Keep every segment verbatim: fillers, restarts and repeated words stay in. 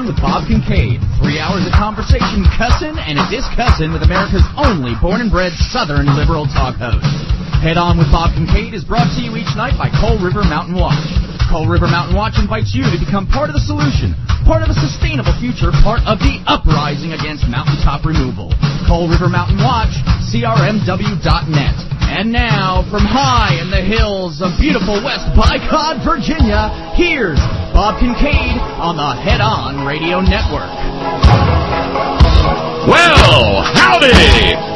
with Bob Kincaid. Three hours of conversation, cussin' and a discussin' with America's only born and bred Southern liberal talk host. Head On with Bob Kincaid is brought to you each night by Coal River Mountain Watch. Coal River Mountain Watch invites you to become part of the solution, part of a sustainable future, part of the uprising against mountaintop removal. Coal River Mountain Watch, C R M W dot net. And now, from high in the hills of beautiful West Bicod, Virginia, here's Bob Kincaid on the Head On Radio Network. Well, howdy!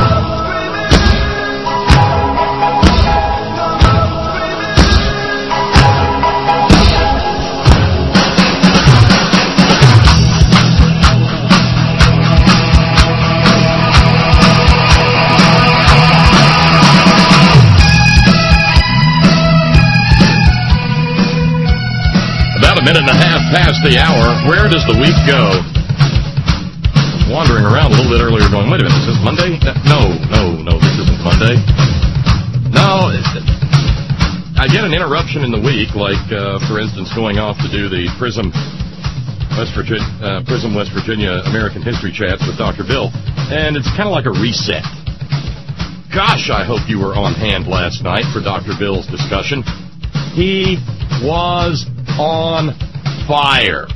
Minute and a half past the hour. Where does the week go? Wandering around a little bit earlier going, wait a minute, is this Monday? No, no, no, this isn't Monday. No, I get an interruption in the week, like, uh, for instance, going off to do the Prism West Virginia, uh, Prism West Virginia American History Chats with Doctor Bill, and it's kind of like a reset. Gosh, I hope you were on hand last night for Doctor Bill's discussion. He was on fire.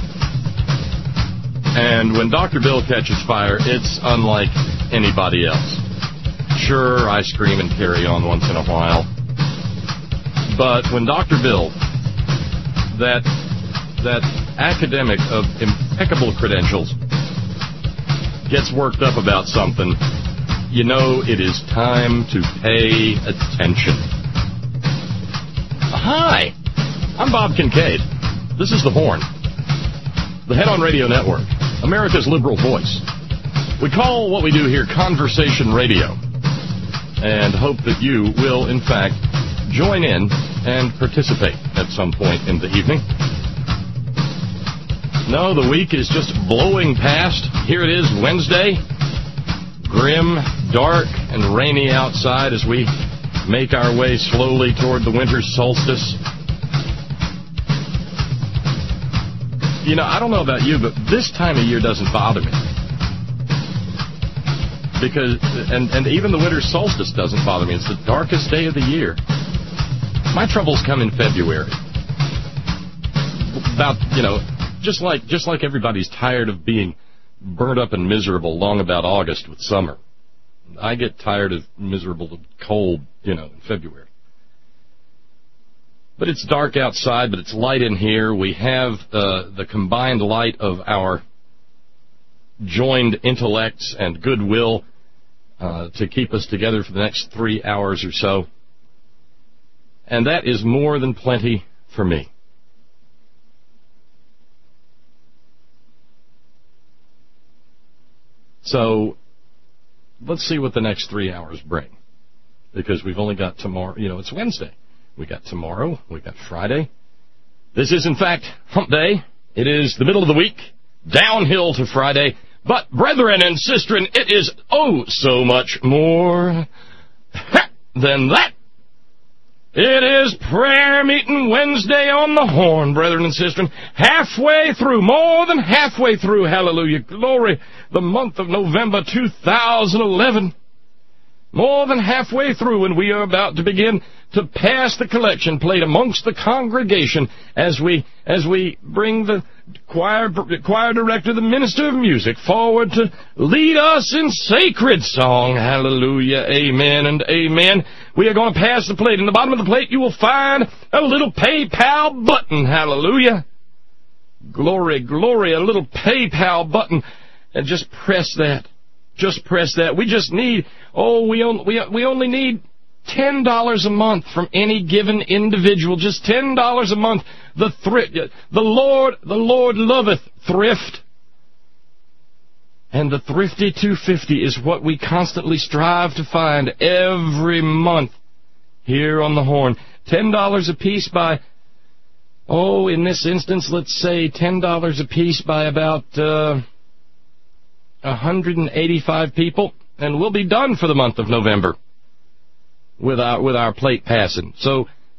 And when Doctor Bill catches fire, it's unlike anybody else. Sure, I scream and carry on once in a while. But when Doctor Bill, that that academic of impeccable credentials, gets worked up about something, you know it is time to pay attention. Hi! I'm Bob Kincaid. This is The Horn, the Head On Radio Network, America's liberal voice. We call what we do here conversation radio, and hope that you will, in fact, join in and participate at some point in the evening. No, the week is just blowing past. Here it is, Wednesday. Grim, dark, and rainy outside as we make our way slowly toward the winter solstice. You know, I don't know about you, but this time of year doesn't bother me. Because, and, and even the winter solstice doesn't bother me. It's the darkest day of the year. My troubles come in February. About, you know, just like, just like everybody's tired of being burnt up and miserable long about August with summer. I get tired of miserable and cold, you know, in February. But it's dark outside, but it's light in here. We have uh, the combined light of our joined intellects and goodwill uh, to keep us together for the next three hours or so. And that is more than plenty for me. So let's see what the next three hours bring. Because we've only got tomorrow, you know, it's Wednesday. We got tomorrow. We got Friday. This is, in fact, hump day. It is the middle of the week, downhill to Friday. But, brethren and sistren, it is oh so much more than that. It is prayer meeting Wednesday on the Horn, brethren and sistren. Halfway through, more than halfway through, hallelujah, glory, the month of November two thousand eleven. More than halfway through, and we are about to begin to pass the collection plate amongst the congregation as we as we bring the choir choir director, the minister of music, forward to lead us in sacred song. Hallelujah, amen, and amen. We are going to pass the plate. In the bottom of the plate, you will find a little PayPal button. Hallelujah. Glory, glory, a little PayPal button. And just press that. Just press that. We just need, oh, we, on, we, we only need ten dollars a month from any given individual. Just ten dollars a month. The thrift, the Lord, the Lord loveth thrift. And the thrifty two fifty is what we constantly strive to find every month here on the Horn. ten dollars a piece by, oh, in this instance, let's say ten dollars a piece by about, uh, one hundred eighty-five people, and we'll be done for the month of November with our with our plate passing. So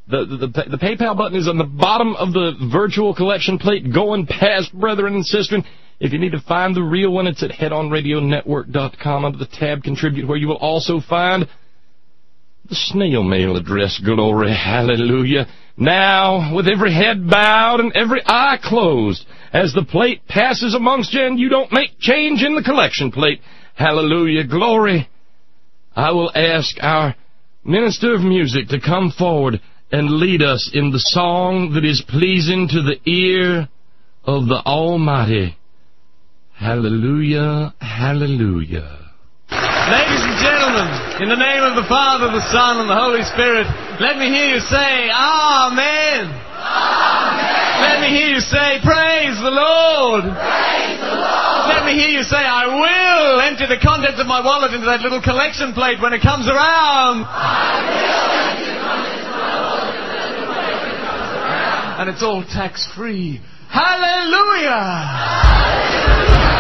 The, the, the, the PayPal button is on the bottom of the virtual collection plate going past Brethren and Sistren. If you need to find the real one, it's at head on radio network dot com under the tab Contribute, where you will also find the snail mail address. Glory, hallelujah. Now, with every head bowed and every eye closed, as the plate passes amongst you and you don't make change in the collection plate, hallelujah, glory, I will ask our minister of music to come forward and lead us in the song that is pleasing to the ear of the Almighty. Hallelujah, hallelujah. Ladies and gentlemen, in the name of the Father, the Son, and the Holy Spirit, let me hear you say, Amen. Amen. Let me hear you say, Praise the Lord. Praise the Lord. Let me hear you say, I will empty the contents of my wallet into that little collection plate when it comes around. I will empty the contents of my wallet into that little plate when it comes around. And it's all tax-free. Hallelujah. Hallelujah.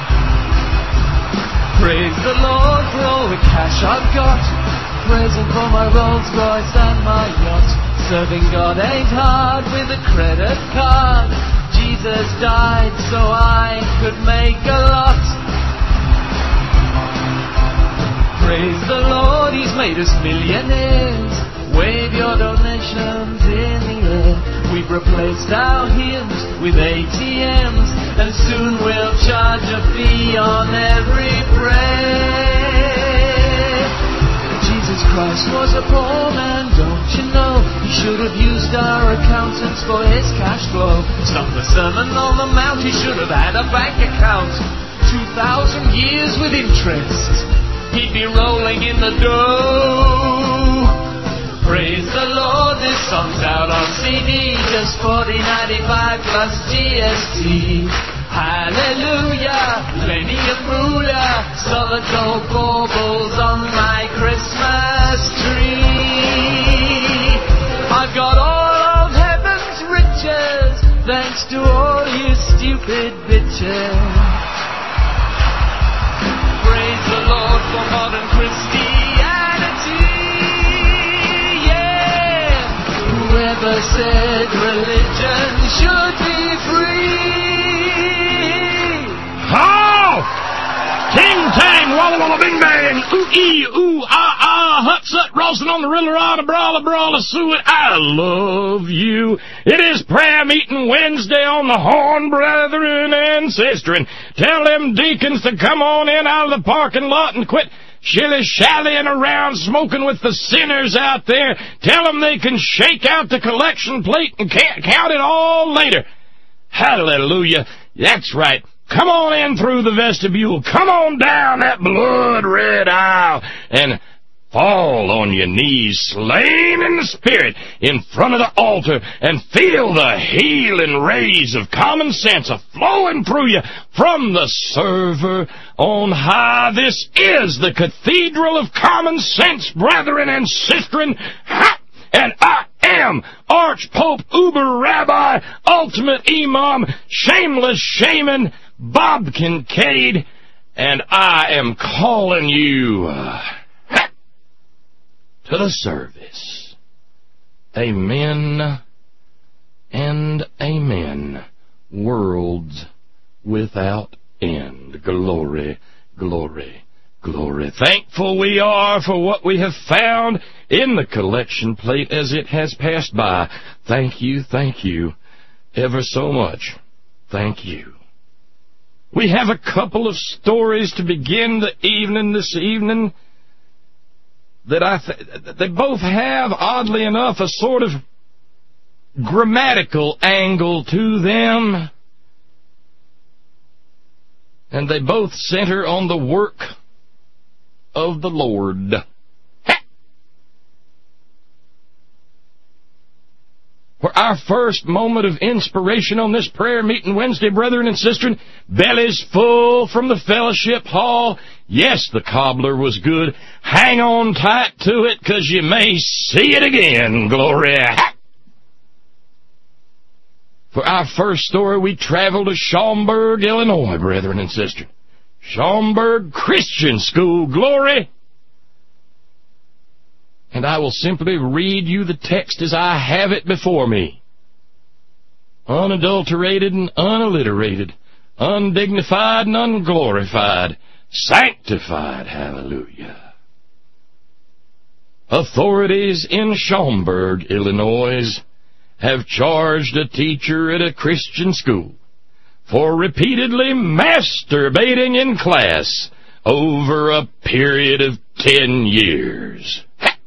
Praise the Lord for all the cash I've got. Praise Him for my Rolls Royce and my yacht. Serving God ain't hard with a credit card. Jesus died so I could make a lot. Praise the Lord, He's made us millionaires. Wave your donations in the air. We've replaced our hymns with A T Ms, and soon we'll charge a fee on every prayer. Jesus Christ was a poor man, don't you know? He should have used our accountants for his cash flow. Stop the Sermon on the Mount, he should have had a bank account. Two thousand years with interest, he'd be rolling in the dough. Praise the Lord, this song's out on C D, just forty ninety-five plus G S T. Hallelujah, plenty of moolah, solid gold baubles on my Christmas tree. I've got all of heaven's riches, thanks to all you stupid bitches. Praise the Lord for modern Christianity. Whoever said religion should be free? Oh! Ting tang, walla walla bing bang, ooh ee, ooh ah ah, hut sut, roasting on the riddler, ah, brawler, brawler, suet. I love you. It is prayer meeting Wednesday on the Horn, Brethren and Sistren. Tell them deacons to come on in out of the parking lot and quit shilly-shallying around smoking with the sinners out there. Tell them they can shake out the collection plate and can't count it all later. Hallelujah. That's right. Come on in through the vestibule. Come on down that blood-red aisle and fall on your knees, slain in the Spirit, in front of the altar, and feel the healing rays of common sense a-flowing through you from the server on high. This is the Cathedral of Common Sense, Brethren and Sistren. Ha! And I am Archpope, Uber Rabbi, Ultimate Imam, Shameless Shaman, Bob Kincaid, and I am calling you to the service. Amen and amen. Worlds without end. Glory, glory, glory. Thankful we are for what we have found in the collection plate as it has passed by. Thank you, thank you ever so much. Thank you. We have a couple of stories to begin the evening this evening that I th- they both have, oddly enough, a sort of grammatical angle to them. And they both center on the work of the Lord. For our first moment of inspiration on this prayer meeting Wednesday, brethren and sistren, bellies full from the fellowship hall. Yes, the cobbler was good. Hang on tight to it, 'cause you may see it again. Glory. For our first story, we traveled to Schaumburg, Illinois, brethren and sistren. Schaumburg Christian School. Glory. and I will simply read you the text as I have it before me. Unadulterated and unalliterated, undignified and unglorified, sanctified, hallelujah. Authorities in Schaumburg, Illinois, have charged a teacher at a Christian school for repeatedly masturbating in class over a period of ten years.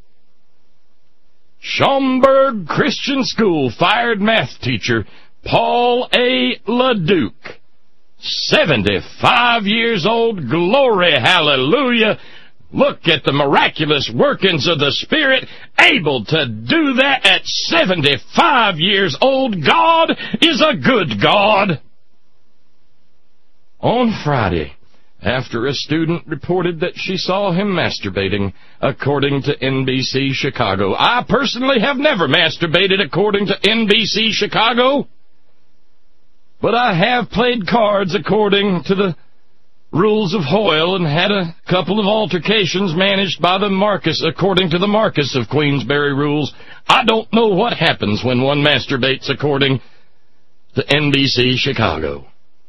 Schaumburg Christian School fired math teacher Paul A. LeDuc, seventy-five years old, glory, hallelujah. Look at the miraculous workings of the Spirit, able to do that at seventy-five years old. God is a good God. On Friday, after a student reported that she saw him masturbating, according to N B C Chicago. I personally have never masturbated according to N B C Chicago, but I have played cards according to the rules of Hoyle and had a couple of altercations managed by the Marcus according to the Marcus of Queensberry rules. I don't know what happens when one masturbates according to N B C Chicago.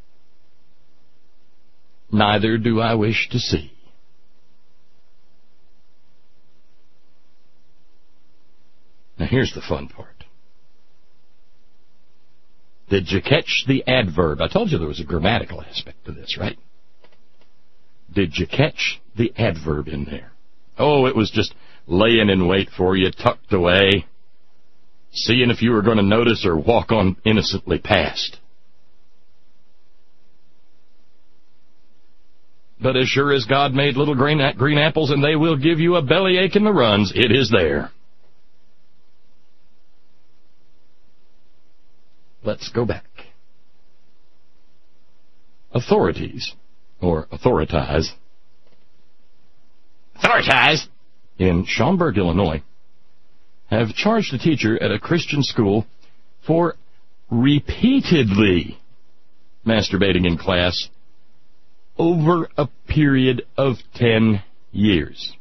Neither do I wish to see. Now here's the fun part. Did you catch the adverb? I told you there was a grammatical aspect to this, right? Did you catch the adverb in there? Oh, it was just laying in wait for you, tucked away, seeing if you were going to notice or walk on innocently past. But as sure as God made little green, green apples and they will give you a bellyache in the runs, it is there. Let's go back. Authorities, or authoritize, authoritize in Schaumburg, Illinois, have charged a teacher at a Christian school for repeatedly masturbating in class over a period of ten years.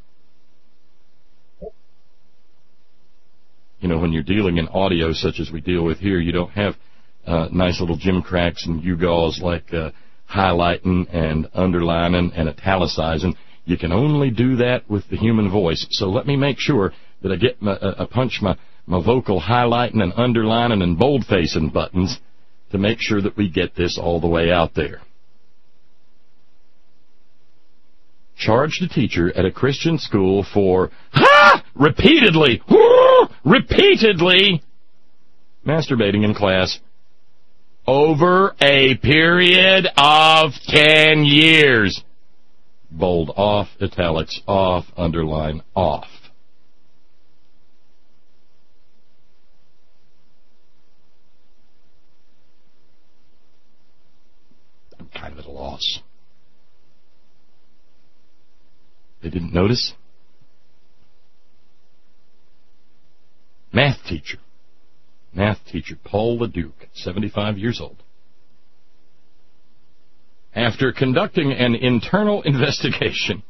You know, when you're dealing in audio such as we deal with here, you don't have uh, nice little gym cracks and gewgaws like uh, highlighting and underlining and italicizing. You can only do that with the human voice. So let me make sure that I get my, uh, I punch my, my vocal highlighting and underlining and bold-facing buttons to make sure that we get this all the way out there. Charged a teacher at a Christian school for ha! repeatedly, whoo, repeatedly masturbating in class over a period of ten years. Bold off, italics off, underline off. I'm kind of at a loss. They didn't notice? Math teacher. Math teacher Paul LeDuc, seventy-five years old. After conducting an internal investigation,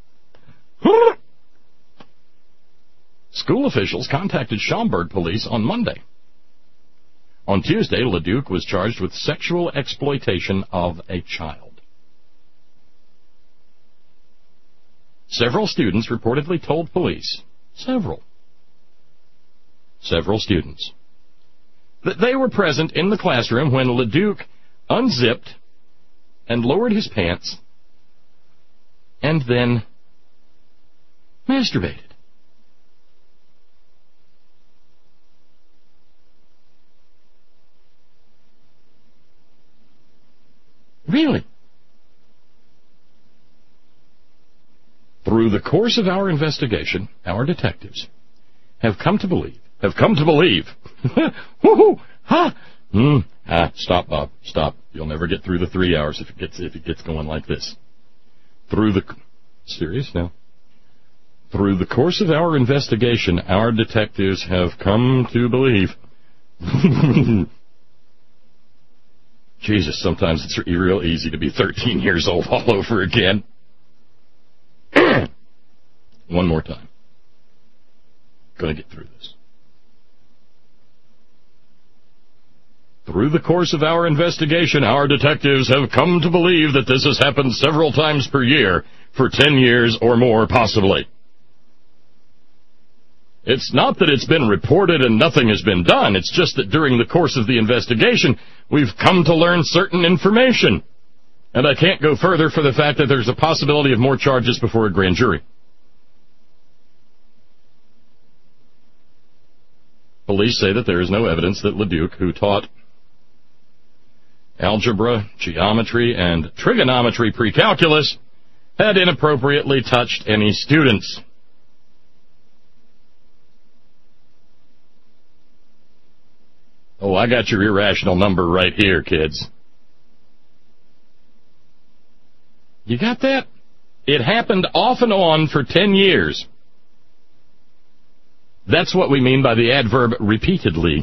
school officials contacted Schaumburg police on Monday. On Tuesday, LeDuc was charged with sexual exploitation of a child. Several students reportedly told police, several, several students, that they were present in the classroom when LeDuc unzipped and lowered his pants and then masturbated. Really? Through the course of our investigation, our detectives have come to believe, have come to believe, woohoo, ha, mm, ah, stop, Bob, stop. You'll never get through the three hours if it gets, if it gets going like this. Through the, serious now? Through the course of our investigation, our detectives have come to believe. Jesus, sometimes it's real easy to be thirteen years old all over again. One more time. going to get through this. Through the course of our investigation, our detectives have come to believe that this has happened several times per year for ten years or more, possibly. It's not that it's been reported and nothing has been done. It's just that during the course of the investigation, we've come to learn certain information. And I can't go further for the fact that there's a possibility of more charges before a grand jury. Police say that there is no evidence that LeDuc, who taught algebra, geometry, and trigonometry pre-calculus, had inappropriately touched any students. Oh, I got your irrational number right here, kids. You got that? It happened off and on for ten years. That's what we mean by the adverb repeatedly.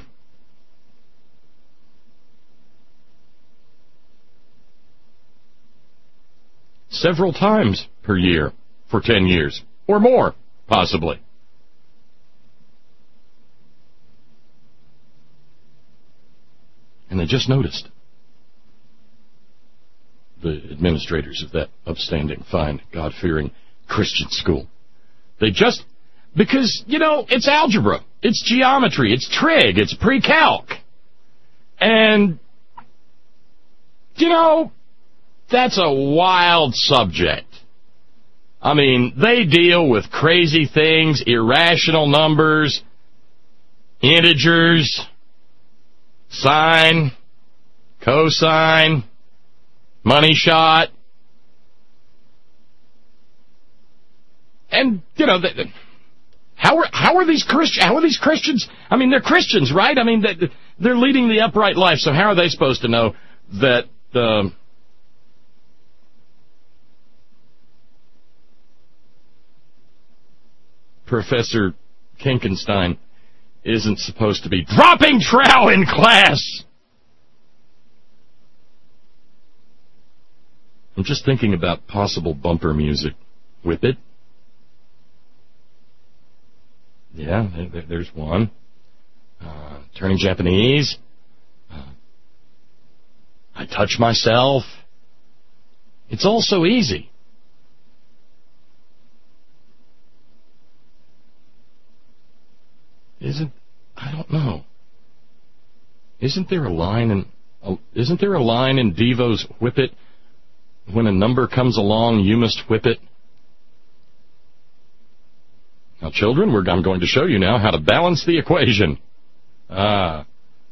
Several times per year for ten years, or more, possibly. And they just noticed. The administrators of that upstanding, fine, God-fearing Christian school. They just, because, you know, it's algebra, it's geometry, it's trig, it's pre-calc. And, you know, that's a wild subject. I mean, they deal with crazy things, irrational numbers, integers, sine, cosine, money shot. And, you know, they, how are how are these Christ, how are these Christians? I mean, they're Christians, right? I mean, they, they're leading the upright life, so how are they supposed to know that uh, Professor Kinkenstein isn't supposed to be dropping trowel in class? I'm just thinking about possible bumper music. Whip it. Yeah, there, there's one. Uh, turning Japanese. Uh, I touch myself. It's all so easy. Isn't, I don't know. Isn't there a line in, uh, isn't there a line in Devo's Whip It? When a number comes along, you must whip it. Now, children, we're, I'm going to show you now how to balance the equation. Ah.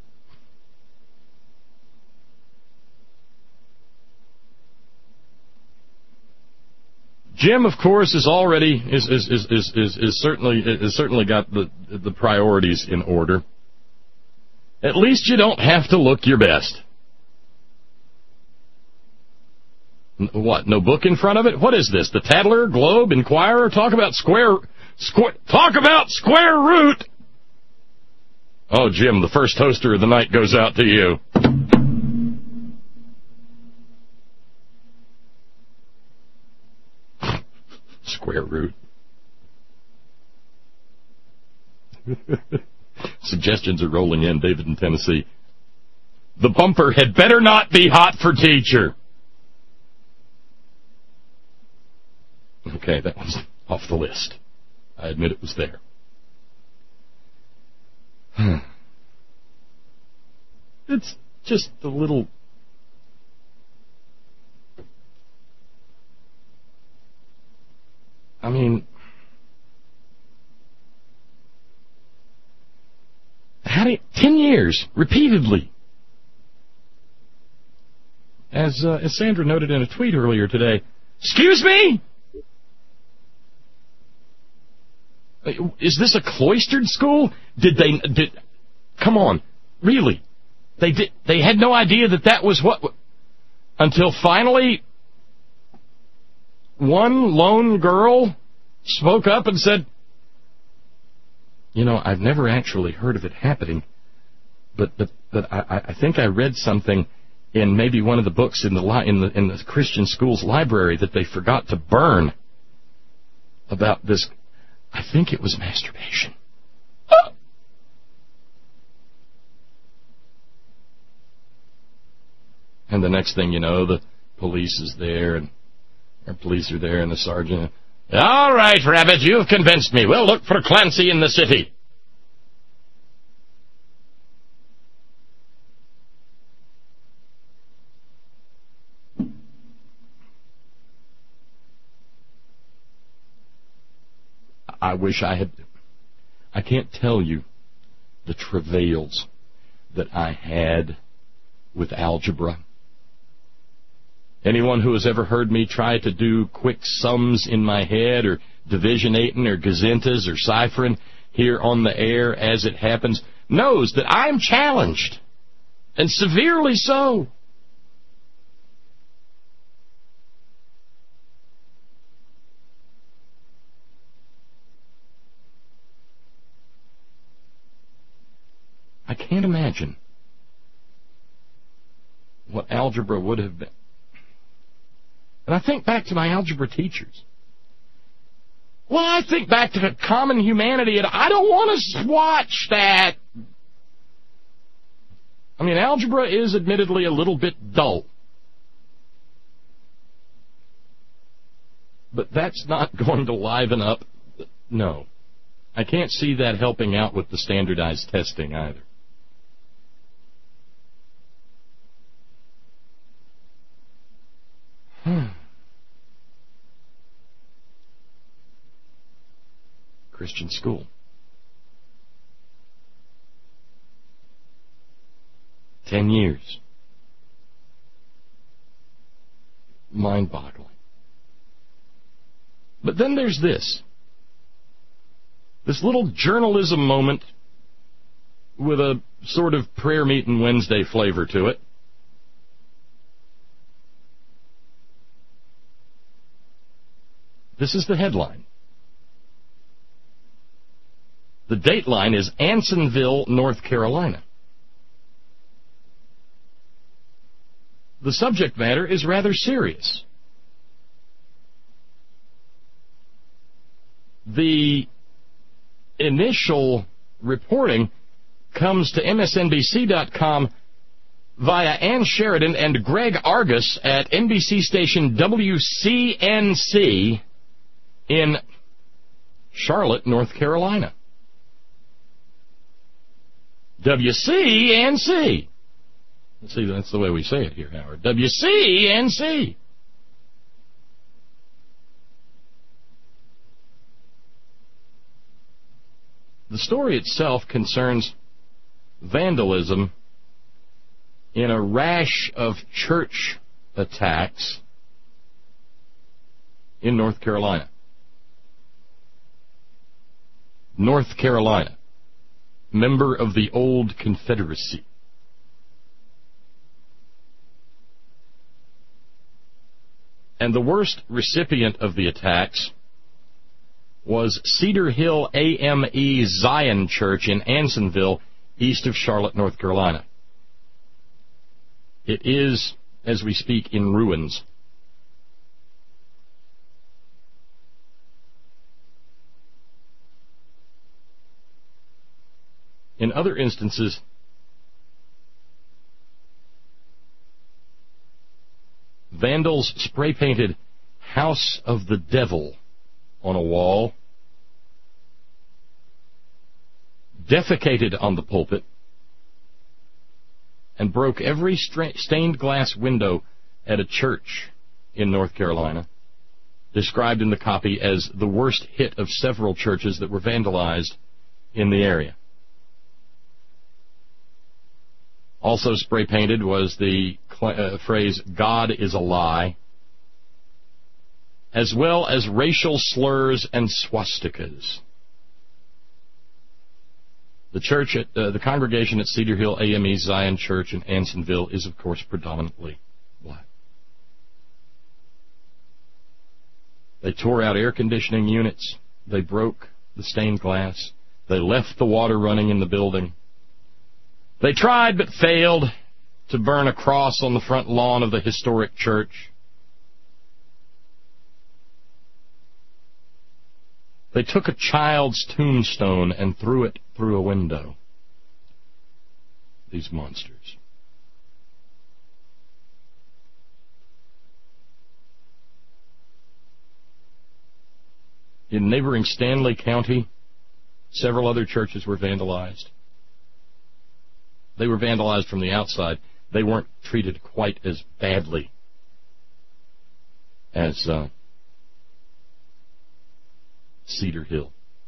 Jim, of course, is already is is is is is, is certainly is certainly got the the priorities in order. At least you don't have to look your best. What? No book in front of it? What is this? The Tatler, Globe, Inquirer? Talk about square, square. Talk about square root. Oh, Jim, the first toaster of the night goes out to you. Square root. Suggestions are rolling in, David in Tennessee. The bumper had better not be hot for teacher. Okay, that one's off the list. I admit it was there. It's just a little... I mean... How do you, ten years, repeatedly. As, uh, as Sandra noted in a tweet earlier today, excuse me? Is this a cloistered school? Did they... Did, come on. Really? They did. They had no idea that that was what... Until finally, one lone girl spoke up and said, you know, I've never actually heard of it happening, but but, but I, I think I read something in maybe one of the books in the, li- in the in the Christian school's library that they forgot to burn about this... I think it was masturbation. And the next thing you know, the police is there, and our police are there, and the sergeant, all right, Rabbit, you've convinced me. We'll look for Clancy in the city. I wish I had... I can't tell you the travails that I had with algebra. Anyone who has ever heard me try to do quick sums in my head, or divisionating, or gazintas, or ciphering here on the air as it happens, knows that I'm challenged, and severely so. I can't imagine what algebra would have been. And I think back to my algebra teachers. Well, I think back to common humanity, and I don't want to watch that. I mean, algebra is admittedly a little bit dull. But that's not going to liven up. No. I can't see that helping out with the standardized testing either. Christian school. Ten years. Mind-boggling. But then there's this. This little journalism moment with a sort of prayer meeting Wednesday flavor to it. This is the headline. The dateline is Ansonville, North Carolina. The subject matter is rather serious. The initial reporting comes to M S N B C dot com via Ann Sheridan and Greg Argus at N B C station W C N C in Charlotte, North Carolina. W C N C. Let's see, that's the way we say it here, Howard. W C N C. The story itself concerns vandalism in a rash of church attacks in North Carolina. North Carolina, member of the old Confederacy. And the worst recipient of the attacks was Cedar Hill A M E Zion Church in Ansonville, east of Charlotte, North Carolina. It is, as we speak, in ruins. In other instances, vandals spray-painted House of the Devil on a wall, defecated on the pulpit, and broke every stained glass window at a church in North Carolina, described in the copy as the worst hit of several churches that were vandalized in the area. Also spray-painted was the uh, phrase, God is a lie, as well as racial slurs and swastikas. The church, at, uh, the congregation at Cedar Hill A M E Zion Church in Ansonville is, of course, predominantly black. They tore out air conditioning units. They broke the stained glass. They left the water running in the building. They tried but failed to burn a cross on the front lawn of the historic church. They took a child's tombstone and threw it through a window. These monsters. In neighboring Stanley County, several other churches were vandalized. They were vandalized from the outside. They weren't treated quite as badly as uh, Cedar Hill.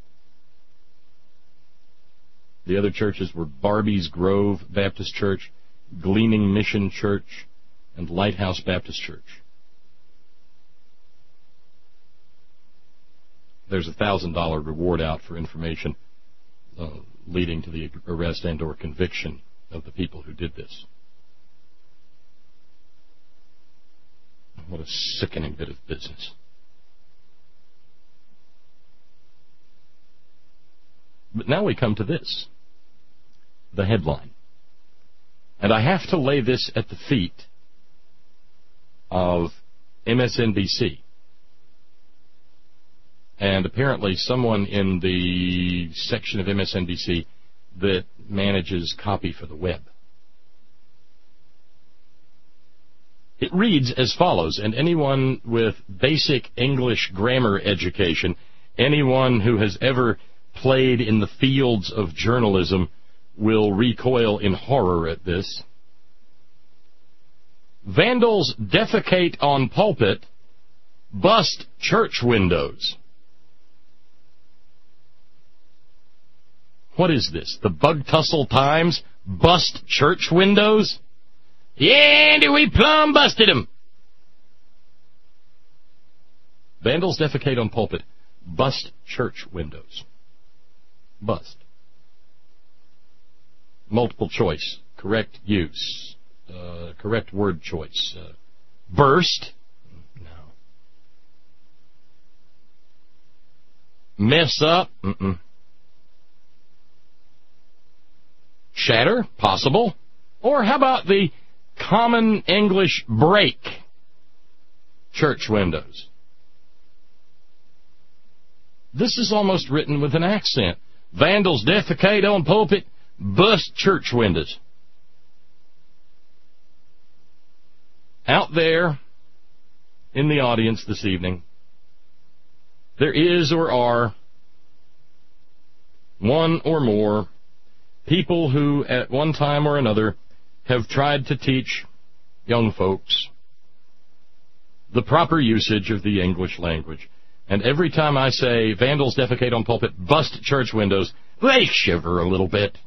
The other churches were Barbie's Grove Baptist Church, Gleaning Mission Church, and Lighthouse Baptist Church. There's a one thousand dollars reward out for information uh, leading to the arrest and or conviction of the people who did this. What a sickening bit of business. But now we come to this, the headline. And I have to lay this at the feet of M S N B C. And apparently someone in the section of M S N B C that manages copy for the web. It reads as follows, and anyone with basic English grammar education, anyone who has ever played in the fields of journalism will recoil in horror at this. Vandals defecate on pulpit, bust church windows. What is this? The Bug Tussle Times? Bust church windows? Yeah, and we plumb busted them. Vandals defecate on pulpit, bust church windows. Bust. Multiple choice. Correct use. Uh, correct word choice. Uh, burst. No. Mess up. Mm-mm. Shatter. Possible. Or how about the common English break church windows? This is almost written with an accent. Vandals defecate on pulpit, bust church windows. Out there in the audience this evening, there is or are one or more people who at one time or another have tried to teach young folks the proper usage of the English language. And every time I say, vandals defecate on pulpit, bust church windows, they shiver a little bit.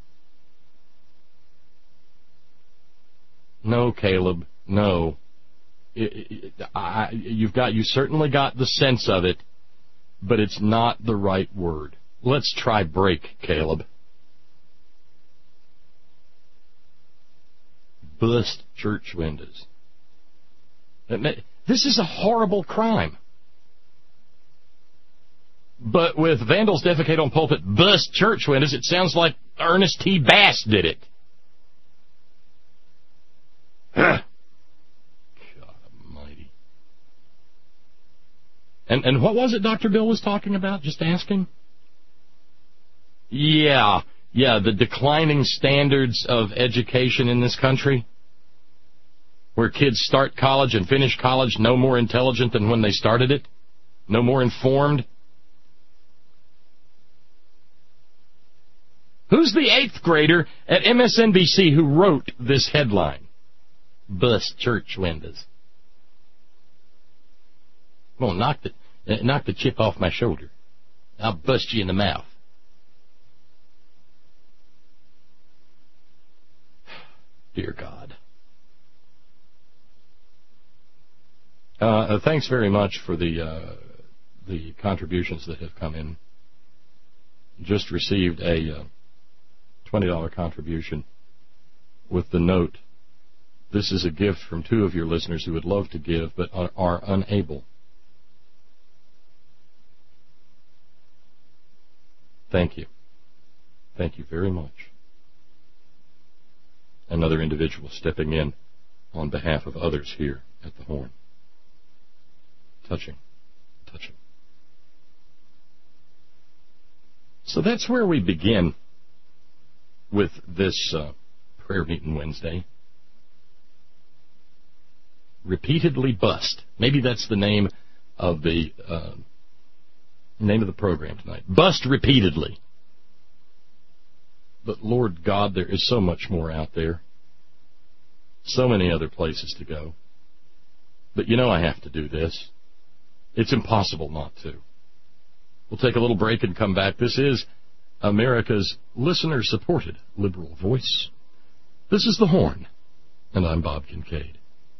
No, Caleb, no. It, it, I, you've got, you certainly got the sense of it, but it's not the right word. Let's try break, Caleb. Bust church windows. This is a horrible crime. But with vandals defecate on pulpit, bust church windows, it sounds like Ernest T. Bass did it. God almighty. And and what was it Doctor Bill was talking about? Just asking? Yeah, yeah, the declining standards of education in this country, where kids start college and finish college no more intelligent than when they started it, no more informed. Who's the eighth grader at M S N B C who wrote this headline? Bust church windows. Come on, knock the, uh, knock the chip off my shoulder. I'll bust you in the mouth. Dear God. Uh, uh, thanks very much for the uh, the contributions that have come in. Just received a uh, twenty dollars contribution with the note, this is a gift from two of your listeners who would love to give but are, are unable. Thank you. Thank you very much. Another individual stepping in on behalf of others here at the Horn. Touching. Touching. So that's where we begin with this uh, prayer meeting Wednesday. Repeatedly bust. Maybe that's the name of the uh, Name of the program tonight. Bust repeatedly. But Lord God, there is so much more out there. So many other places to go. But you know I have to do this. It's impossible not to. We'll take a little break and come back. This is America's listener-supported liberal voice. This is The Horn, and I'm Bob Kincaid.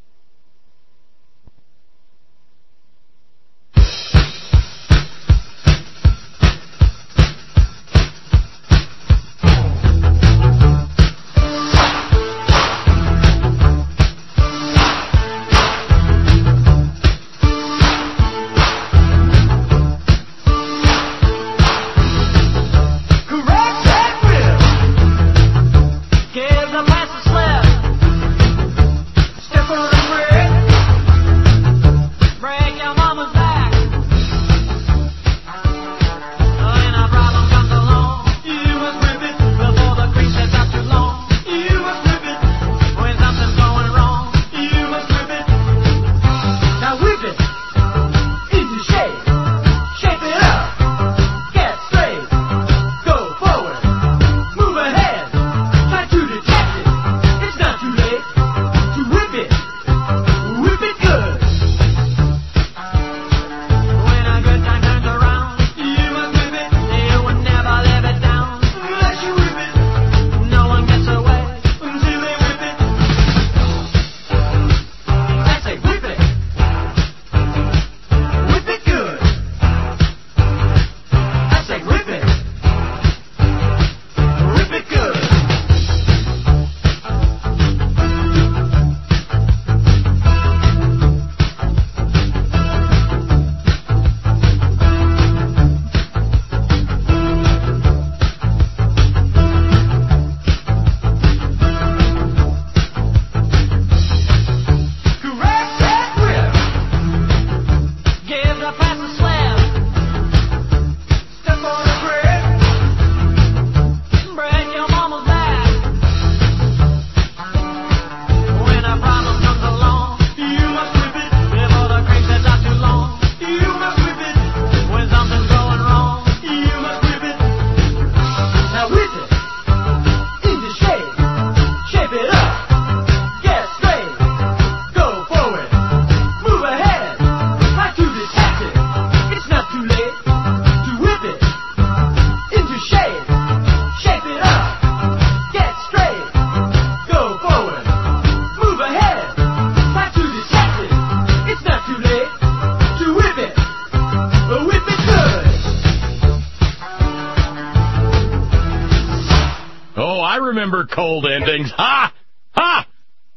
Cold endings. Ha! Ha!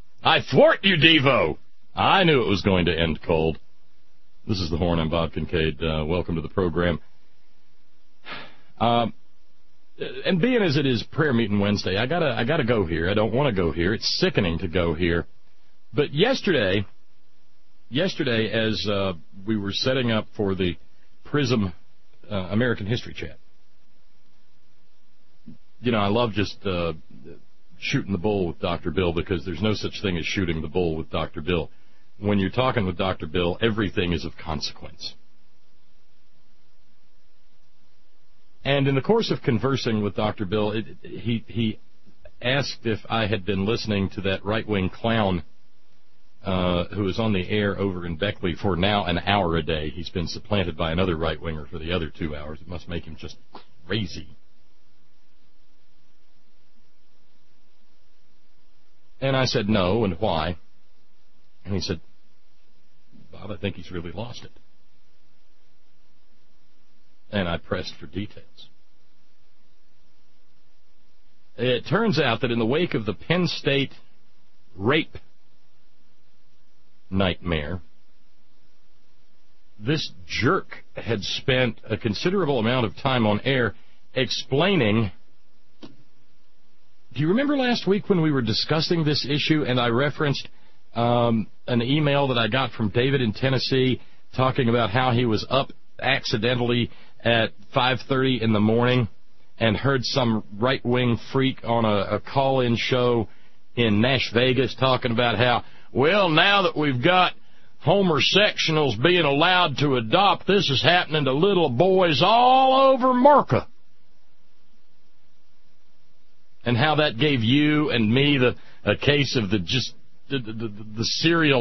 I thwart you, Devo. I knew it was going to end cold. This is The Horn. I'm Bob Kincaid. Uh, welcome to the program. Um, and being as it is prayer meeting Wednesday, I gotta, I gotta go here. I don't want to go here. It's sickening to go here. But yesterday, yesterday, as uh, we were setting up for the Prism uh, American History Chat, you know, I love just uh, shooting the bull with Doctor Bill, because there's no such thing as shooting the bull with Doctor Bill. When you're talking with Doctor Bill, everything is of consequence. And in the course of conversing with Doctor Bill, it, he he asked if I had been listening to that right-wing clown uh, who is on the air over in Beckley for now an hour a day. He's been supplanted by another right-winger for the other two hours. It must make him just crazy. And I said, no, and why? And he said, Bob, I think he's really lost it. And I pressed for details. It turns out that in the wake of the Penn State rape nightmare, this jerk had spent a considerable amount of time on air explaining. Do you remember last week when we were discussing this issue and I referenced um, an email that I got from David in Tennessee talking about how he was up accidentally at five thirty in the morning and heard some right-wing freak on a, a call-in show in Nash Vegas talking about how, well, now that we've got homosexuals being allowed to adopt. This is happening to little boys all over America. And how that gave you and me the a case of the just the, the, the, the serial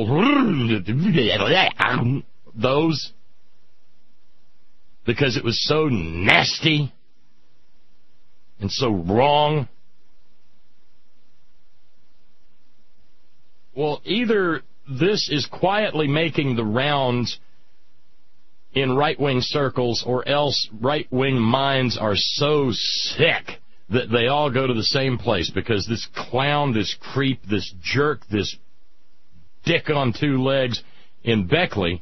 those, because it was so nasty and so wrong. Well, either this is quietly making the rounds in right-wing circles, or else right-wing minds are so sick that they all go to the same place, because this clown, this creep, this jerk, this dick on two legs in Beckley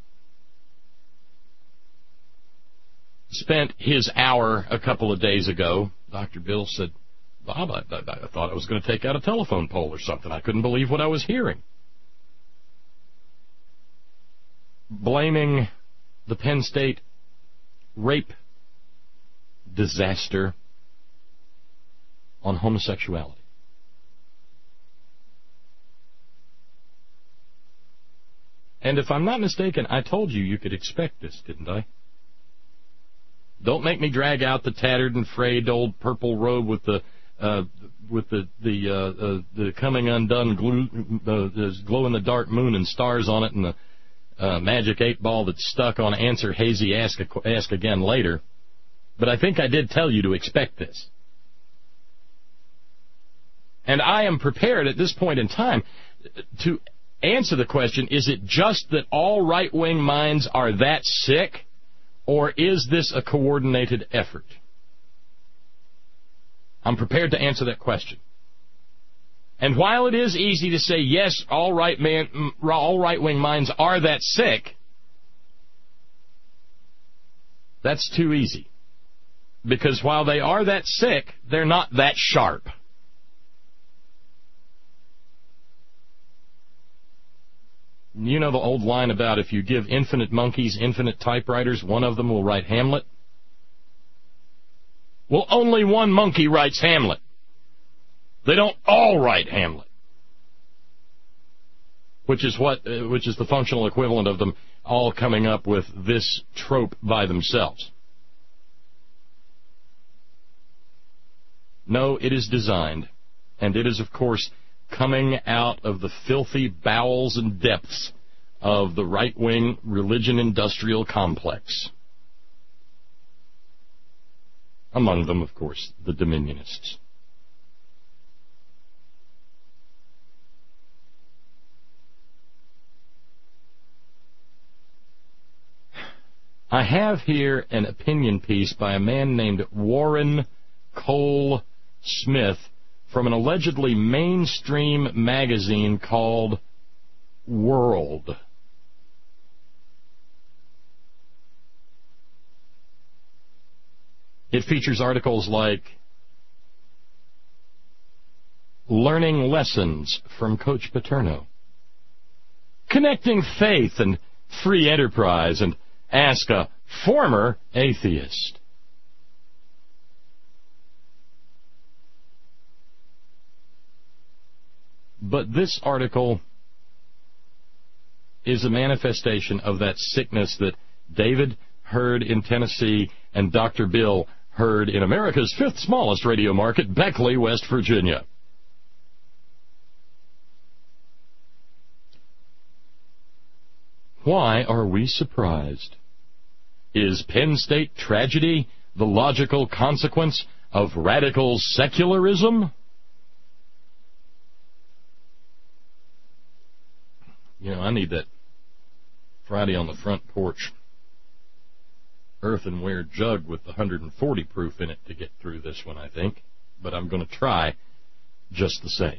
spent his hour a couple of days ago. Doctor Bill said, Bob, I, I, I thought I was going to take out a telephone pole or something. I couldn't believe what I was hearing. Blaming the Penn State rape disaster on homosexuality. And if I'm not mistaken, I told you you could expect this, didn't I? Don't make me drag out the tattered and frayed old purple robe with the uh, with the the uh, uh, the coming undone glue, uh, glow in the dark moon and stars on it, and the uh, magic eight ball that's stuck on answer hazy ask ask again later. But I think I did tell you to expect this. And I am prepared at this point in time to answer the question, is it just that all right-wing minds are that sick, or is this a coordinated effort? I'm prepared to answer that question. And while it is easy to say, yes, all right man, all right-wing minds are that sick, that's too easy. Because while they are that sick, they're not that sharp. You know the old line about if you give infinite monkeys infinite typewriters, one of them will write Hamlet? Well, only one monkey writes Hamlet. They don't all write Hamlet. Which is what, uh, which is the functional equivalent of them all coming up with this trope by themselves. No, it is designed, and it is, of course, coming out of the filthy bowels and depths of the right-wing religion-industrial complex. Among them, of course, the Dominionists. I have here an opinion piece by a man named Warren Cole Smith from an allegedly mainstream magazine called World. It features articles like Learning Lessons from Coach Paterno, Connecting Faith and Free Enterprise, and Ask a Former Atheist. But this article is a manifestation of that sickness that David heard in Tennessee and Doctor Bill heard in America's fifth smallest radio market, Beckley, West Virginia. Why are we surprised? Is Penn State tragedy the logical consequence of radical secularism? You know, I need that Friday on the front porch earthenware jug with the one hundred forty proof in it to get through this one, I think. But I'm going to try just the same.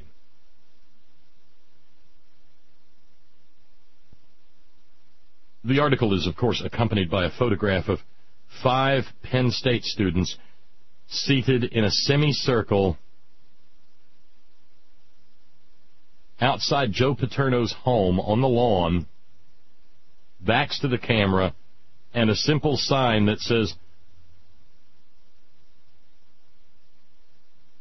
The article is, of course, accompanied by a photograph of five Penn State students seated in a semicircle outside Joe Paterno's home on the lawn, backs to the camera, and a simple sign that says,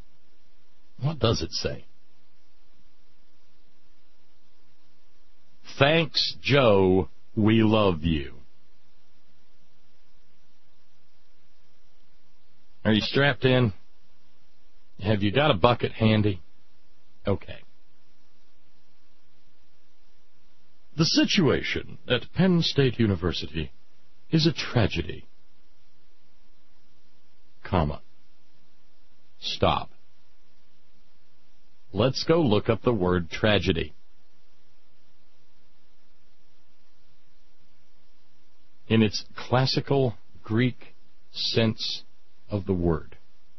what does it say? thanks, Joe, we love you. Are you strapped in? Have you got a bucket handy? Okay. The situation at Penn State University is a tragedy. Comma. Stop. Let's go look up the word tragedy. In its classical Greek sense of the word.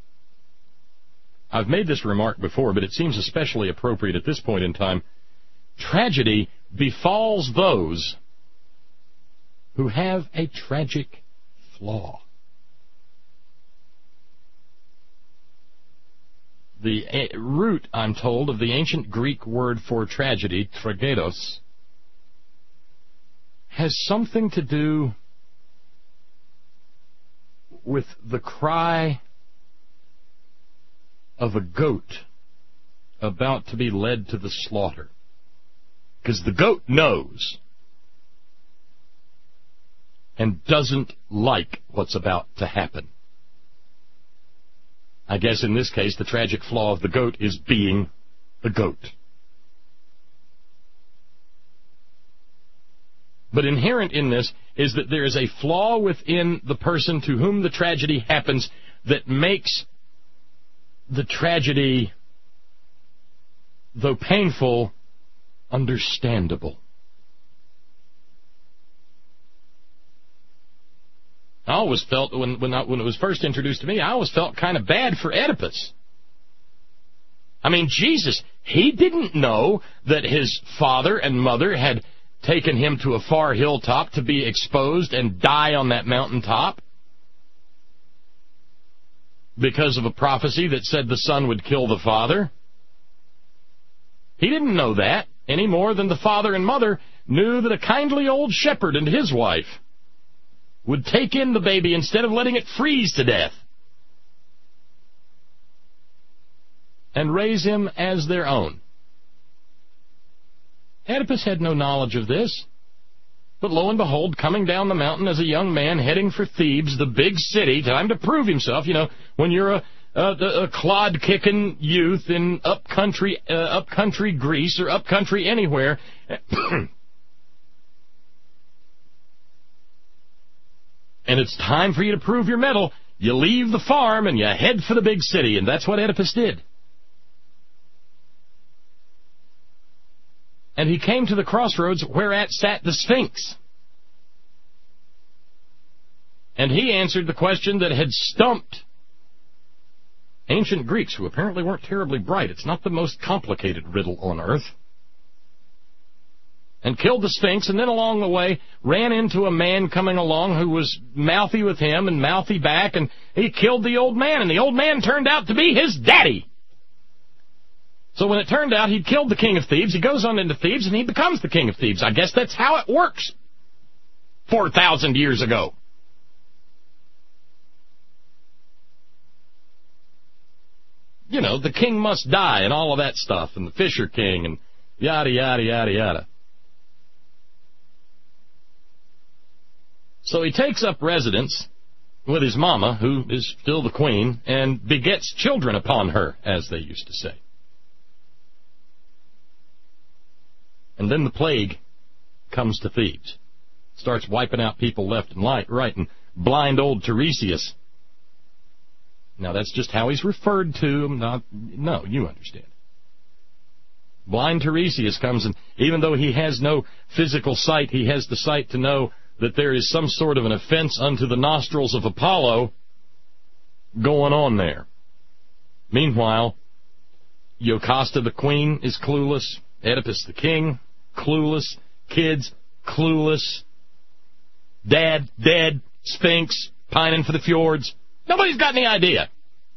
I've made this remark before, but it seems especially appropriate at this point in time. Tragedy befalls those who have a tragic flaw. The root, I'm told, of the ancient Greek word for tragedy, tragedos, has something to do with the cry of a goat about to be led to the slaughter. Because the goat knows and doesn't like what's about to happen. I guess in this case the tragic flaw of the goat is being the goat. But inherent in this is that there is a flaw within the person to whom the tragedy happens that makes the tragedy, though painful, understandable. I always felt, when when, I, when it was first introduced to me, I always felt kind of bad for Oedipus. I mean, Jesus, he didn't know that his father and mother had taken him to a far hilltop to be exposed and die on that mountaintop because of a prophecy that said the son would kill the father. He didn't know that any more than the father and mother knew that a kindly old shepherd and his wife would take in the baby instead of letting it freeze to death and raise him as their own. Oedipus had no knowledge of this, but lo and behold, coming down the mountain as a young man heading for Thebes, the big city, time to prove himself. You know, when you're a, a, a clod-kicking youth in up-country, uh, up-country Greece or up-country anywhere, and it's time for you to prove your mettle, you leave the farm and you head for the big city, and that's what Oedipus did. And he came to the crossroads whereat sat the Sphinx. And he answered the question that had stumped ancient Greeks, who apparently weren't terribly bright. It's not the most complicated riddle on earth. And killed the Sphinx, and then along the way ran into a man coming along who was mouthy with him and mouthy back, and he killed the old man, and the old man turned out to be his daddy. So when it turned out he'd killed the king of Thebes, he goes on into Thebes, and he becomes the king of Thebes. I guess that's how it works four thousand years ago. You know, the king must die and all of that stuff, and the Fisher King, and yada, yada, yada, yada. So he takes up residence with his mama, who is still the queen, and begets children upon her, as they used to say. And then the plague comes to Thebes. Starts wiping out people left and right, and blind old Tiresias. Now, that's just how he's referred to. Not, no, you understand. Blind Tiresias comes, and even though he has no physical sight, he has the sight to know that there is some sort of an offense unto the nostrils of Apollo going on there. Meanwhile, Jocasta the queen is clueless. Oedipus the king, clueless. Kids, clueless. Dad, dead. Sphinx, pining for the fjords. Nobody's got any idea.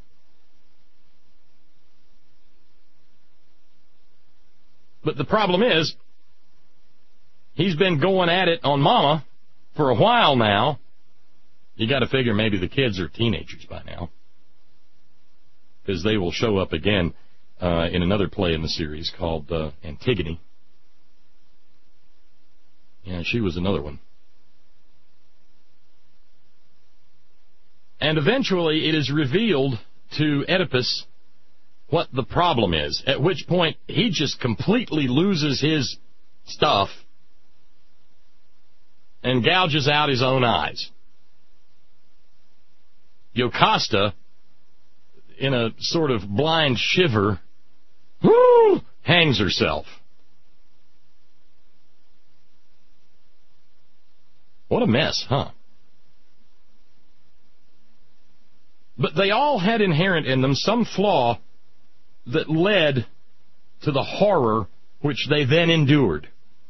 But the problem is, he's been going at it on Mama for a while now. You got to figure maybe the kids are teenagers by now, because they will show up again uh, in another play in the series called uh, Antigone. Yeah, she was another one. And eventually it is revealed to Oedipus what the problem is, at which point he just completely loses his stuff and gouges out his own eyes. Jocasta, in a sort of blind shiver, whoo, hangs herself. What a mess, huh? But they all had inherent in them some flaw that led to the horror which they then endured.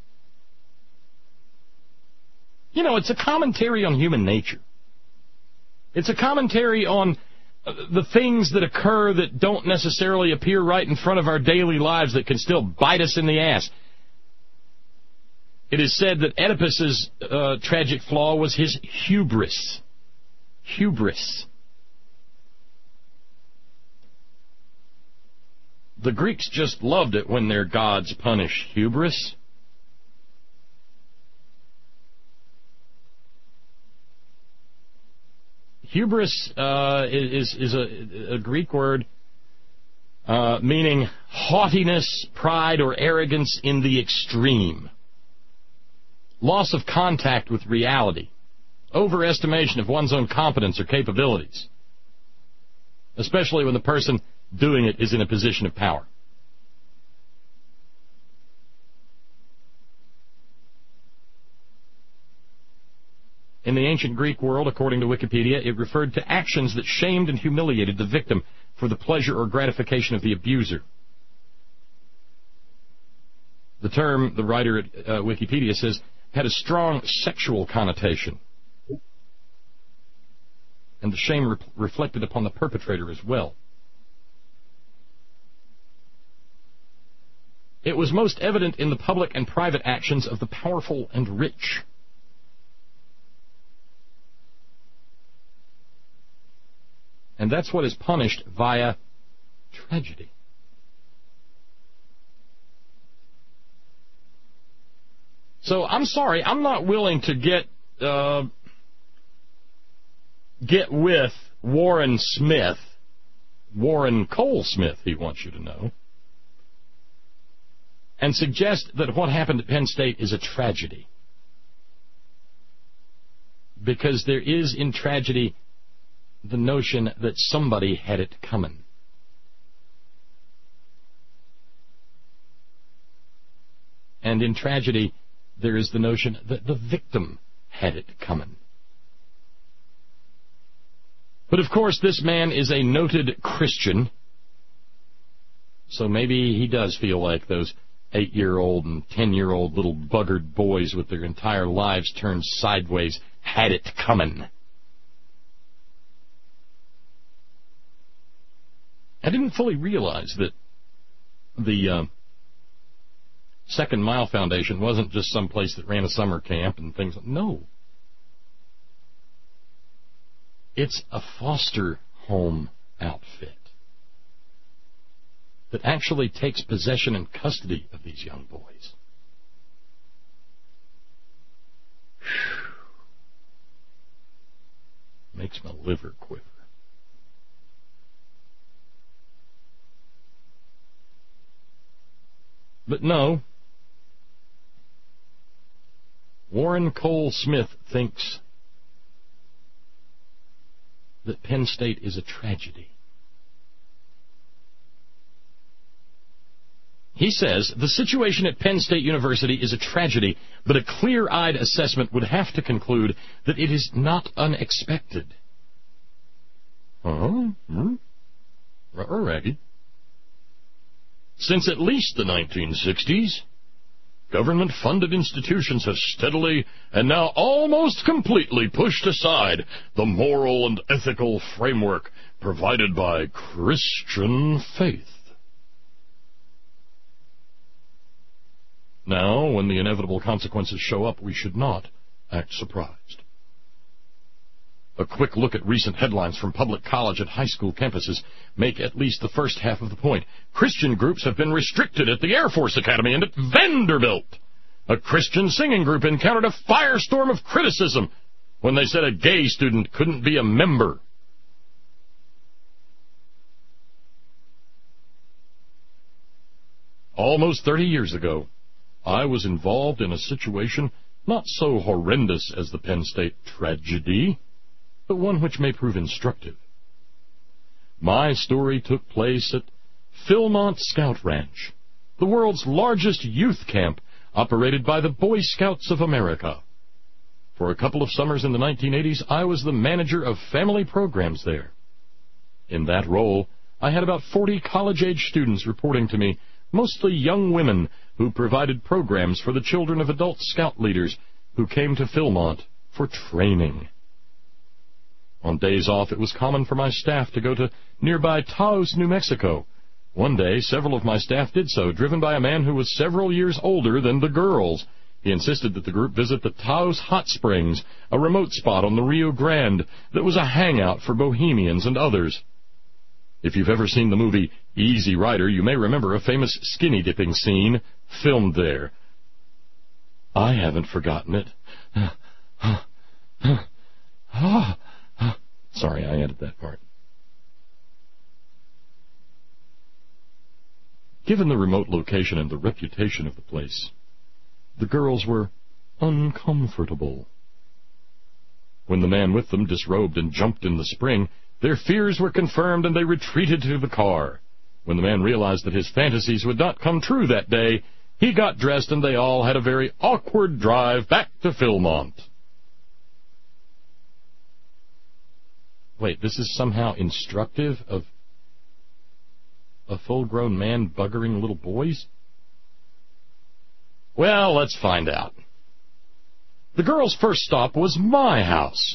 You know, it's a commentary on human nature. It's a commentary on the things that occur that don't necessarily appear right in front of our daily lives that can still bite us in the ass. It is said that Oedipus's uh, tragic flaw was his hubris. Hubris. The Greeks just loved it when their gods punish hubris. Hubris uh, is, is a, a Greek word uh, meaning haughtiness, pride, or arrogance in the extreme. Loss of contact with reality. Overestimation of one's own competence or capabilities. Especially when the person doing it is in a position of power. In the ancient Greek world, according to Wikipedia, it referred to actions that shamed and humiliated the victim for the pleasure or gratification of the abuser. The term, the writer at uh, Wikipedia says, had a strong sexual connotation. And the shame re- reflected upon the perpetrator as well. It was most evident in the public and private actions of the powerful and rich. And that's what is punished via tragedy. So I'm sorry, I'm not willing to get uh, get with Warren Smith, Warren Cole Smith, he wants you to know, and suggest that what happened at Penn State is a tragedy. Because there is in tragedy the notion that somebody had it coming. And in tragedy, there is the notion that the victim had it coming. But of course, this man is a noted Christian, so maybe he does feel like those eight-year-old and ten-year-old little buggered boys with their entire lives turned sideways had it coming. I didn't fully realize that the uh, Second Mile Foundation wasn't just some place that ran a summer camp and things. No. It's a foster home outfit that actually takes possession and custody of these young boys. Whew. Makes my liver quiver. But no, Warren Cole Smith thinks that Penn State is a tragedy. He says, the situation at Penn State University is a tragedy, but a clear-eyed assessment would have to conclude that it is not unexpected. Uh-huh. Hmm? Uh-uh, Raggy. Since at least the nineteen sixties, government-funded institutions have steadily and now almost completely pushed aside the moral and ethical framework provided by Christian faith. Now, when the inevitable consequences show up, we should not act surprised. A quick look at recent headlines from public college and high school campuses make at least the first half of the point. Christian groups have been restricted at the Air Force Academy and at Vanderbilt. A Christian singing group encountered a firestorm of criticism when they said a gay student couldn't be a member. Almost thirty years ago, I was involved in a situation not so horrendous as the Penn State tragedy, but one which may prove instructive. My story took place at Philmont Scout Ranch, the world's largest youth camp operated by the Boy Scouts of America. For a couple of summers in the nineteen eighties, I was the manager of family programs there. In that role, I had about forty college-age students reporting to me, mostly young women who provided programs for the children of adult scout leaders who came to Philmont for training. On days off, it was common for my staff to go to nearby Taos, New Mexico. One day, several of my staff did so, driven by a man who was several years older than the girls. He insisted that the group visit the Taos Hot Springs, a remote spot on the Rio Grande that was a hangout for bohemians and others. If you've ever seen the movie Easy Rider, you may remember a famous skinny dipping scene filmed there. I haven't forgotten it. Sorry, I added that part. Given the remote location and the reputation of the place, the girls were uncomfortable. When the man with them disrobed and jumped in the spring, their fears were confirmed and they retreated to the car. When the man realized that his fantasies would not come true that day, he got dressed and they all had a very awkward drive back to Philmont. Wait, this is somehow instructive of a full-grown man buggering little boys? Well, let's find out. The girls' first stop was my house.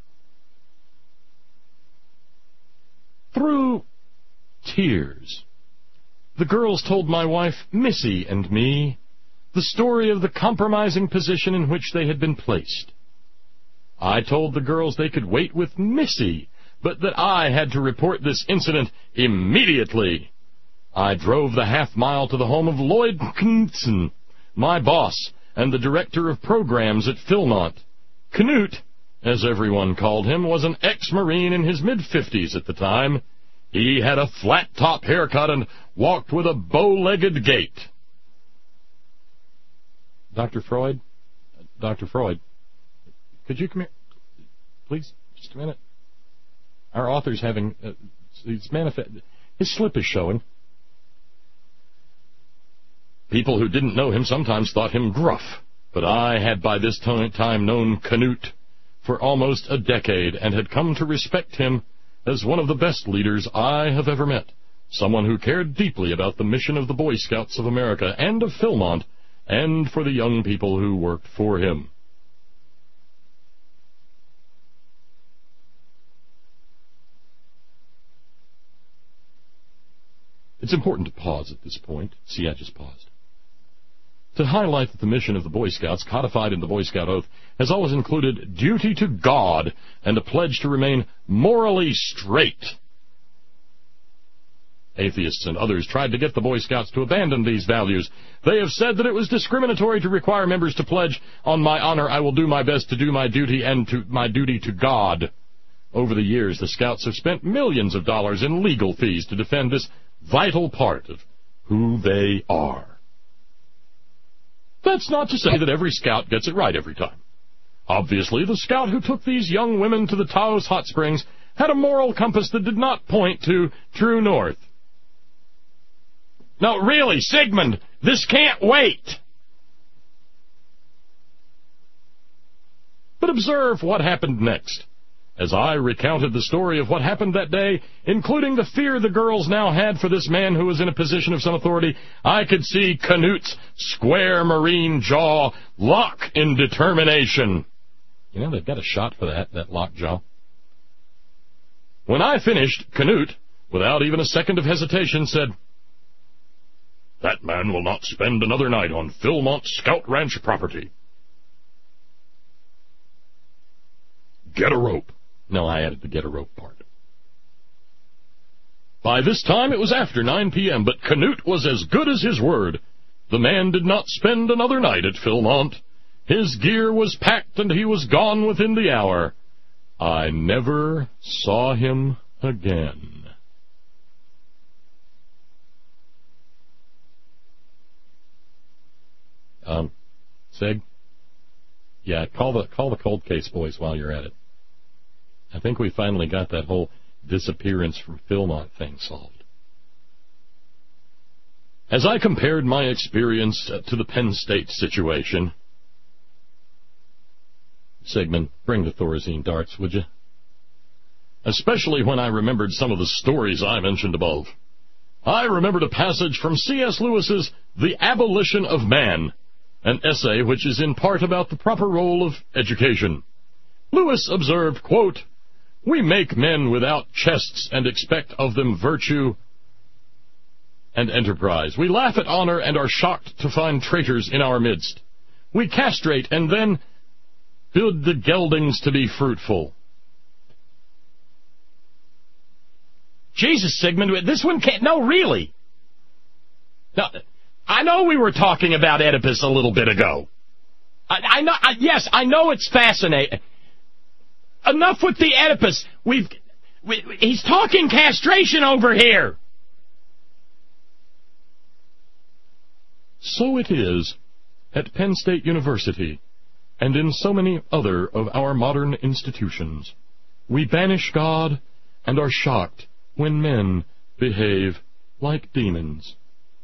Through tears, the girls told my wife, Missy, and me the story of the compromising position in which they had been placed. I told the girls they could wait with Missy, but that I had to report this incident immediately. I drove the half mile to the home of Lloyd Knudsen, my boss, and the director of programs at Philmont. Knut, as everyone called him, was an ex-Marine in his mid-fifties at the time. He had a flat-top haircut and walked with a bow-legged gait. Doctor Freud? Doctor Freud, could you come here, please? Just a minute. Our author's having... Uh, it's manifest. His slip is showing. People who didn't know him sometimes thought him gruff, but I had by this time known Knut for almost a decade and had come to respect him as one of the best leaders I have ever met, someone who cared deeply about the mission of the Boy Scouts of America and of Philmont, and for the young people who worked for him. It's important to pause at this point. See, I just paused. To highlight that the mission of the Boy Scouts, codified in the Boy Scout Oath, has always included duty to God and a pledge to remain morally straight. Atheists and others tried to get the Boy Scouts to abandon these values. They have said that it was discriminatory to require members to pledge, on my honor, I will do my best to do my duty and to my duty to God. Over the years, the Scouts have spent millions of dollars in legal fees to defend this vital part of who they are. That's not to say that every scout gets it right every time. Obviously, the scout who took these young women to the Taos Hot Springs had a moral compass that did not point to true north. No, really, Sigmund, this can't wait. But observe what happened next. As I recounted the story of what happened that day, including the fear the girls now had for this man who was in a position of some authority, I could see Knut's square marine jaw lock in determination. You know, they've got a shot for that, that locked jaw. When I finished, Knut, without even a second of hesitation, said, "That man will not spend another night on Philmont Scout Ranch property. Get a rope." No, I added the get a rope part. By this time, it was after nine p.m., but Knut was as good as his word. The man did not spend another night at Philmont. His gear was packed and he was gone within the hour. I never saw him again. Um, Sig? Yeah, call the call the cold case boys while you're at it. I think we finally got that whole disappearance from Philmont thing solved. As I compared my experience uh, to the Penn State situation, Sigmund, bring the Thorazine darts, would you? Especially when I remembered some of the stories I mentioned above. I remembered a passage from C S Lewis's The Abolition of Man, an essay which is in part about the proper role of education. Lewis observed, quote, "We make men without chests and expect of them virtue and enterprise. We laugh at honor and are shocked to find traitors in our midst. We castrate and then bid the geldings to be fruitful." Jesus, Sigmund, this one can't... No, really. No, I know we were talking about Oedipus a little bit ago. I, I know. I, yes, I know it's fascinating. Enough with the Oedipus. We've... We, he's talking castration over here. So it is at Penn State University and in so many other of our modern institutions. We banish God and are shocked when men behave like demons.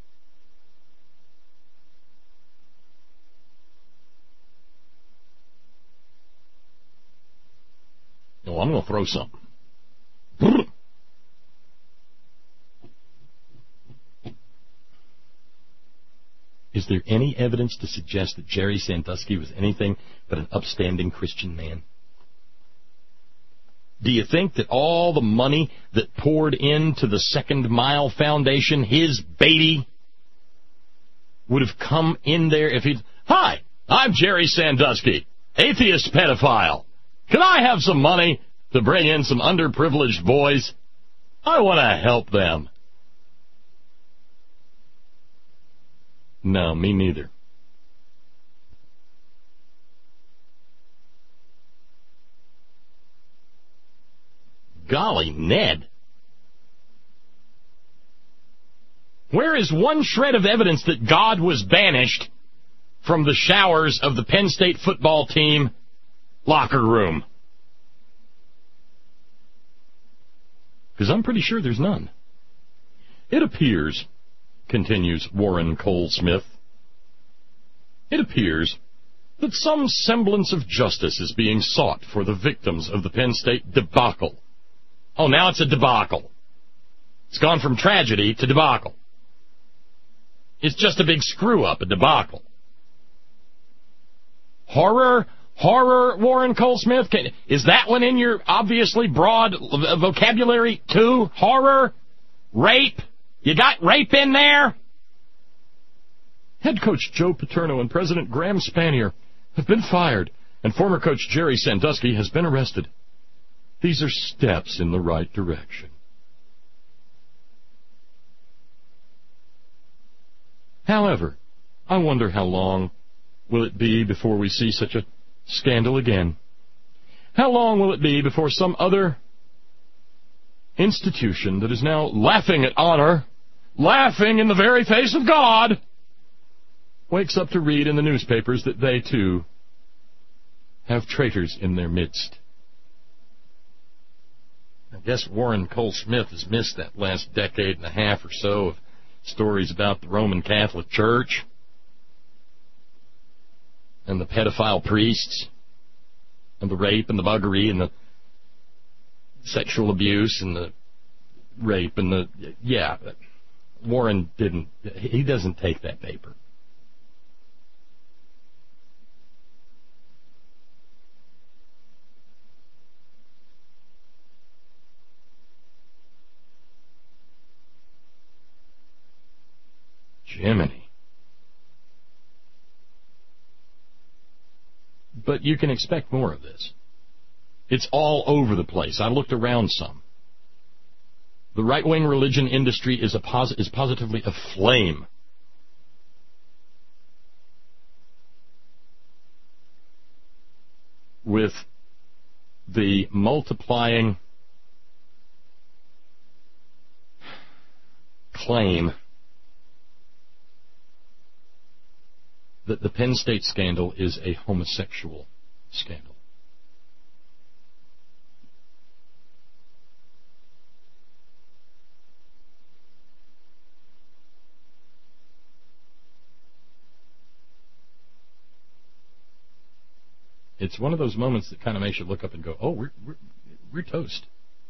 Oh, I'm going to throw something. Is there any evidence to suggest that Jerry Sandusky was anything but an upstanding Christian man? Do you think that all the money that poured into the Second Mile Foundation, his baby, would have come in there if he'd... Hi, I'm Jerry Sandusky, atheist pedophile. Can I have some money to bring in some underprivileged boys? I want to help them. No, me neither. Golly, Ned. Where is one shred of evidence that God was banished from the showers of the Penn State football team locker room? Because I'm pretty sure there's none. It appears, continues Warren Cole Smith, it appears that some semblance of justice is being sought for the victims of the Penn State debacle. Oh, now it's a debacle. It's gone from tragedy to debacle. It's just a big screw-up, a debacle. Horror, horror, Warren Cole Smith? Can, is that one in your obviously broad vocabulary, too? Horror? Rape? You got rape in there? Head coach Joe Paterno and President Graham Spanier have been fired, and former coach Jerry Sandusky has been arrested. These are steps in the right direction. However, I wonder how long will it be before we see such a scandal again? How long will it be before some other institution that is now laughing at honor, laughing in the very face of God, wakes up to read in the newspapers that they, too, have traitors in their midst? I guess Warren Cole Smith has missed that last decade and a half or so of stories about the Roman Catholic Church and the pedophile priests and the rape and the buggery and the sexual abuse and the rape and the... Yeah, Warren didn't... He doesn't take that paper. Jiminy. But you can expect more of this. It's all over the place. I looked around some. The right-wing religion industry is, a posi- is positively aflame with the multiplying claim that the Penn State scandal is a homosexual scandal. It's one of those moments that kind of makes you look up and go, oh, we're, we're, we're toast.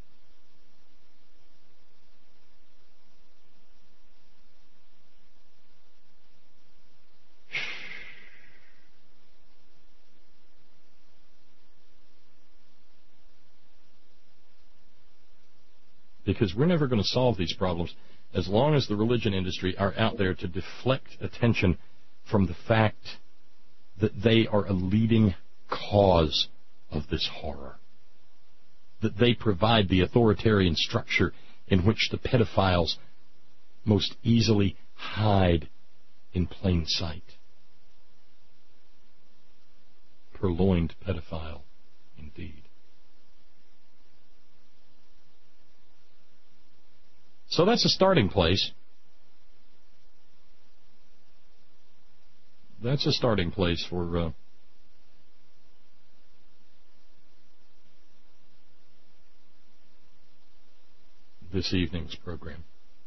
Because we're never going to solve these problems as long as the religion industry are out there to deflect attention from the fact that they are a leading cause of this horror. That they provide the authoritarian structure in which the pedophiles most easily hide in plain sight. Purloined pedophile, indeed. So that's a starting place. That's a starting place for uh, this evening's program.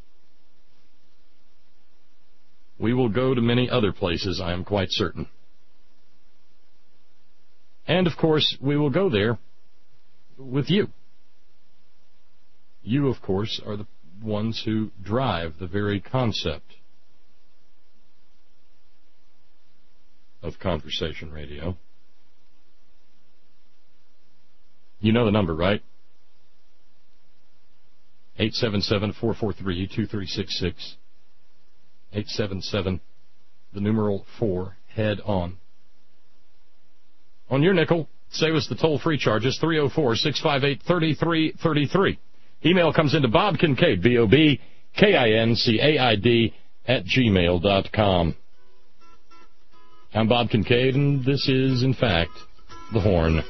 We will go to many other places, I am quite certain. And, of course, we will go there with you. You, of course, are the ones who drive the very concept of conversation radio. You know the number, right? eight seven seven, four four three, two three six six. eight seven seven, the numeral four, head on. On your nickel, save us the toll-free charges, three oh four, six five eight, three three three three. Email comes into Bob Kincaid, B O B K I N C A I D, at gmail dot com. I'm Bob Kincaid, and this is, in fact, The Horn.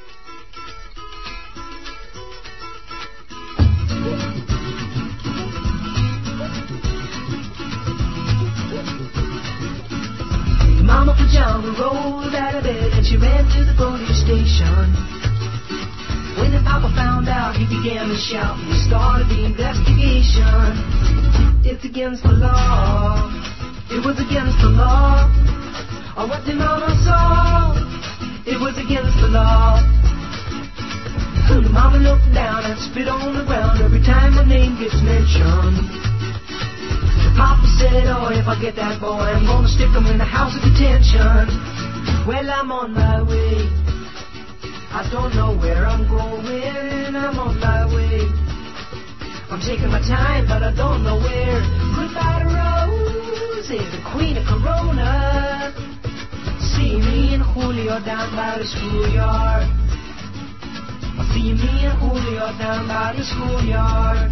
Mama Pajama rolled out of bed and she ran to the police station. When the papa found out, he began to shout and he started the investigation. It's against the law. It was against the law. Oh, what the mama saw. It was against the law. The mama looked down and spit on the ground every time my name gets mentioned. The papa said, oh, if I get that boy, I'm gonna stick him in the house of detention. Well, I'm on my way. I don't know where I'm going, I'm on my way. I'm taking my time, but I don't know where. Goodbye to Rose, the queen of Corona. See me and Julio down by the schoolyard. I see me and Julio down by the schoolyard.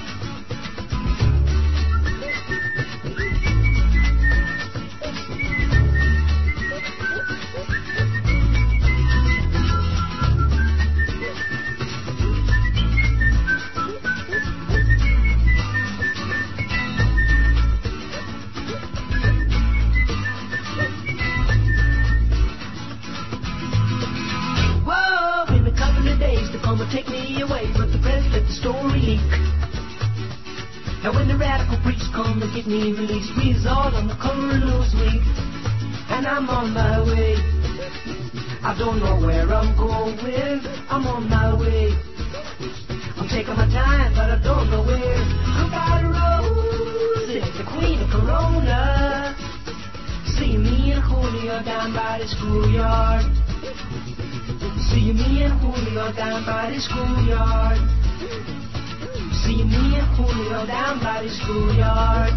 Take me away, but the press let the story leak. And when the radical priests come to get me released, we's all on the cover of Newsweek. And I'm on my way. I don't know where I'm going, I'm on my way. I'm taking my time, but I don't know where. Goodbye to Rose, the queen of Corona. See me and Julio down by the schoolyard. See me and Julio down by the schoolyard. See me and Julio down by the schoolyard.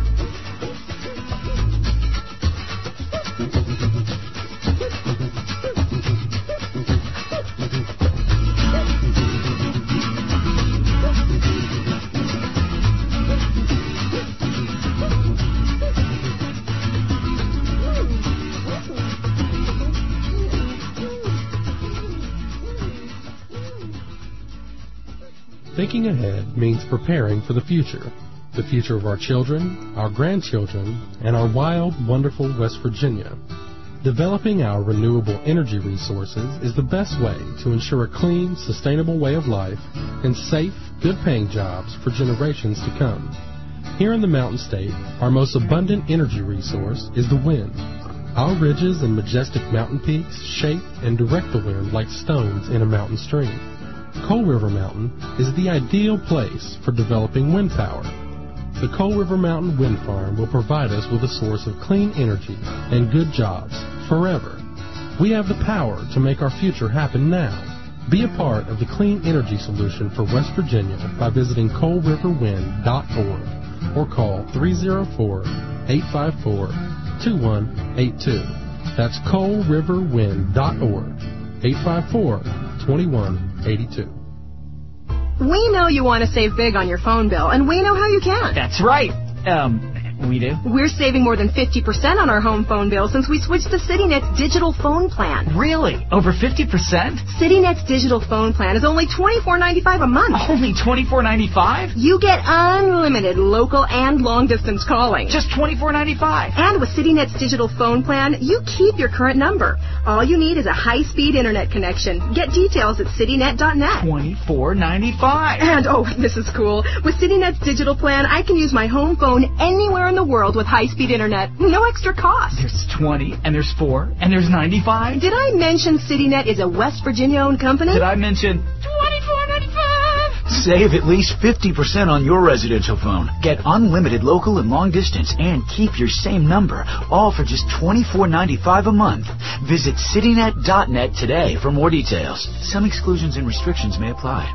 Thinking ahead means preparing for the future. The future of our children, our grandchildren, and our wild, wonderful West Virginia. Developing our renewable energy resources is the best way to ensure a clean, sustainable way of life and safe, good-paying jobs for generations to come. Here in the Mountain State, our most abundant energy resource is the wind. Our ridges and majestic mountain peaks shape and direct the wind like stones in a mountain stream. Coal River Mountain is the ideal place for developing wind power. The Coal River Mountain Wind Farm will provide us with a source of clean energy and good jobs forever. We have the power to make our future happen now. Be a part of the clean energy solution for West Virginia by visiting coal river wind dot org or call three oh four, eight five four, two one eight two. That's coal river wind dot org, eight five four, two one eight two. We know you want to save big on your phone bill, and we know how you can. That's right. Um, we do? We're saving more than fifty percent on our home phone bill since we switched to CityNet's digital phone plan. Really? Over fifty percent? CityNet's digital phone plan is only twenty-four ninety-five a month. Only twenty-four ninety-five? You get unlimited local and long-distance calling. Just twenty-four ninety-five. And with CityNet's digital phone plan, you keep your current number. All you need is a high-speed internet connection. Get details at citynet dot net. twenty-four ninety-five. And, oh, this is cool. With CityNet's digital plan, I can use my home phone anywhere in the world with high-speed internet. No extra cost. There's twenty, and there's four, and there's ninety-five. Did I mention CityNet is a West Virginia-owned company? Did I mention twenty-four ninety-five? Save at least fifty percent on your residential phone. Get unlimited local and long distance and keep your same number, all for just twenty-four ninety-five a month. Visit citynet dot net today for more details. Some exclusions and restrictions may apply.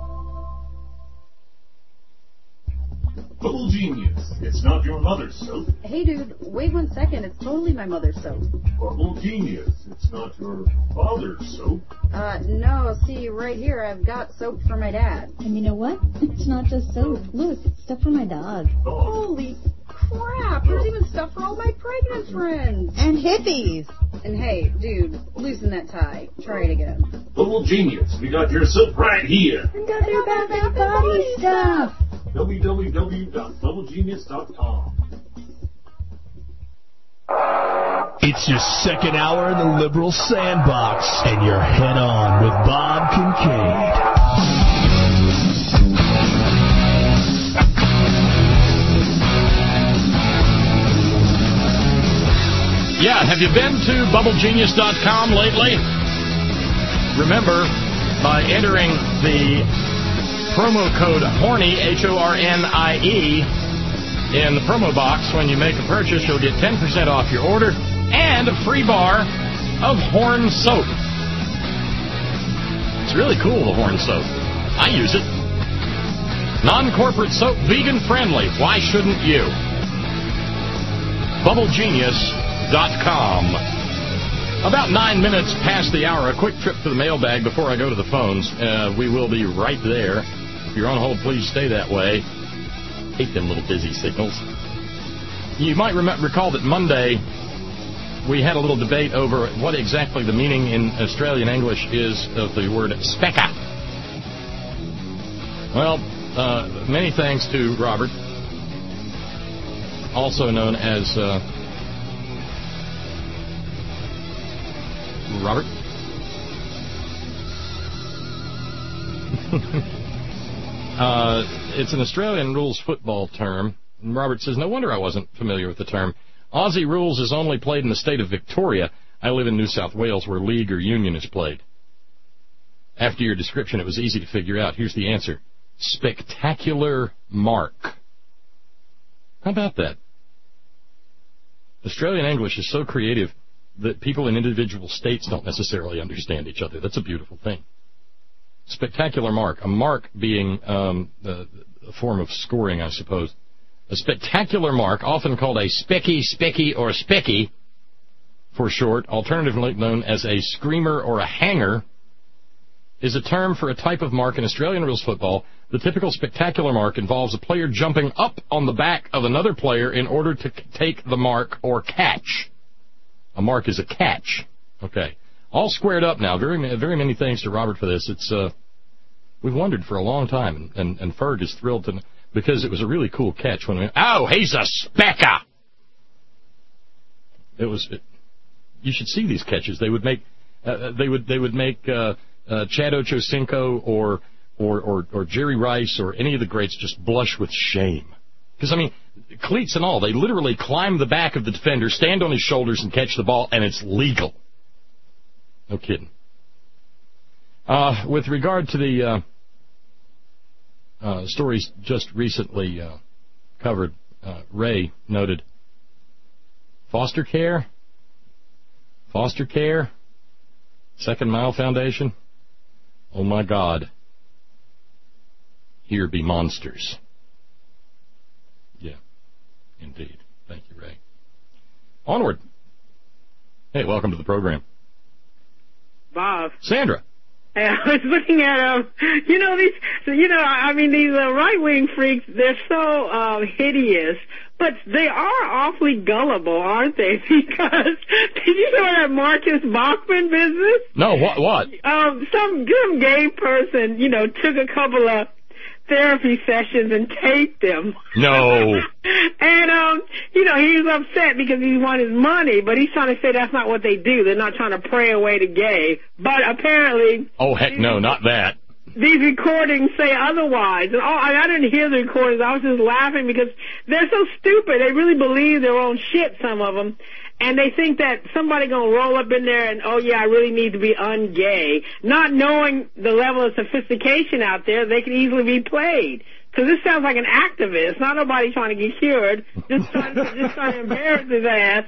Bubble Genius. It's not your mother's soap. Hey, dude, wait one second. It's totally my mother's soap. Bubble Genius. It's not your father's soap. Uh, no, see, right here, I've got soap for my dad. And you know what? It's not just soap. Look, it's stuff for my dog. Holy crap! There's even stuff for all my pregnant friends. And hippies. And hey, dude, loosen that tie. Try it again. Bubble Genius. We got your soap right here. And got their bath and body stuff. w w w dot bubble genius dot com. It's your second hour in the liberal sandbox, and you're head on with Bob Kincaid. Yeah, have you been to bubble genius dot com lately? Remember, by entering the promo code HORNIE, H O R N I E, in the promo box when you make a purchase, you'll get ten percent off your order and a free bar of Horn soap. It's really cool, the Horn soap. I use it. Non-corporate soap, vegan friendly. Why shouldn't you? bubble genius dot com. About nine minutes past the hour, a quick trip to the mailbag before I go to the phones. Uh, we will be right there. If you're on hold, please stay that way. Hate them little busy signals. You might rem- recall that Monday we had a little debate over what exactly the meaning in Australian English is of the word specca. Well, uh, many thanks to Robert, also known as uh, Robert. uh, it's an Australian rules football term. And Robert says, no wonder I wasn't familiar with the term. Aussie rules is only played in the state of Victoria. I live in New South Wales where league or union is played. After your description, it was easy to figure out. Here's the answer. Spectacular mark. How about that? Australian English is so creative that people in individual states don't necessarily understand each other. That's a beautiful thing. Spectacular mark. A mark being um, a, a form of scoring, I suppose. A spectacular mark, often called a specky, specky, or specky for short, alternatively known as a screamer or a hanger, is a term for a type of mark in Australian rules football. The typical spectacular mark involves a player jumping up on the back of another player in order to c- take the mark or catch. A mark is a catch. Okay. All squared up now. Very, very many thanks to Robert for this. It's uh, We've wondered for a long time, and, and, and Ferg is thrilled to, because it was a really cool catch when we, oh, he's a specker! It was, it, you should see these catches. They would make, uh, they would, they would make, uh, uh, Chad Ochocinco or, or, or, or Jerry Rice or any of the greats just blush with shame. Because, I mean, cleats and all, they literally climb the back of the defender, stand on his shoulders and catch the ball, and it's legal. No kidding. Uh, with regard to the, uh, Uh, stories just recently uh, covered, uh, Ray noted, foster care, foster care, Second Mile Foundation, oh my God, here be monsters. Yeah, indeed. Thank you, Ray. Onward. Hey, welcome to the program. Bob. Sandra. Hey, I was looking at, um, you know, these, you know, I mean, these uh, right-wing freaks, they're so um, hideous, but they are awfully gullible, aren't they? Because, did you know that Marcus Bachman business? No, what, what? Um, some, some gay person, you know, took a couple of therapy sessions and taped them. No. And, um, you know, he was upset because he wanted his money, but he's trying to say that's not what they do. They're not trying to pray away the gay. But apparently... Oh, heck no, not that. These recordings say otherwise. And all, I didn't hear the recordings. I was just laughing because they're so stupid. They really believe their own shit, some of them. And they think that somebody going to roll up in there and, oh, yeah, I really need to be ungay. Not knowing the level of sophistication out there, they can easily be played. Because this sounds like an activist, not nobody trying to get cured, just trying to, just trying to embarrass his ass.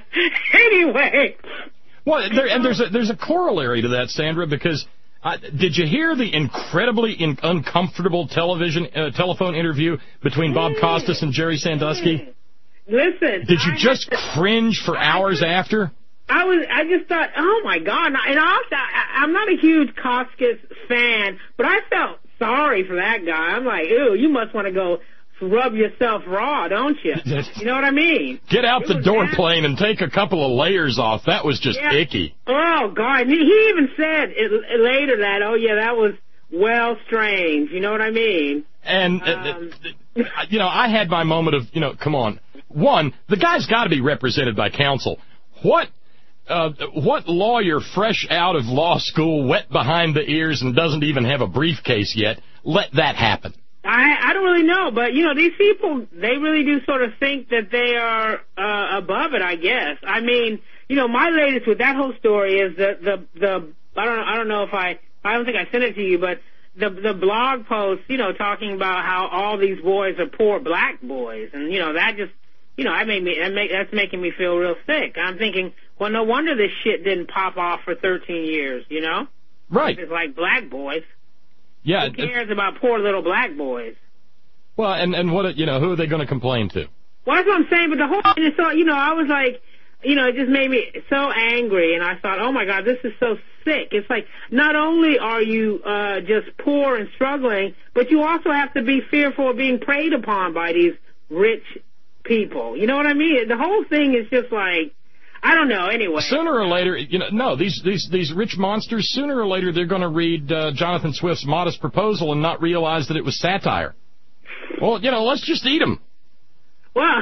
Anyway. Well, there, and there's a, there's a corollary to that, Sandra, because uh, did you hear the incredibly in, uncomfortable television uh, telephone interview between Bob Costas and Jerry Sandusky? Listen. Did you I just cringe for hours after? I was. I just thought, oh my God! And also, I, I'm not a huge Costas fan, but I felt sorry for that guy. I'm like, ooh, you must want to go rub yourself raw, don't you? You know what I mean? Get out the door plane and take a couple of layers off. That was just yeah. icky. Oh God! He even said it, later that, oh yeah, that was well strange. You know what I mean? And um, uh, you know, I had my moment of, you know, come on. One, the guy's got to be represented by counsel. What uh, what lawyer fresh out of law school, wet behind the ears, and doesn't even have a briefcase yet, let that happen? I, I don't really know, but, you know, these people, they really do sort of think that they are uh, above it, I guess. I mean, you know, my latest with that whole story is the, the, the I don't I don't know if I, I don't think I sent it to you, but the the blog post, you know, talking about how all these boys are poor black boys, and, you know, that just, you know, I made me, that make, that's making me feel real sick. I'm thinking, well, no wonder this shit didn't pop off for thirteen years, you know? Right. It's like black boys. Yeah. Who cares about poor little black boys? Well, and, and what, you know, who are they going to complain to? Well, that's what I'm saying, but the whole thing is so, you know, I was like, you know, it just made me so angry, and I thought, oh my God, this is so sick. It's like, not only are you uh, just poor and struggling, but you also have to be fearful of being preyed upon by these rich people. You know what I mean? The whole thing is just like, I don't know, anyway. Sooner or later, you know, no, these these these rich monsters, sooner or later they're going to read uh, Jonathan Swift's Modest Proposal and not realize that it was satire. Well, you know, let's just eat them. Well,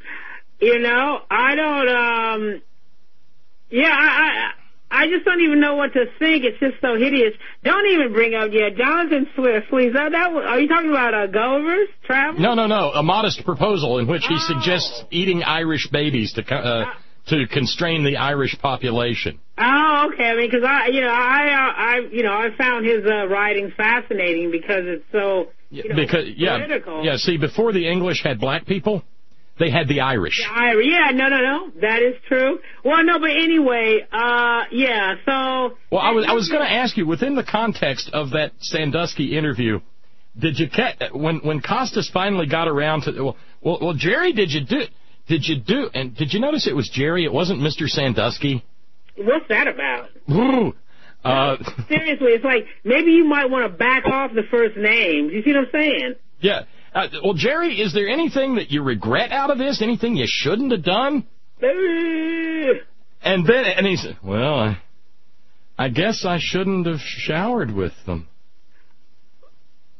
you know, I don't, um, yeah, I, I, I just don't even know what to think. It's just so hideous. Don't even bring up, yeah, Jonathan Swift, please. That, that, are you talking about uh, Gulliver's Travel? No, no, no, a Modest Proposal in which he oh. suggests eating Irish babies to uh, to constrain the Irish population. Oh, okay. I mean, because I, you know, I, uh, I, you know, I found his uh, writing fascinating because it's so, you know, because, yeah, political. Yeah, see, before the English had black people, they had the Irish. The Irish, yeah, no, no, no, that is true. Well, no, but anyway, uh, yeah, so. Well, I was, I was going to ask you, within the context of that Sandusky interview, did you catch, when, when Costas finally got around to, well, well, well, Jerry, did you do, did you do, and did you notice it was Jerry, it wasn't Mister Sandusky? What's that about? Ooh. Uh, Seriously, it's like, maybe you might want to back off the first names. You see what I'm saying? Yeah. Uh, well, Jerry, is there anything that you regret out of this? Anything you shouldn't have done? And then, and he said, well, I, I guess I shouldn't have showered with them.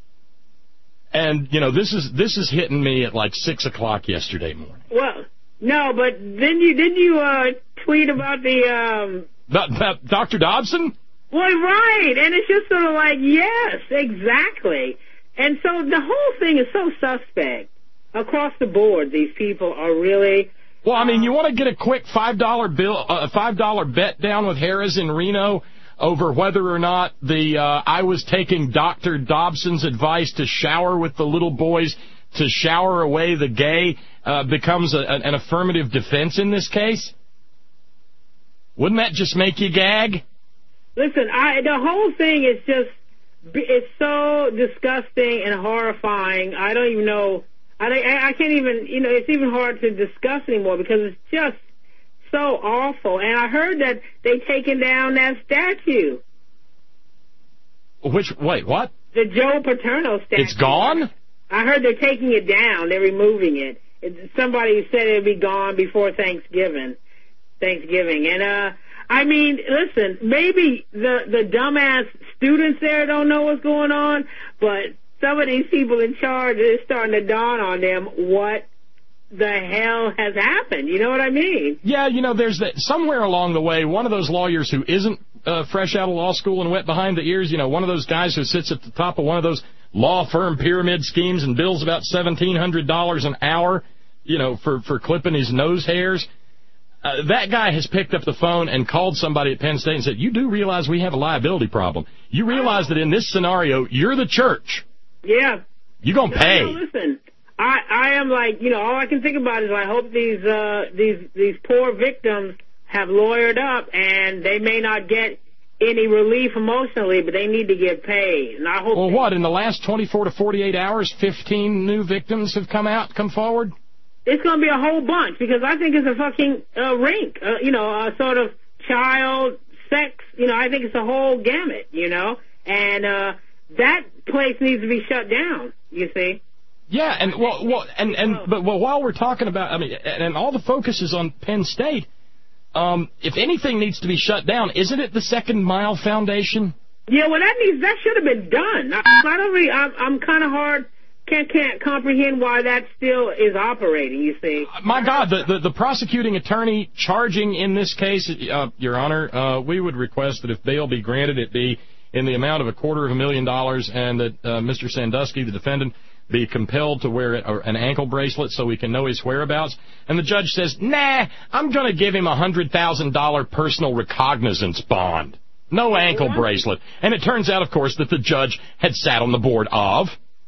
And, you know, this is this is hitting me at like six o'clock yesterday morning. Well, no, but didn't you, didn't you uh, tweet about the... Um... About, about Doctor Dobson? Well, right, and it's just sort of like, yes, exactly. And so the whole thing is so suspect. Across the board, these people are really... Well, I mean, you want to get a quick five dollar bill, a uh, five dollar bet down with Harris in Reno over whether or not the uh, I was taking Doctor Dobson's advice to shower with the little boys to shower away the gay uh, becomes a, an affirmative defense in this case? Wouldn't that just make you gag? Listen, I, the whole thing is just, it's so disgusting and horrifying. I don't even know... I, I can't even, you know, it's even hard to discuss anymore because it's just so awful. And I heard that they taken down that statue. Which, wait, what? The Joe Paterno statue. It's gone? I heard they're taking it down. They're removing it. it somebody said it would be gone before Thanksgiving. Thanksgiving. And, uh, I mean, listen, maybe the, the dumbass students there don't know what's going on, but... some of these people in charge, it's starting to dawn on them what the hell has happened. You know what I mean? Yeah, you know, there's that somewhere along the way, one of those lawyers who isn't uh, fresh out of law school and wet behind the ears, you know, one of those guys who sits at the top of one of those law firm pyramid schemes and bills about seventeen hundred dollars an hour, you know, for, for clipping his nose hairs. Uh, that guy has picked up the phone and called somebody at Penn State and said, you do realize we have a liability problem. You realize that in this scenario, you're the church. Yeah. You're going to pay. No, listen, I, I am like, you know, all I can think about is I hope these, uh, these, these poor victims have lawyered up and they may not get any relief emotionally, but they need to get paid. And I hope. Well, they, what, in the last twenty-four to forty-eight hours, fifteen new victims have come out, come forward? It's going to be a whole bunch because I think it's a fucking uh, rink, uh, you know, a sort of child sex, you know, I think it's a whole gamut, you know, and, uh, that place needs to be shut down, you see. Yeah, and well, well and and but well, while we're talking about, I mean, and, and all the focus is on Penn State. Um, if anything needs to be shut down, isn't it the Second Mile Foundation? Yeah, well, that needs that should have been done. I, I don't really. I'm, I'm kind of hard. Can't can't comprehend why that still is operating. You see. My God, the the, the prosecuting attorney charging in this case, uh, Your Honor, uh, we would request that if bail be granted, it be in the amount of a quarter of a million dollars, and that uh, Mister Sandusky, the defendant, be compelled to wear an ankle bracelet so we can know his whereabouts. And the judge says, nah, I'm going to give him a one hundred thousand dollars personal recognizance bond. No ankle yeah. bracelet. And it turns out, of course, that the judge had sat on the board of...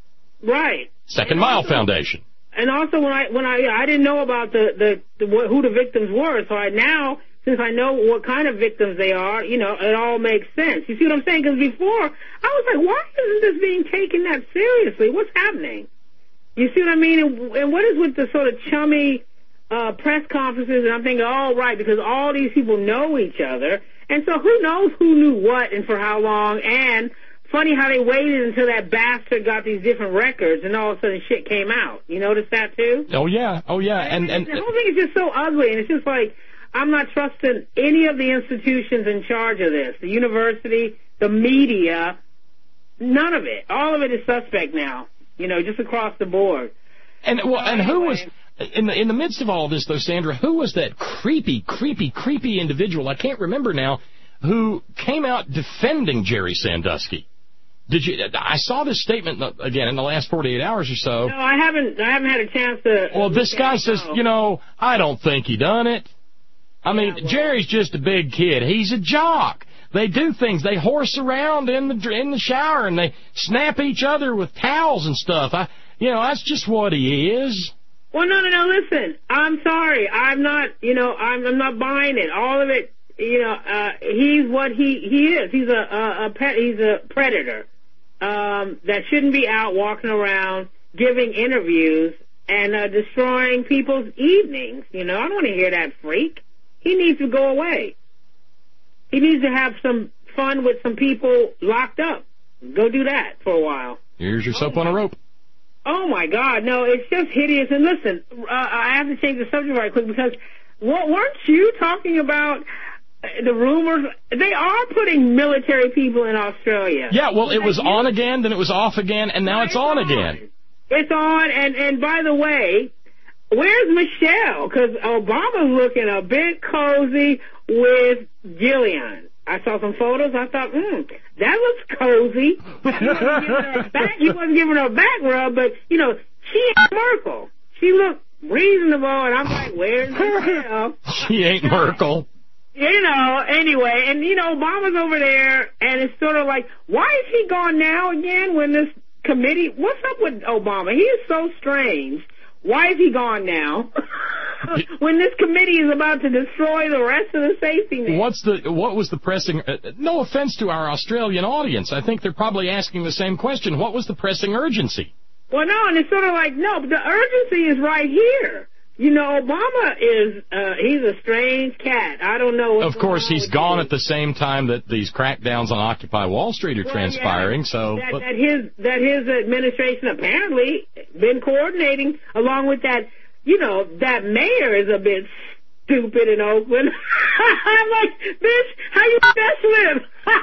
Right. Second Mile also, Foundation. And also, when I when I I didn't know about the, the, the who the victims were, so I now... Since I know what kind of victims they are, you know, it all makes sense. You see what I'm saying? Because before, I was like, why isn't this being taken that seriously? What's happening? You see what I mean? And, and what is with the sort of chummy uh, press conferences? And I'm thinking, oh, right, because all these people know each other. And so who knows who knew what and for how long. And funny how they waited until that bastard got these different records and all of a sudden shit came out. You notice that, too? Oh, yeah. Oh, yeah. And, and, and the whole thing is just so ugly. And it's just like... I'm not trusting any of the institutions in charge of this. The university, the media, none of it. All of it is suspect now, you know, just across the board. And well, and who was, in the in the midst of all of this, though, Sandra, who was that creepy, creepy, creepy individual, I can't remember now, who came out defending Jerry Sandusky? Did you? I saw this statement, again, in the last forty-eight hours or so. No, I haven't, I haven't had a chance to... Well, this guy says, you know, I don't think he done it. I mean, yeah, well, Jerry's just a big kid. He's a jock. They do things. They horse around in the in the shower and they snap each other with towels and stuff. I, you know, that's just what he is. Well, no, no, no. Listen, I'm sorry. I'm not. You know, I'm, I'm not buying it. All of it. You know, uh, he's what he he is. He's a a, a pet. He's a predator um, that shouldn't be out walking around giving interviews and uh, destroying people's evenings. You know, I don't want to hear that freak. He needs to go away. He needs to have some fun with some people locked up. Go do that for a while. Here's your soap oh on a rope. Oh, my God. No, it's just hideous. And listen, uh, I have to change the subject right quick because what, weren't you talking about the rumors? They are putting military people in Australia. Yeah, well, it was on again, then it was off again, and now it's on again. It's on, and, and by the way, where's Michelle? Because Obama's looking a bit cozy with Jillian. I saw some photos. I thought, hmm, that looks cozy. He wasn't giving her a back, he wasn't giving her a back rub, but, you know, she ain't Merkel. She looked reasonable, and I'm like, where's Michelle? She ain't Merkel. You know, anyway, and, you know, Obama's over there, and it's sort of like, why is he gone now again when this committee, what's up with Obama? He is so strange. Why is he gone now? When this committee is about to destroy the rest of the safety net. What's the what was the pressing? Uh, no offense to our Australian audience, I think they're probably asking the same question. What was the pressing urgency? Well, no, and it's sort of like no, but the urgency is right here. You know, Obama is uh, he's a strange cat. I don't know. What's of course, he's gone him. at the same time that these crackdowns on Occupy Wall Street are well, transpiring. Yeah, so that, but, that his that his administration apparently been coordinating along with that. You know, that mayor is a bit stupid in Oakland. I'm like, bitch, how you best live?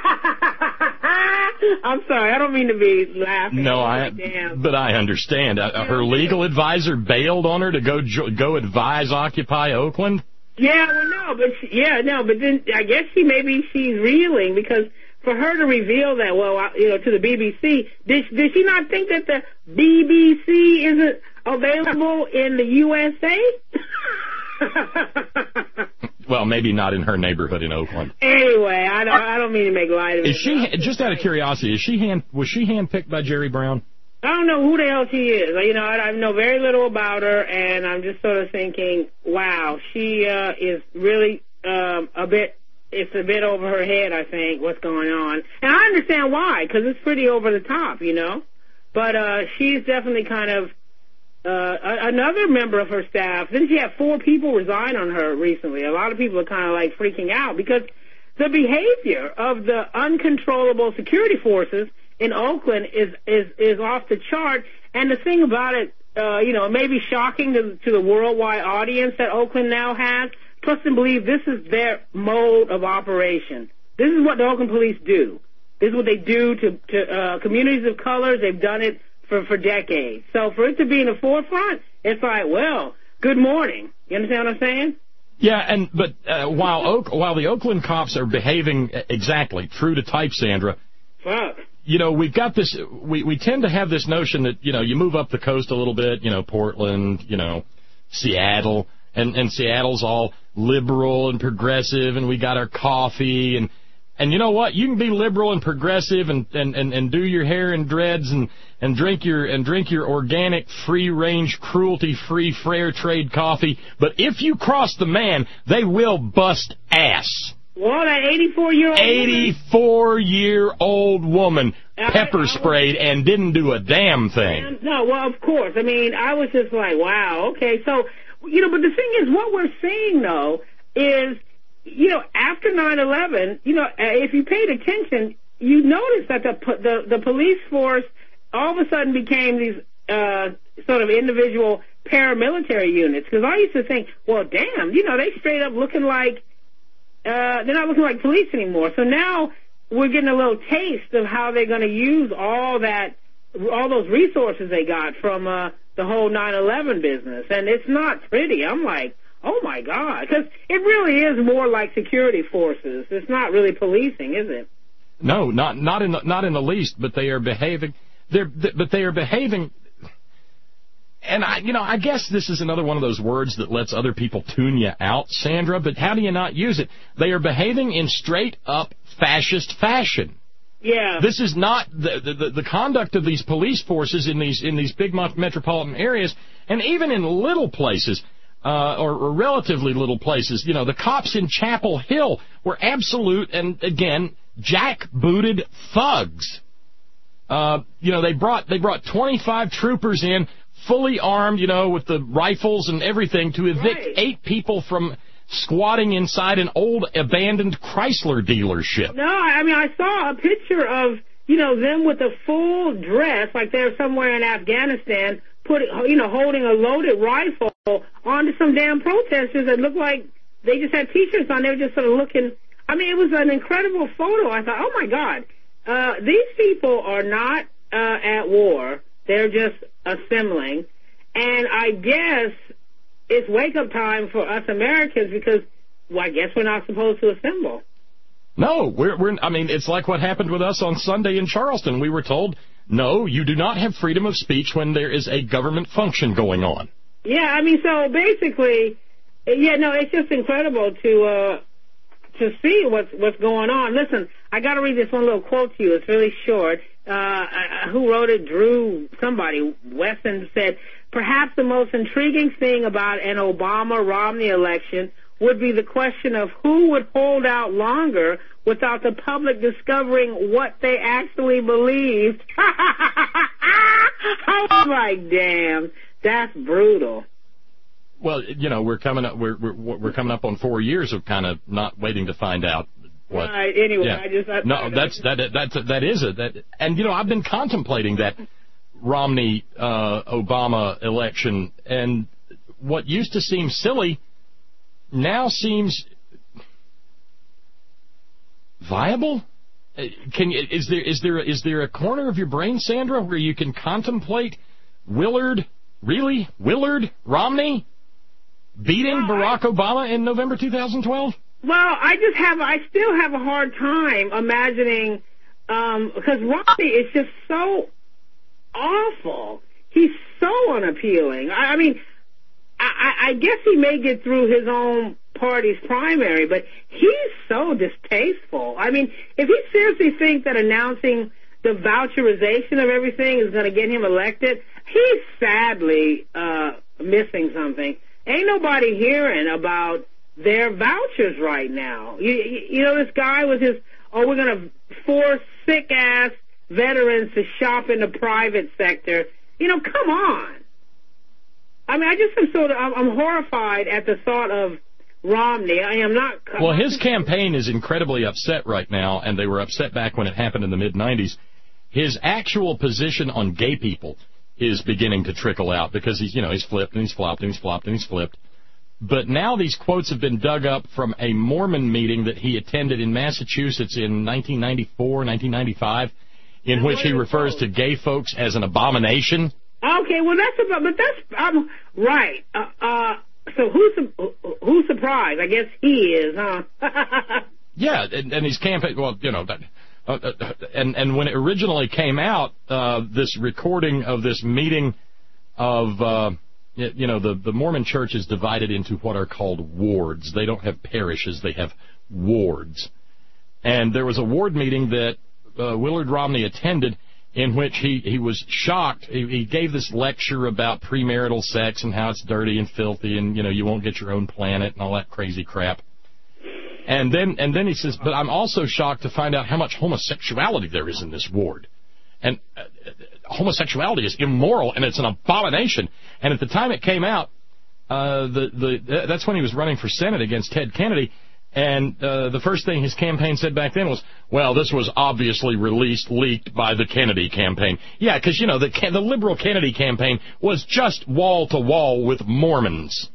I'm sorry, I don't mean to be laughing. No, I. Like, damn. But I understand. Uh, her legal advisor bailed on her to go jo- go advise Occupy Oakland. Yeah, well, no, but she, yeah, no, but then I guess she maybe she's reeling because for her to reveal that, well, you know, to the B B C, did did she not think that the B B C isn't available in the U S A? Well, maybe not in her neighborhood in Oakland. Anyway, I don't I don't mean to make light of it. Is she just out of curiosity? Is she hand was she handpicked by Jerry Brown? I don't know who the hell she is. You know, I, I know very little about her, and I'm just sort of thinking, wow, she uh, is really um, a bit. It's a bit over her head, I think, what's going on. And I understand why, because it's pretty over the top, you know. But uh, she's definitely kind of uh, another member of her staff. Then she had four people resign on her recently. A lot of people are kind of like freaking out because the behavior of the uncontrollable security forces in Oakland is is is off the chart. And the thing about it, uh, you know, it may be shocking to, to the worldwide audience that Oakland now has. Trust and believe this is their mode of operation. This is what the Oakland police do. This is what they do to, to uh, communities of color. They've done it for, for decades. So for it to be in the forefront, it's like, well, good morning. You understand what I'm saying? Yeah, and but uh, while Oak, while the Oakland cops are behaving exactly true to type, Sandra, fuck. You know, we've got this. We we tend to have this notion that you know you move up the coast a little bit. You know, Portland. You know, Seattle. And, and Seattle's all liberal and progressive, and we got our coffee, and and you know what? You can be liberal and progressive, and, and, and, and do your hair in dreads, and, and drink your and drink your organic, free range, cruelty free, fair trade coffee. But if you cross the man, they will bust ass. Well, that eighty-four year old eighty-four year old woman pepper sprayed and didn't do a damn thing. No, well, of course. I mean, I was just like, wow, okay, so. You know, but the thing is, what we're seeing, though, is, you know, after nine eleven, you know, if you paid attention, you noticed that the the, the police force all of a sudden became these uh, sort of individual paramilitary units. Because I used to think, well, damn, you know, they straight up looking like, uh, they're not looking like police anymore. So now we're getting a little taste of how they're going to use all that, all those resources they got from uh, the whole nine eleven business. And it's not pretty. I'm like, oh, my God. Because it really is more like security forces. It's not really policing, is it? No, not not in the, not in the least. But they are behaving. They're but they are behaving. And I, you know, I guess this is another one of those words that lets other people tune you out, Sandra. But how do you not use it? They are behaving in straight up fascist fashion. Yeah. This is not the, the the conduct of these police forces in these in these big metropolitan areas, and even in little places, uh, or, or relatively little places. You know, the cops in Chapel Hill were absolute and again jackbooted thugs. Uh, you know, they brought they brought twenty-five troopers in, fully armed, you know, with the rifles and everything, to evict right. eight people from squatting inside an old abandoned Chrysler dealership. No, I mean, I saw a picture of, you know, them with a full dress, like they're somewhere in Afghanistan, put, you know, holding a loaded rifle onto some damn protesters that looked like they just had T-shirts on. They were just sort of looking. I mean, it was an incredible photo. I thought, oh, my God, uh, these people are not uh, at war. They're just assembling. And I guess it's wake-up time for us Americans because, well, I guess we're not supposed to assemble. No, we're, we're, I mean, it's like what happened with us on Sunday in Charleston. We were told, no, you do not have freedom of speech when there is a government function going on. Yeah, I mean, so basically, yeah, no, it's just incredible to uh, to see what's what's going on. Listen, I got to read this one little quote to you. It's really short. Uh, who wrote it? Drew, somebody, Weston said, perhaps the most intriguing thing about an Obama-Romney election would be the question of who would hold out longer without the public discovering what they actually believed. I was like, damn, that's brutal. Well, you know, we're coming up. We're we're, we're coming up on four years of kind of not waiting to find out what. Right. Anyway, yeah. I just I no, that's that that's that is it. That and you know, I've been contemplating that Romney uh, Obama election, and what used to seem silly now seems viable. Can you, is there is there is there a corner of your brain, Sandra, where you can contemplate Willard, really Willard Romney beating Barack Obama in November two thousand twelve? Well, I just have I still have a hard time imagining um, because Romney is just so awful. He's so unappealing. I, I mean. I, I guess he may get through his own party's primary, but he's so distasteful. I mean, if he seriously thinks that announcing the voucherization of everything is going to get him elected, he's sadly uh, missing something. Ain't nobody hearing about their vouchers right now. You, you know, this guy with his, oh, we're going to force sick-ass veterans to shop in the private sector. You know, come on. I mean, I just am sort of, I'm, I'm horrified at the thought of Romney. I am not. Well, his campaign is incredibly upset right now, and they were upset back when it happened in the mid nineties. His actual position on gay people is beginning to trickle out because he's, you know, he's flipped and he's flopped and he's flopped and he's flipped. But now these quotes have been dug up from a Mormon meeting that he attended in Massachusetts in nineteen ninety-four, nineteen ninety-five, in which he refers to gay folks as an abomination. Okay, well, that's about, but that's, um, right. Uh, uh, so who's, who's surprised? I guess he is, huh? Yeah, and, and his campaign, well, you know, uh, uh, and, and when it originally came out, uh, this recording of this meeting of, uh, you know, the, the Mormon church is divided into what are called wards. They don't have parishes, they have wards. And there was a ward meeting that uh, Willard Romney attended, in which he, he was shocked. He, he gave this lecture about premarital sex and how it's dirty and filthy and, you know, you won't get your own planet and all that crazy crap. And then and then he says, but I'm also shocked to find out how much homosexuality there is in this ward. And uh, homosexuality is immoral and it's an abomination. And at the time it came out, uh, the the that's when he was running for Senate against Ted Kennedy. And uh, the first thing his campaign said back then was, well, this was obviously released, leaked by the Kennedy campaign. Yeah, because, you know, the the liberal Kennedy campaign was just wall-to-wall with Mormons.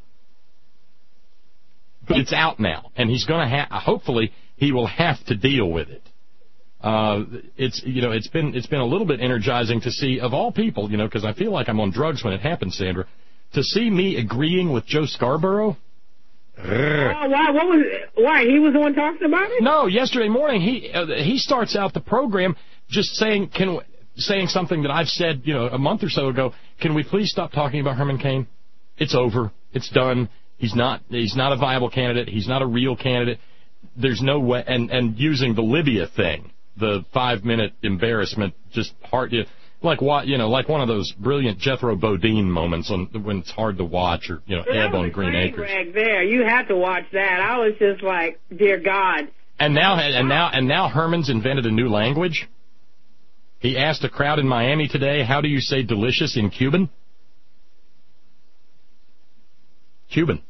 But it's out now, and he's going to have, hopefully, he will have to deal with it. Uh, it's, you know, it's been, it's been a little bit energizing to see, of all people, you know, because I feel like I'm on drugs when it happens, Sandra, to see me agreeing with Joe Scarborough. Oh, why? What was it? Why? He was the one talking about it? No, yesterday morning he uh, he starts out the program just saying can saying something that I've said, you know, a month or so ago. Can we please stop talking about Herman Cain? It's over. It's done. He's not he's not a viable candidate. He's not a real candidate. There's no way. And and using the Libya thing, the five minute embarrassment, just hard. You know, Like what you know, like one of those brilliant Jethro Bodine moments on when it's hard to watch, or you know, Ebb on Green Acres. Rag there, you have to watch that. I was just like, dear God. And now, and now, and now, Herman's invented a new language. He asked a crowd in Miami today, "How do you say delicious in Cuban?" Cuban.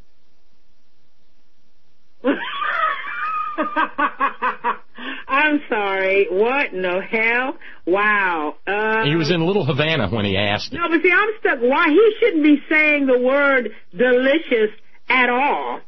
I'm sorry. What in the hell? Wow. Uh, he was in Little Havana when he asked it. No, but see, I'm stuck. Why? He shouldn't be saying the word delicious at all.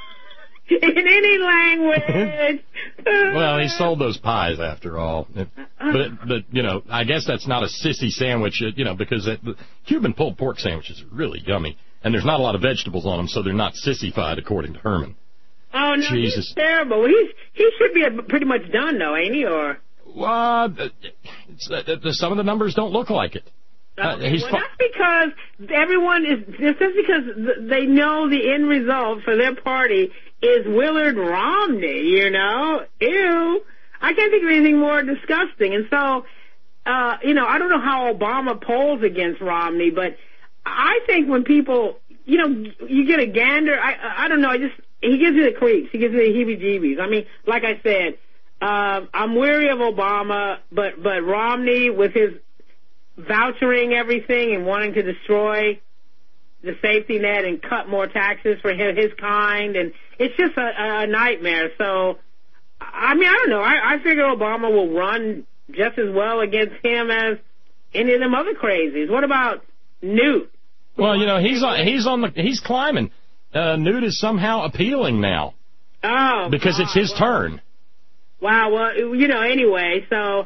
In any language. Well, he sold those pies after all. It, But, but you know, I guess that's not a sissy sandwich, you know, because it, the Cuban pulled pork sandwiches are really yummy, and there's not a lot of vegetables on them, so they're not sissified, according to Herman. Oh, no, Jesus. he's terrible. He's, he should be a, pretty much done, though, ain't he? Or uh, it's, uh, some of the numbers don't look like it. Uh, okay, he's well, that's because everyone is, it's just because they know the end result for their party is Willard Romney, you know? Ew. I can't think of anything more disgusting. And so, uh, you know, I don't know how Obama polls against Romney, but I think when people, you know, you get a gander, I I don't know, I just, he gives me the creeps. He gives me the heebie-jeebies. I mean, like I said, uh, I'm weary of Obama, but, but Romney with his vouchering everything and wanting to destroy the safety net and cut more taxes for his, his kind, and it's just a, a nightmare. So, I mean, I don't know. I, I figure Obama will run just as well against him as any of them other crazies. What about Newt? Well, you know, he's on, he's on the he's climbing. Uh, Newt is somehow appealing now. Oh, because God, it's his well, turn. Wow. Well, you know, anyway, so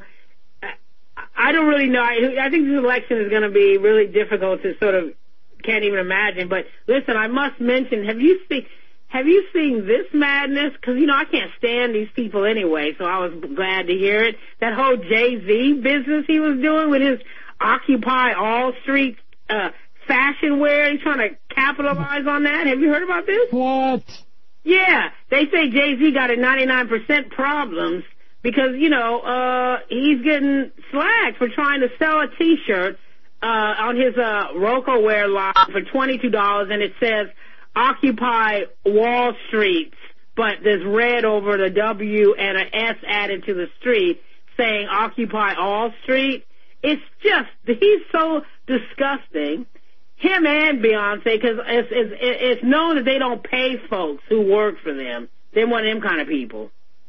I don't really know. I, I think this election is going to be really difficult to sort of can't even imagine. But listen, I must mention, have you seen? Have you seen this madness? Because, you know, I can't stand these people anyway, so I was glad to hear it. That whole Jay-Z business he was doing with his Occupy All Street uh, fashion wear. He's trying to capitalize on that. Have you heard about this? What? Yeah. They say Jay-Z got a ninety-nine percent problems because, you know, uh, he's getting slack for trying to sell a T-shirt uh, on his uh, Roco Wear line for twenty-two dollars, and it says, Occupy Wall Street, but there's red over the W and an S added to the street saying Occupy All Street. It's just, he's so disgusting. Him and Beyonce, because it's, it's, it's known that they don't pay folks who work for them. They're one of them kind of people.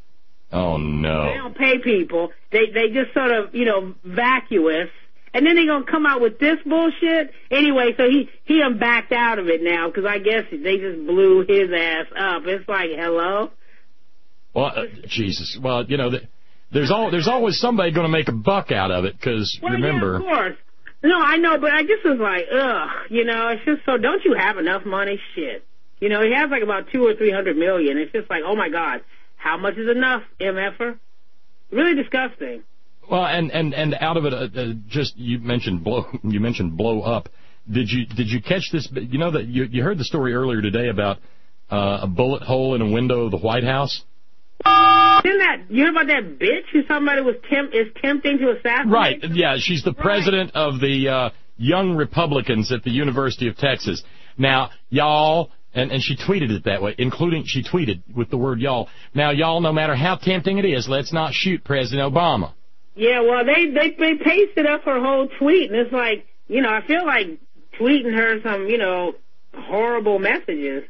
Oh, no. They don't pay people. They, they just sort of, you know, vacuous. And then they're going to come out with this bullshit? Anyway, so he, he done backed out of it now, because I guess they just blew his ass up. It's like, hello? Well, uh, Jesus. Well, you know, there's all, there's always somebody going to make a buck out of it, because well, remember... Yeah, of course. No, I know, but I just was like, ugh, you know, it's just so, don't you have enough money? Shit. You know, he has like about two or three hundred million. It's just like, oh my God, how much is enough, M F-er? Really disgusting. Well, and, and, and out of it, uh, uh, just you mentioned blow you mentioned blow up. Did you did you catch this? You know that you you heard the story earlier today about uh, a bullet hole in a window of the White House. Didn't that you heard about that bitch who somebody was temp, is tempting to assassinate? Right. Yeah, she's the president right. of the uh, Young Republicans at the University of Texas. Now, y'all. And, and she tweeted it that way, including she tweeted with the word y'all. Now, y'all, no matter how tempting it is, let's not shoot President Obama. Yeah, well, they, they, they pasted up her whole tweet, and it's like, you know, I feel like tweeting her some, you know, horrible messages.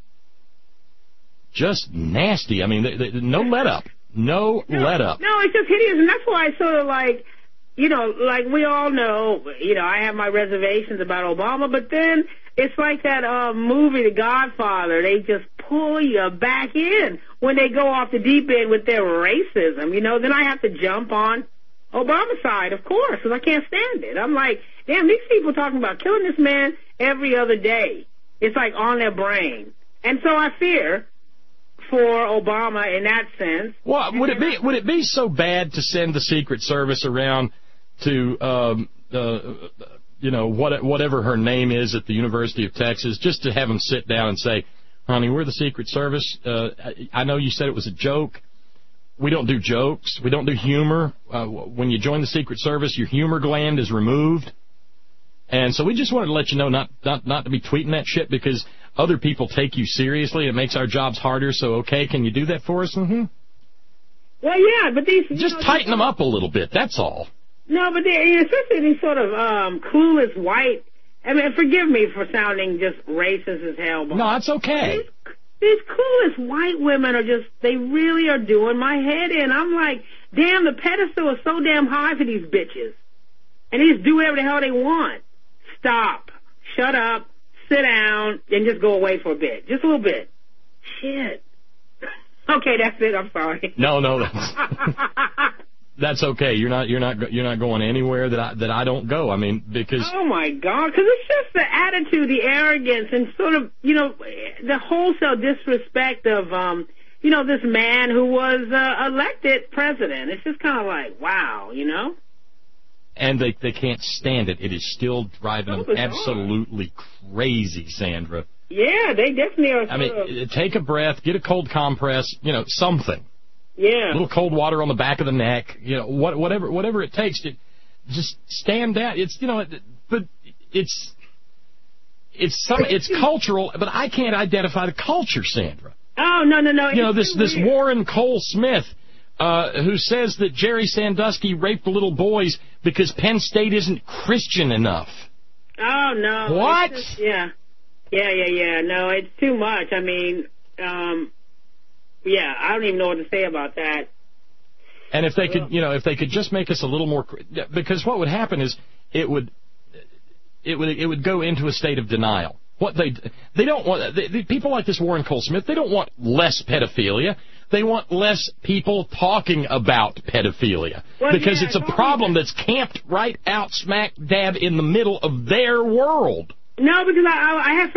Just nasty. I mean, they, they, no let up. No, no let up. No, it's just hideous, and that's why I sort of like, you know, like we all know, you know, I have my reservations about Obama, but then it's like that uh, movie, The Godfather. They just pull you back in when they go off the deep end with their racism, you know. Then I have to jump on Obama's side, of course, because I can't stand it. I'm like, damn, these people talking about killing this man every other day. It's like on their brain. And so I fear for Obama in that sense. Well, would it be would it be so bad to send the Secret Service around to, um, uh, you know, what, whatever her name is at the University of Texas, just to have them sit down and say, honey, we're the Secret Service. Uh, I know you said it was a joke. We don't do jokes. We don't do humor. Uh, when you join the Secret Service, your humor gland is removed. And so we just wanted to let you know not, not, not to be tweeting that shit because other people take you seriously. It makes our jobs harder. So, okay, can you do that for us? Mm-hmm. Well, yeah, but these... Just know, tighten them up a little bit. That's all. No, but they, especially these sort of um, clueless white... I mean, forgive me for sounding just racist as hell. But no, that's okay. These, these clueless white women are just... They really are doing my head in. I'm like, damn, the pedestal is so damn high for these bitches. And they just do whatever the hell they want. Stop. Shut up. Sit down. And just go away for a bit. Just a little bit. Shit. Okay, that's it. I'm sorry. No, no. That's... that's okay. You're not you're not you're not going anywhere that I that I don't go. I mean, because oh my God, because it's just the attitude, the arrogance, and sort of you know the wholesale disrespect of um you know this man who was uh, elected president. It's just kind of like wow, you know. And they they can't stand it. It is still driving them absolutely crazy, Sandra. Yeah, they definitely are. I mean, of... take a breath, get a cold compress, you know, something. Yeah. A little cold water on the back of the neck, you know, what, whatever whatever it takes to just stand down. It's, you know, but it's it's some it's cultural, but I can't identify the culture, Sandra. Oh, no, no, no. You know, this this Warren Cole Smith, uh, who says that Jerry Sandusky raped little boys because Penn State isn't Christian enough. Oh, no. What? Just, yeah. Yeah, yeah, yeah. No, it's too much. I mean, um... yeah, I don't even know what to say about that. And if they could, you know, if they could just make us a little more, because what would happen is it would, it would, it would go into a state of denial. What they, they don't want, they, people like this Warren Cole Smith, they don't want less pedophilia. They want less people talking about pedophilia well, because yeah, it's a problem that's camped right out smack dab in the middle of their world. No, because I, I, I have.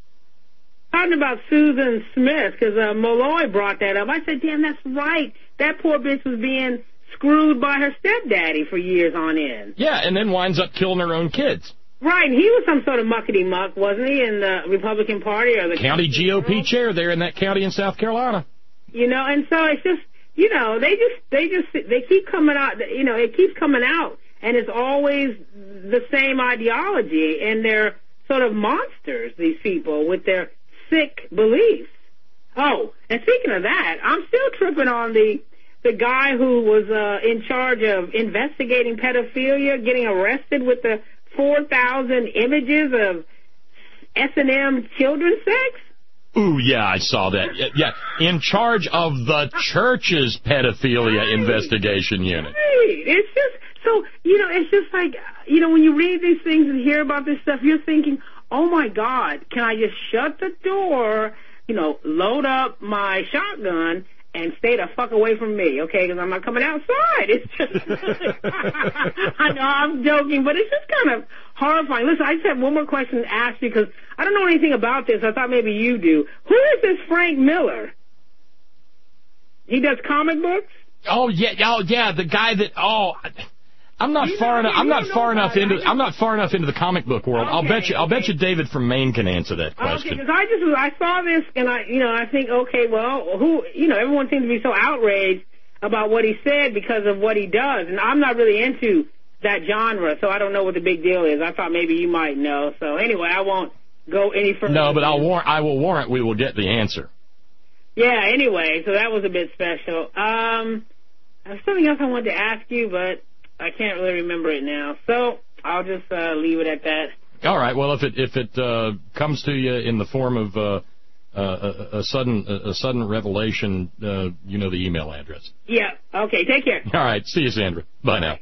Talking about Susan Smith, because uh, Malloy brought that up. I said, damn, that's right. That poor bitch was being screwed by her stepdaddy for years on end. Yeah, and then winds up killing her own kids. Right, and he was some sort of muckety-muck, wasn't he, in the Republican Party? or the County G O P chair there in that county in South Carolina. You know, and so it's just, you know, they just, they just, they keep coming out, you know, it keeps coming out, and it's always the same ideology, and they're sort of monsters, these people, with their sick beliefs. Oh, and speaking of that, I'm still tripping on the the guy who was uh, in charge of investigating pedophilia, getting arrested with the four thousand images of S and M children's sex. Ooh, yeah, I saw that. Yeah, in charge of the church's pedophilia right. investigation unit. Right. It's just, so, you know, it's just like, you know, when you read these things and hear about this stuff, you're thinking, oh, my God, can I just shut the door, you know, load up my shotgun and stay the fuck away from me, okay, because I'm not coming outside. It's just, I know I'm joking, but it's just kind of horrifying. Listen, I just have one more question to ask you because I don't know anything about this. I thought maybe you do. Who is this Frank Miller? He does comic books? Oh, yeah, oh, yeah, the guy that, oh... I'm not you far enough. I'm not far enough into. I'm not far enough into the comic book world. Okay, I'll bet you. I'll bet you David from Maine can answer that question. Okay, because I just I saw this and I you know I think okay well who you know everyone seems to be so outraged about what he said because of what he does and I'm not really into that genre so I don't know what the big deal is. I thought maybe you might know. So anyway, I won't go any further. No, but I'll warrant. I will warrant we will get the answer. Yeah. Anyway, so that was a bit special. Um, there's something else I wanted to ask you, but I can't really remember it now, so I'll just uh, leave it at that. All right. Well, if it if it uh, comes to you in the form of uh, uh, a, a sudden a, a sudden revelation, uh, you know the email address. Yeah. Okay. Take care. All right. See you, Sandra. Bye now.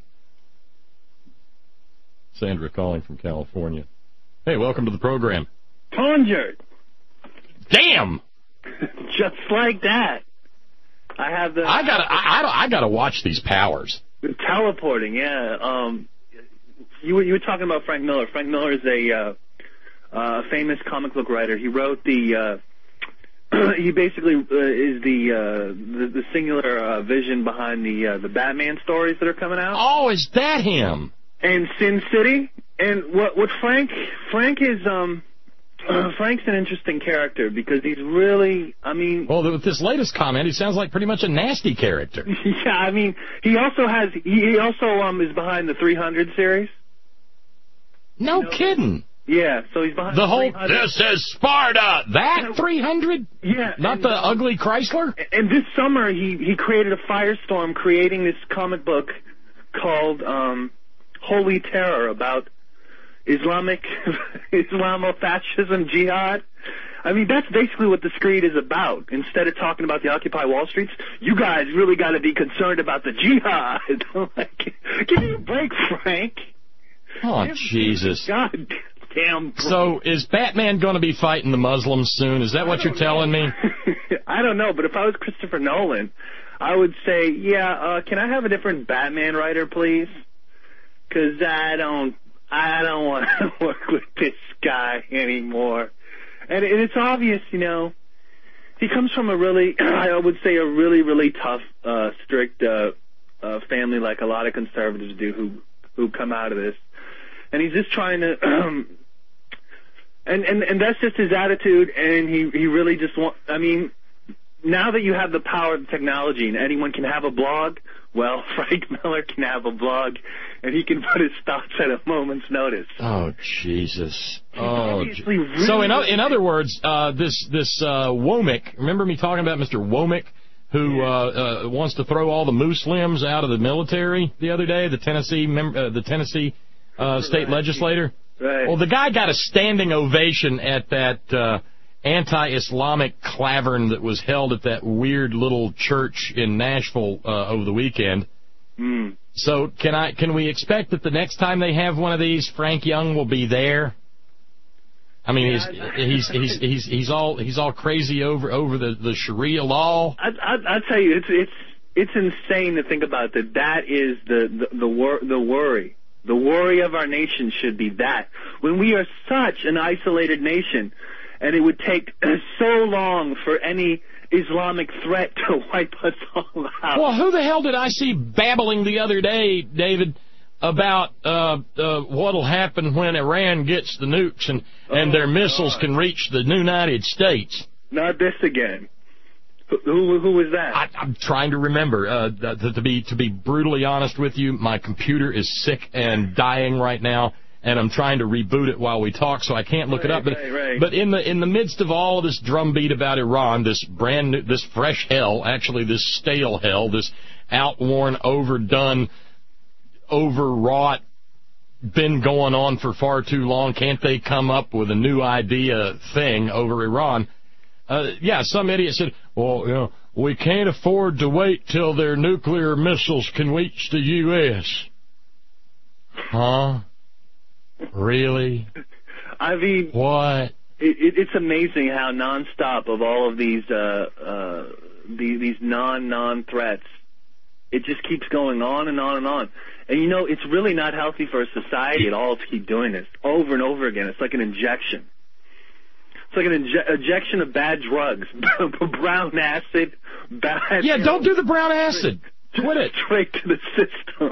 Sandra calling from California. Hey, welcome to the program. Conjured. Damn. Just like that. I have the. I gotta. I, I, I gotta watch these powers. Teleporting, yeah. Um, you were you were talking about Frank Miller. Frank Miller is a uh, uh, famous comic book writer. He wrote the. Uh, he basically uh, is the, uh, the the singular uh, vision behind the uh, the Batman stories that are coming out. Oh, is that him? And Sin City. And what what Frank Frank is um. Uh, Frank's an interesting character because he's really, I mean... Well, with this latest comment, he sounds like pretty much a nasty character. Yeah, I mean, he also has, he also um is behind the three hundred series. No you know? Kidding. Yeah, so he's behind the, the whole, this is Sparta, that three hundred? Yeah. Not and, the uh, ugly Chrysler? And this summer, he, he created a firestorm creating this comic book called um, Holy Terror about Islamic, Islamofascism, jihad. I mean, that's basically what the screed is about. Instead of talking about the Occupy Wall Streets, you guys really got to be concerned about the jihad. Like, give me a break, Frank. Oh, give Jesus. God damn. So, is Batman going to be fighting the Muslims soon? Is that what you're telling me? I don't know, but if I was Christopher Nolan, I would say, yeah, uh, can I have a different Batman writer, please? Because I don't, I don't want to work with this guy anymore. And, and it's obvious, you know, he comes from a really, I would say, a really, really tough, uh, strict uh, uh, family, like a lot of conservatives do, who who come out of this. And he's just trying to, um, and, and and that's just his attitude. And he he really just want. I mean, now that you have the power of technology and anyone can have a blog, well, Frank Miller can have a blog, and he can put his thoughts at a moment's notice. Oh, Jesus. Oh, Je- really so in, o- in other words, uh, this this uh, Womack, remember me talking about Mister Womack, who uh, uh, wants to throw all the Muslims out of the military the other day, the Tennessee mem- uh, the Tennessee uh, state right. legislator? Right. Well, the guy got a standing ovation at that uh, anti-Islamic clavern that was held at that weird little church in Nashville uh, over the weekend. Mm. So can I can we expect that the next time they have one of these, Frank Young will be there? I mean, yeah, he's, he's he's he's he's all he's all crazy over over the, the Sharia law. I I I tell you, it's it's it's insane to think about that. That is the the the, wor- the worry. The worry of our nation should be that when we are such an isolated nation, and it would take so long for any Islamic threat to wipe us all out. Well, who the hell did I see babbling the other day, David, about uh, uh, what'll happen when Iran gets the nukes and, and oh, their missiles God. can reach the United States? Not this again. Who who, who was that? I, I'm trying to remember. Uh, to, to be to be brutally honest with you, my computer is sick and dying right now, and I'm trying to reboot it while we talk, so I can't look right, it up. But right, right. but in the in the midst of all of this drumbeat about Iran, this brand new, this fresh hell, actually this stale hell, this outworn, overdone, overwrought, been going on for far too long, can't they come up with a new idea thing over Iran? Uh, yeah, some idiot said, well, you know, we can't afford to wait till their nuclear missiles can reach the U S Huh? Really? I mean, what? It, it, it's amazing how nonstop of all of these uh, uh, these, these non-non threats, it just keeps going on and on and on. And, you know, it's really not healthy for a society at all to keep doing this over and over again. It's like an injection. It's like an inje- injection of bad drugs, brown acid, bad... Yeah, don't do the brown acid. Quit it. Straight to the system.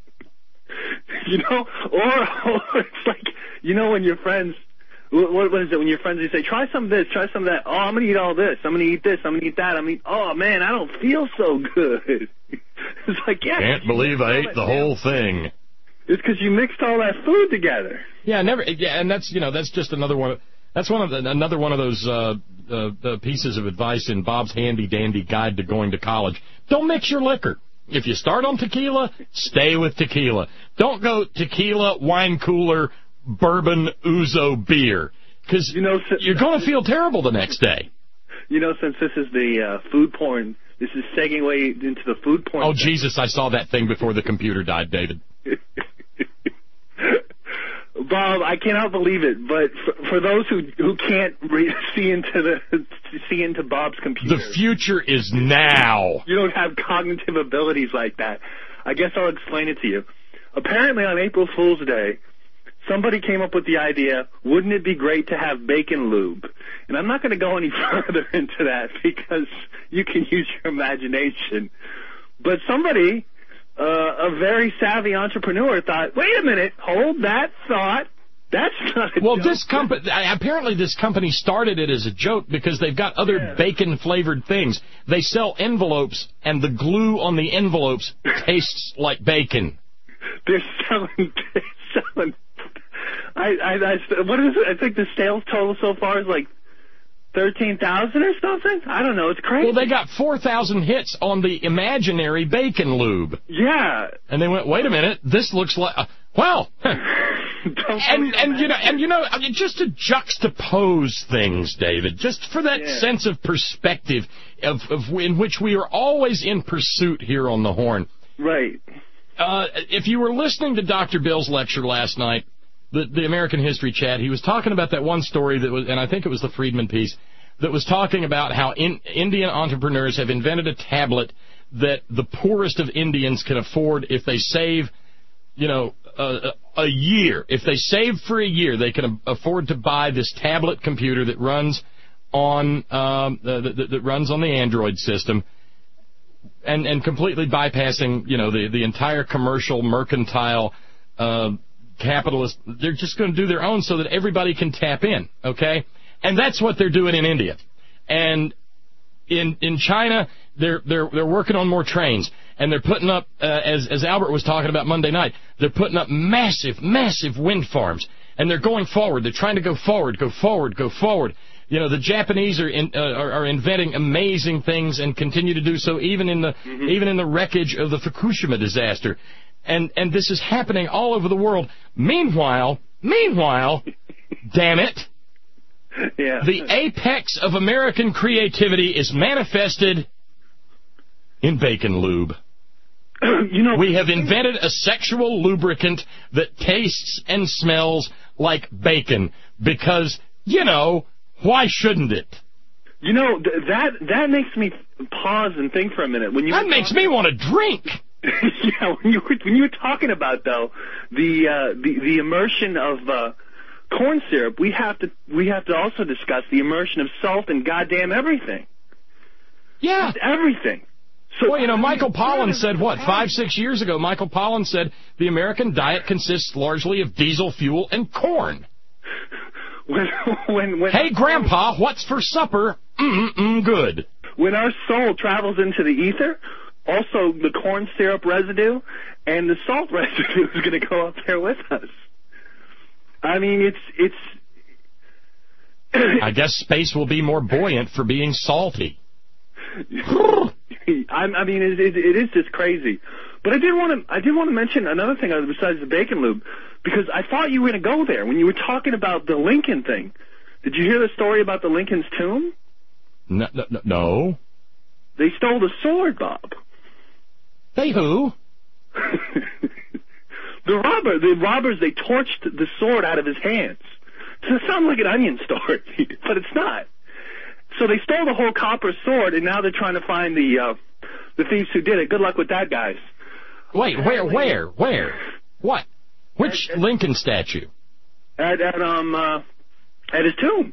You know, or, or it's like, you know, when your friends, what, what is it, when your friends, they say, try some of this, try some of that, oh, I'm going to eat all this, I'm going to eat this, I'm going to eat that, I'm going to eat, oh, man, I don't feel so good. It's like, yeah. Can't believe I ate the whole thing. It's because you mixed all that food together. Yeah, never, yeah, and that's, you know, that's just another one of, that's one of the, another one of those uh, uh, uh, pieces of advice in Bob's handy-dandy guide to going to college. Don't mix your liquor. If you start on tequila, stay with tequila. Don't go tequila, wine cooler, bourbon, ouzo beer, because you know, you're going to feel terrible the next day. You know, since this is the uh, food porn, this is segueing into the food porn. Oh, thing. Jesus, I saw that thing before the computer died, David. Bob, I cannot believe it, but for, for those who who can't re- see into the see into Bob's computer, the future is now. You don't have cognitive abilities like that. I guess I'll explain it to you. Apparently, on April Fool's Day, somebody came up with the idea, wouldn't it be great to have bacon lube? And I'm not going to go any further into that because you can use your imagination. But somebody... Uh, a very savvy entrepreneur thought, wait a minute, hold that thought. That's not a well, joke. this company, apparently this company started it as a joke because they've got other yeah. bacon-flavored things. They sell envelopes, and the glue on the envelopes tastes like bacon. They're selling, they're selling, I, I, I, what is it? I think the sales total so far is like thirteen thousand or something? I don't know. It's crazy. Well, they got four thousand hits on the imaginary bacon lube. Yeah. And they went, wait a minute, this looks like... Uh, well... and, and, you know, and, you know, I mean, just to juxtapose things, David, just for that yeah. sense of perspective of, of in which we are always in pursuit here on the Horn. Right. Uh, if you were listening to Doctor Bill's lecture last night, The, the American History Chat, he was talking about that one story that was, and I think it was the Friedman piece, that was talking about how in, Indian entrepreneurs have invented a tablet that the poorest of Indians can afford if they save, you know, a, a year. If they save for a year, they can afford to buy this tablet computer that runs on um, uh, that, that runs on the Android system, and and completely bypassing, you know, the the entire commercial, mercantile, uh, capitalist. They're just going to do their own so that everybody can tap in. Okay, and that's what they're doing in India, and in in China they're they're they're working on more trains, and they're putting up uh, as as Albert was talking about Monday night. They're putting up massive massive wind farms, and they're going forward. They're trying to go forward, go forward, go forward. You know, the Japanese are, in, uh, are are inventing amazing things and continue to do so, even in the mm-hmm. even in the wreckage of the Fukushima disaster, and and this is happening all over the world. Meanwhile, meanwhile, damn it, yeah. the apex of American creativity is manifested in bacon lube. You know, we have invented a sexual lubricant that tastes and smells like bacon because, you know, why shouldn't it? You know, th- that that makes me pause and think for a minute. When you that makes talking, me want to drink. Yeah, when you were, when you were talking about though the uh, the the immersion of uh, corn syrup, we have to we have to also discuss the immersion of salt and goddamn everything. Yeah, just everything. So, well, you know, Michael Pollan said what five six years ago. Michael Pollan said the American diet consists largely of diesel fuel and corn. When, when, when hey, Grandpa, what's for supper? Mm-mm, good. When our soul travels into the ether, also the corn syrup residue and the salt residue is going to go up there with us. I mean, it's it's. I guess space will be more buoyant for being salty. I, I mean, it, it, it is just crazy. But I did want to I did want to mention another thing besides the bacon lube, because I thought you were going to go there when you were talking about the Lincoln thing. Did you hear the story about the Lincoln's tomb? No. no, no. They stole the sword, Bob. They who? the robber. The robbers, they torched the sword out of his hands. So it sounds like an Onion story, but it's not. So they stole the whole copper sword, and now they're trying to find the uh, the thieves who did it. Good luck with that, guys. Wait, where, where, where? What? Which at, Lincoln statue? At, at um uh, at his tomb.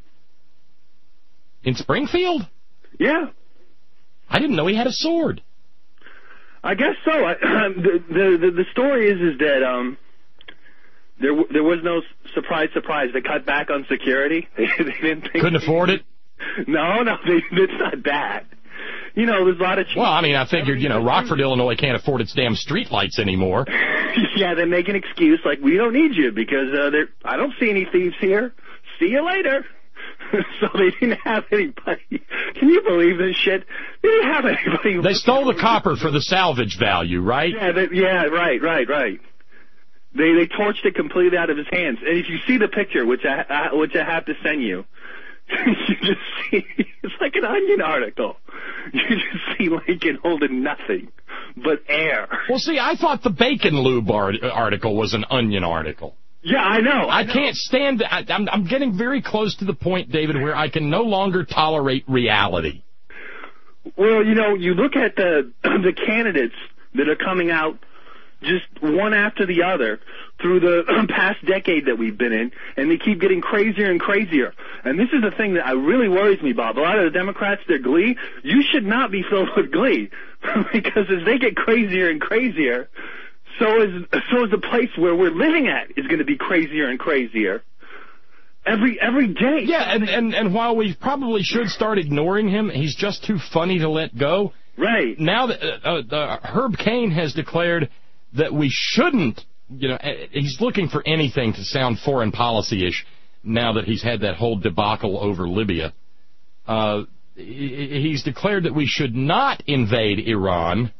In Springfield? Yeah. I didn't know he had a sword. I guess so. I, the, the the the story is is that um there there was no surprise surprise. They cut back on security. They, they didn't think couldn't afford it. No, no, they, it's not that. You know, there's a lot of... Well, I mean, I figured, you know, Rockford, Illinois can't afford its damn streetlights anymore. Yeah, they make an excuse like, we don't need you because uh, I don't see any thieves here. See you later. So they didn't have anybody. Can you believe this shit? They didn't have anybody. They stole the copper for the salvage value, right? Yeah, they, yeah, right, right, right. They they torched it completely out of his hands. And if you see the picture, which I, I which I have to send you, you just see, it's like an Onion article. You just see Lincoln holding nothing but air. Well, see, I thought the bacon lube art- article was an Onion article. Yeah, I know. I, I know. can't stand I, I'm, I'm getting very close to the point, David, where I can no longer tolerate reality. Well, you know, you look at the the candidates that are coming out just one after the other through the past decade that we've been in, and they keep getting crazier and crazier. And this is the thing that really worries me, Bob. A lot of the Democrats, their glee, you should not be filled with glee, because as they get crazier and crazier, so is so is the place where we're living at is going to be crazier and crazier. Every every day. Yeah, and, and, and while we probably should start ignoring him, he's just too funny to let go. Right. Now that uh, uh, Herb Cain has declared that we shouldn't, you know, he's looking for anything to sound foreign policy-ish now that he's had that whole debacle over Libya. Uh, he's declared that we should not invade Iran.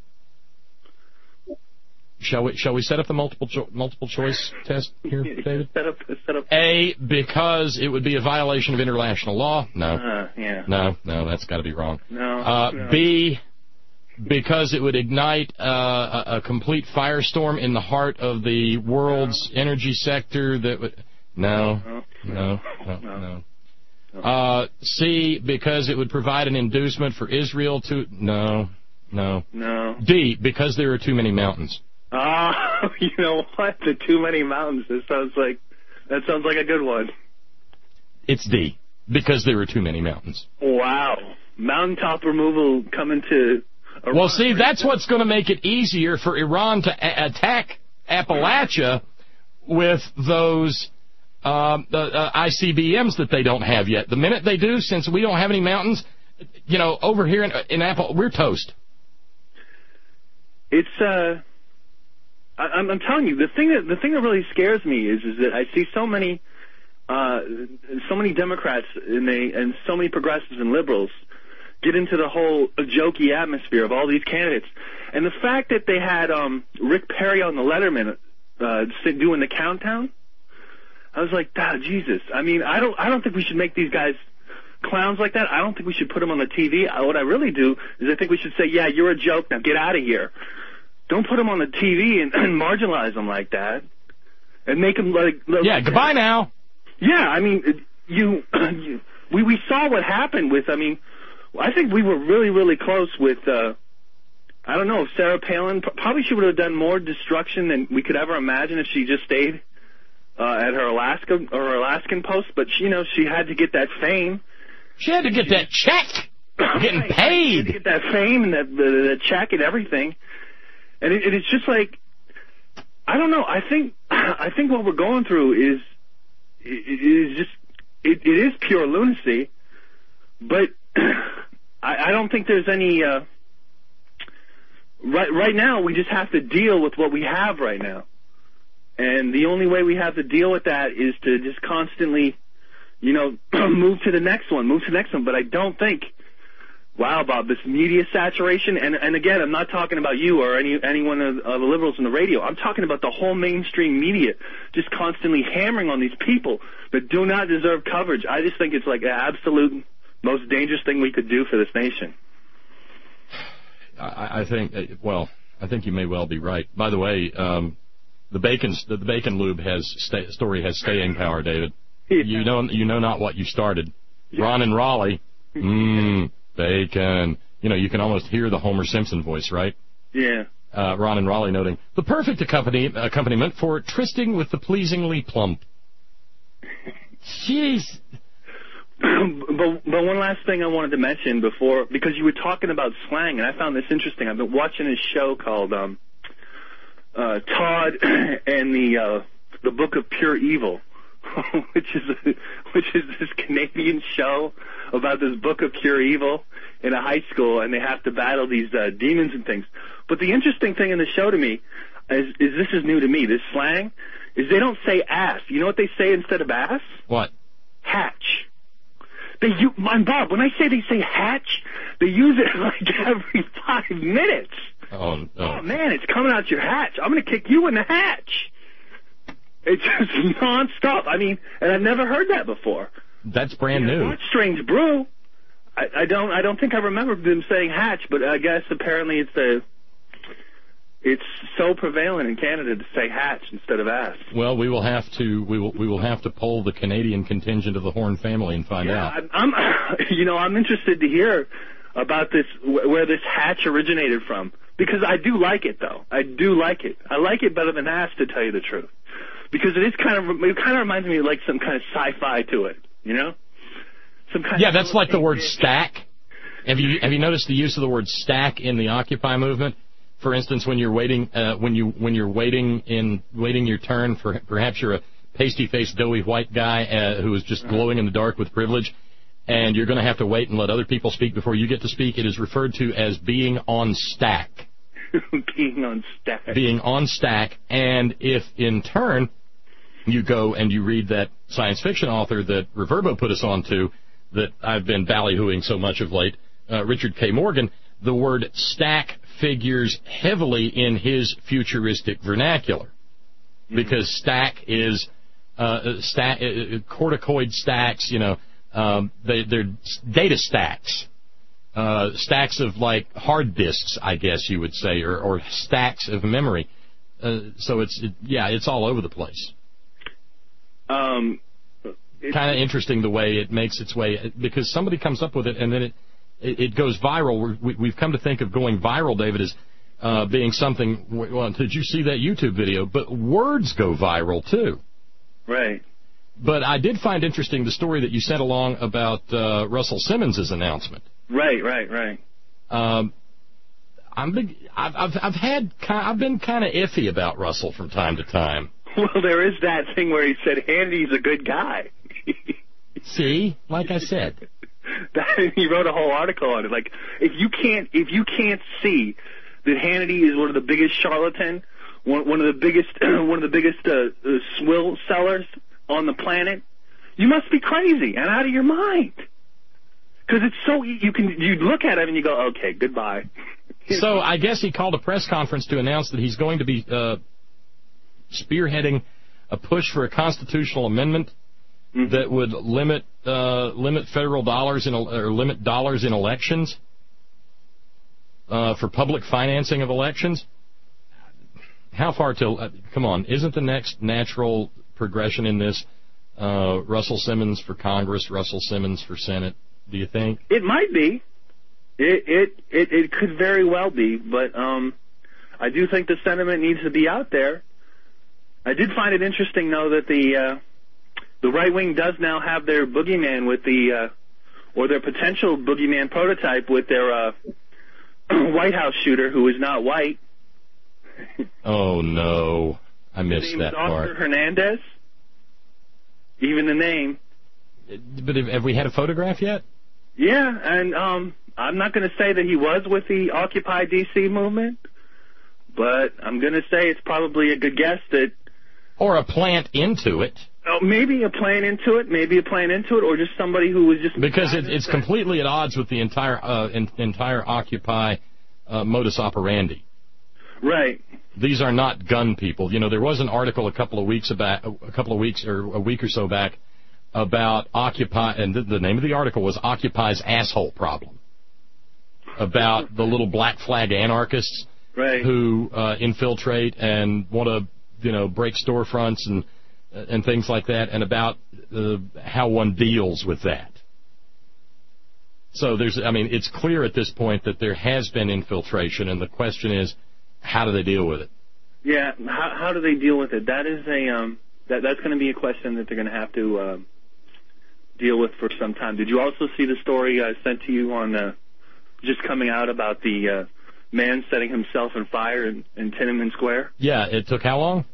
Shall we, shall we set up the multiple cho- multiple choice test here, David? set up, set up. A, because it would be a violation of international law. No. Uh, yeah. No, no, that's got to be wrong. No, uh, no. B, because it would ignite uh, a, a complete firestorm in the heart of the world's no. energy sector. That would no, no, no, no. no. Uh, C, because it would provide an inducement for Israel to no, No. No. D, because there are too many mountains. Ah, uh, you know what? The too many mountains. That sounds like that sounds like a good one. It's D, because there are too many mountains. Wow. Mountaintop removal coming to... Iran. Well, see, that's what's going to make it easier for Iran to a- attack Appalachia with those um, uh, uh, I C B Ms that they don't have yet. The minute they do, since we don't have any mountains, you know, over here in, in Apple, we're toast. It's, uh... I, I'm, I'm telling you, the thing that the thing that really scares me is is that I see so many... Uh, so many Democrats and they and so many progressives and liberals get into the whole jokey atmosphere of all these candidates, and the fact that they had um, Rick Perry on the Letterman uh, doing the countdown, I was like, ah, Jesus. I mean, I don't I don't think we should make these guys clowns like that. I don't think we should put them on the T V. What I really do is I think we should say, yeah, you're a joke. Now get out of here. Don't put them on the T V and, and marginalize them like that, and make them like, like yeah. Goodbye now. Yeah, I mean, you, you, we we saw what happened with. I mean, I think we were really really close with. Uh, I don't know, Sarah Palin. Probably she would have done more destruction than we could ever imagine if she just stayed uh, at her Alaska or her Alaskan post. But she, you know, she had to get that fame. She had to get that check. Getting right, paid. She had to get that fame and that the, the check and everything. And it, it's just like, I don't know. I think I think what we're going through is. It is just, it, it is pure lunacy, but I, I don't think there's any, uh, right, right now we just have to deal with what we have right now. And the only way we have to deal with that is to just constantly, you know, move to the next one, move to the next one. But I don't think, wow, Bob, this media saturation, and, and again, I'm not talking about you or any anyone of uh, the liberals on the radio. I'm talking about the whole mainstream media just constantly hammering on these people that do not deserve coverage. I just think it's like the absolute most dangerous thing we could do for this nation. I, I think, well, I think you may well be right. By the way, um, the bacon the, the bacon lube has stay, story has staying power, David. Yeah. You know, you know not what you started. Yeah. Ron and Raleigh. Mmm. Bacon. You know, you can almost hear the Homer Simpson voice, right? Yeah. Uh, Ron and Raleigh noting, the perfect accompany, accompaniment for trysting with the pleasingly plump. Jeez. but, but one last thing I wanted to mention before, because you were talking about slang, and I found this interesting. I've been watching this show called um, uh, Todd and the uh, the Book of Pure Evil. which is a, which is this Canadian show about this book of pure evil in a high school, and they have to battle these uh, demons and things. But the interesting thing in the show to me is, is this is new to me. This slang is they don't say ass. You know what they say instead of ass? What? Hatch. They use, my Bob, when I say they say hatch, they use it like every five minutes. Oh, oh. oh man, it's coming out your hatch. I'm going to kick you in the hatch. It's just nonstop. I mean, and I've never heard that before. That's brand you know, new. Watch Strange Brew. I, I don't. I don't think I remember them saying hatch, but I guess apparently it's a. It's so prevalent in Canada to say hatch instead of ass. Well, we will have to. We will. We will have to poll the Canadian contingent of the Horn family and find yeah, out. I'm. You know, I'm interested to hear about this, where this hatch originated from, because I do like it, though. I do like it. I like it better than ass, to tell you the truth. Because it is kind of, it kind of reminds me of like some kind of sci-fi to it, you know? Some kind yeah, of that's like the word stack. Have you have you noticed the use of the word stack in the Occupy movement? For instance, when you're waiting, uh, when you when you're waiting in waiting your turn for perhaps you're a pasty-faced, doughy white guy uh, who is just glowing in the dark with privilege, and you're going to have to wait and let other people speak before you get to speak. It is referred to as being on stack. being on stack. Being on stack, and if in turn you go and you read that science fiction author that Reverbo put us on to, that I've been ballyhooing so much of late, uh, Richard K. Morgan, the word stack figures heavily in his futuristic vernacular. Mm-hmm. Because stack is uh, stack, uh, corticoid stacks, you know, um, they, they're data stacks. Uh, stacks of, like, hard disks, I guess you would say, or, or stacks of memory. Uh, so it's, it, yeah, it's all over the place. Um, kind of interesting the way it makes its way, because somebody comes up with it and then it it, it goes viral. We're, we, we've come to think of going viral, David, as uh, being something. Well, did you see that YouTube video? But words go viral too. Right. But I did find interesting the story that you sent along about uh, Russell Simmons' announcement. Right, right, right. Um, I'm big, I've, I've I've had I've been kind of iffy about Russell from time to time. Well, there is that thing where he said Hannity's a good guy. See, like I said, that, he wrote a whole article on it. Like, if you can't if you can't see that Hannity is one of the biggest charlatan, one, one of the biggest one of the biggest uh, uh, swill sellers on the planet, you must be crazy and out of your mind. Because it's so you can you look at him and you go, okay, goodbye. So I guess he called a press conference to announce that he's going to be uh, spearheading a push for a constitutional amendment mm-hmm. that would limit uh, limit federal dollars in or limit dollars in elections uh, for public financing of elections. How far till? Uh, come on, isn't the next natural progression in this uh, Russell Simmons for Congress, Russell Simmons for Senate? Do you think? It might be. It it it, it could very well be, but um, I do think the sentiment needs to be out there. I did find it interesting, though, that the uh, the right wing does now have their boogeyman with the uh, or their potential boogeyman prototype with their uh, White House shooter who is not white. Oh no, I missed that Oscar part. Hernandez. Even the name. But have we had a photograph yet? Yeah, and um, I'm not going to say that he was with the Occupy D C movement, but I'm going to say it's probably a good guess that... Or a plant into it. Oh, maybe a plant into it, maybe a plant into it, or just somebody who was just... Because it, it's completely at odds with the entire uh, in, entire Occupy uh, modus operandi. Right. These are not gun people. You know, there was an article a couple of weeks back, a couple of weeks or a week or so back, about Occupy, and the, the name of the article was Occupy's Asshole Problem, about the little black flag anarchists right. who uh, infiltrate and want to, you know, break storefronts and and things like that, and about uh, how one deals with that. So there's, I mean, it's clear at this point that there has been infiltration, and the question is, how do they deal with it? Yeah, how, how do they deal with it? That is a um, that that's going to be a question that they're going to have to uh, deal with for some time. Did you also see the story I sent to you on uh, just coming out about the uh, man setting himself on fire in, in Tiananmen Square? Yeah, it took how long?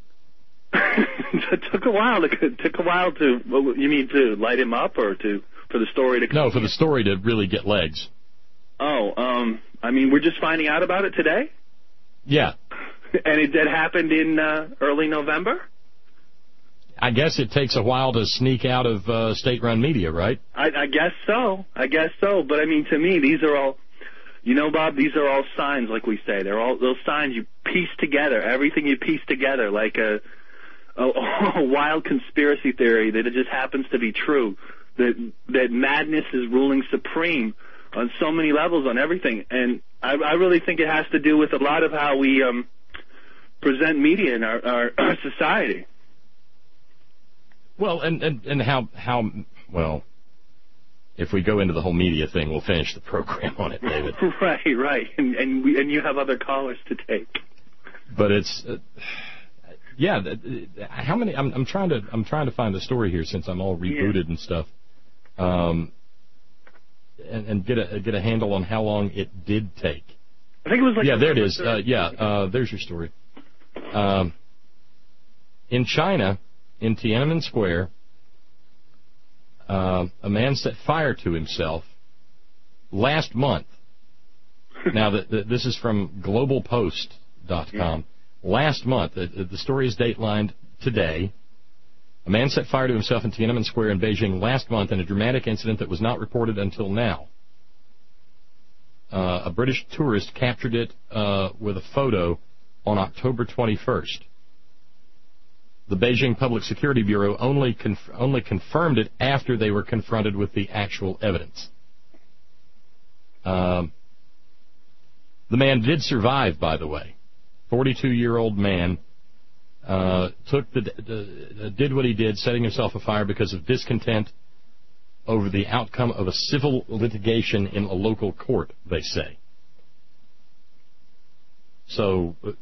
It took a while. To, it took a while to. You mean to light him up, or to for the story to? Come no, for the story to really get legs. Oh, um, I mean, we're just finding out about it today. Yeah. And it that happened in uh, early November? I guess it takes a while to sneak out of uh, state-run media, right? I, I guess so. I guess so. But, I mean, to me, these are all, you know, Bob, these are all signs, like we say. They're all those signs you piece together, everything you piece together, like a, a, a wild conspiracy theory that it just happens to be true, that that madness is ruling supreme on so many levels, on everything. And I, I really think it has to do with a lot of how we um, present media in our, our, our society. Well, and, and, and how, how, well, if we go into the whole media thing, we'll finish the program on it, David. Right, right. And and, we, and you have other callers to take. But it's, uh, yeah, how many, I'm, I'm trying to, I'm trying to find the story here since I'm all rebooted yeah. and stuff. Um, and, and get a, get a handle on how long it did take. I think it was like... Yeah, there it is. Uh, yeah, uh, there's your story. Um, in China... In Tiananmen Square, uh, a man set fire to himself last month. Now, the, the, this is from global post dot com. Yeah. Last month, the, the story is datelined today. A man set fire to himself in Tiananmen Square in Beijing last month in a dramatic incident that was not reported until now. Uh, a British tourist captured it uh, with a photo on October twenty-first. The Beijing Public Security Bureau only conf- only confirmed it after they were confronted with the actual evidence. Um, the man did survive, by the way. forty-two-year-old man uh, took the, the did what he did, setting himself afire because of discontent over the outcome of a civil litigation in a local court, they say. So... Uh,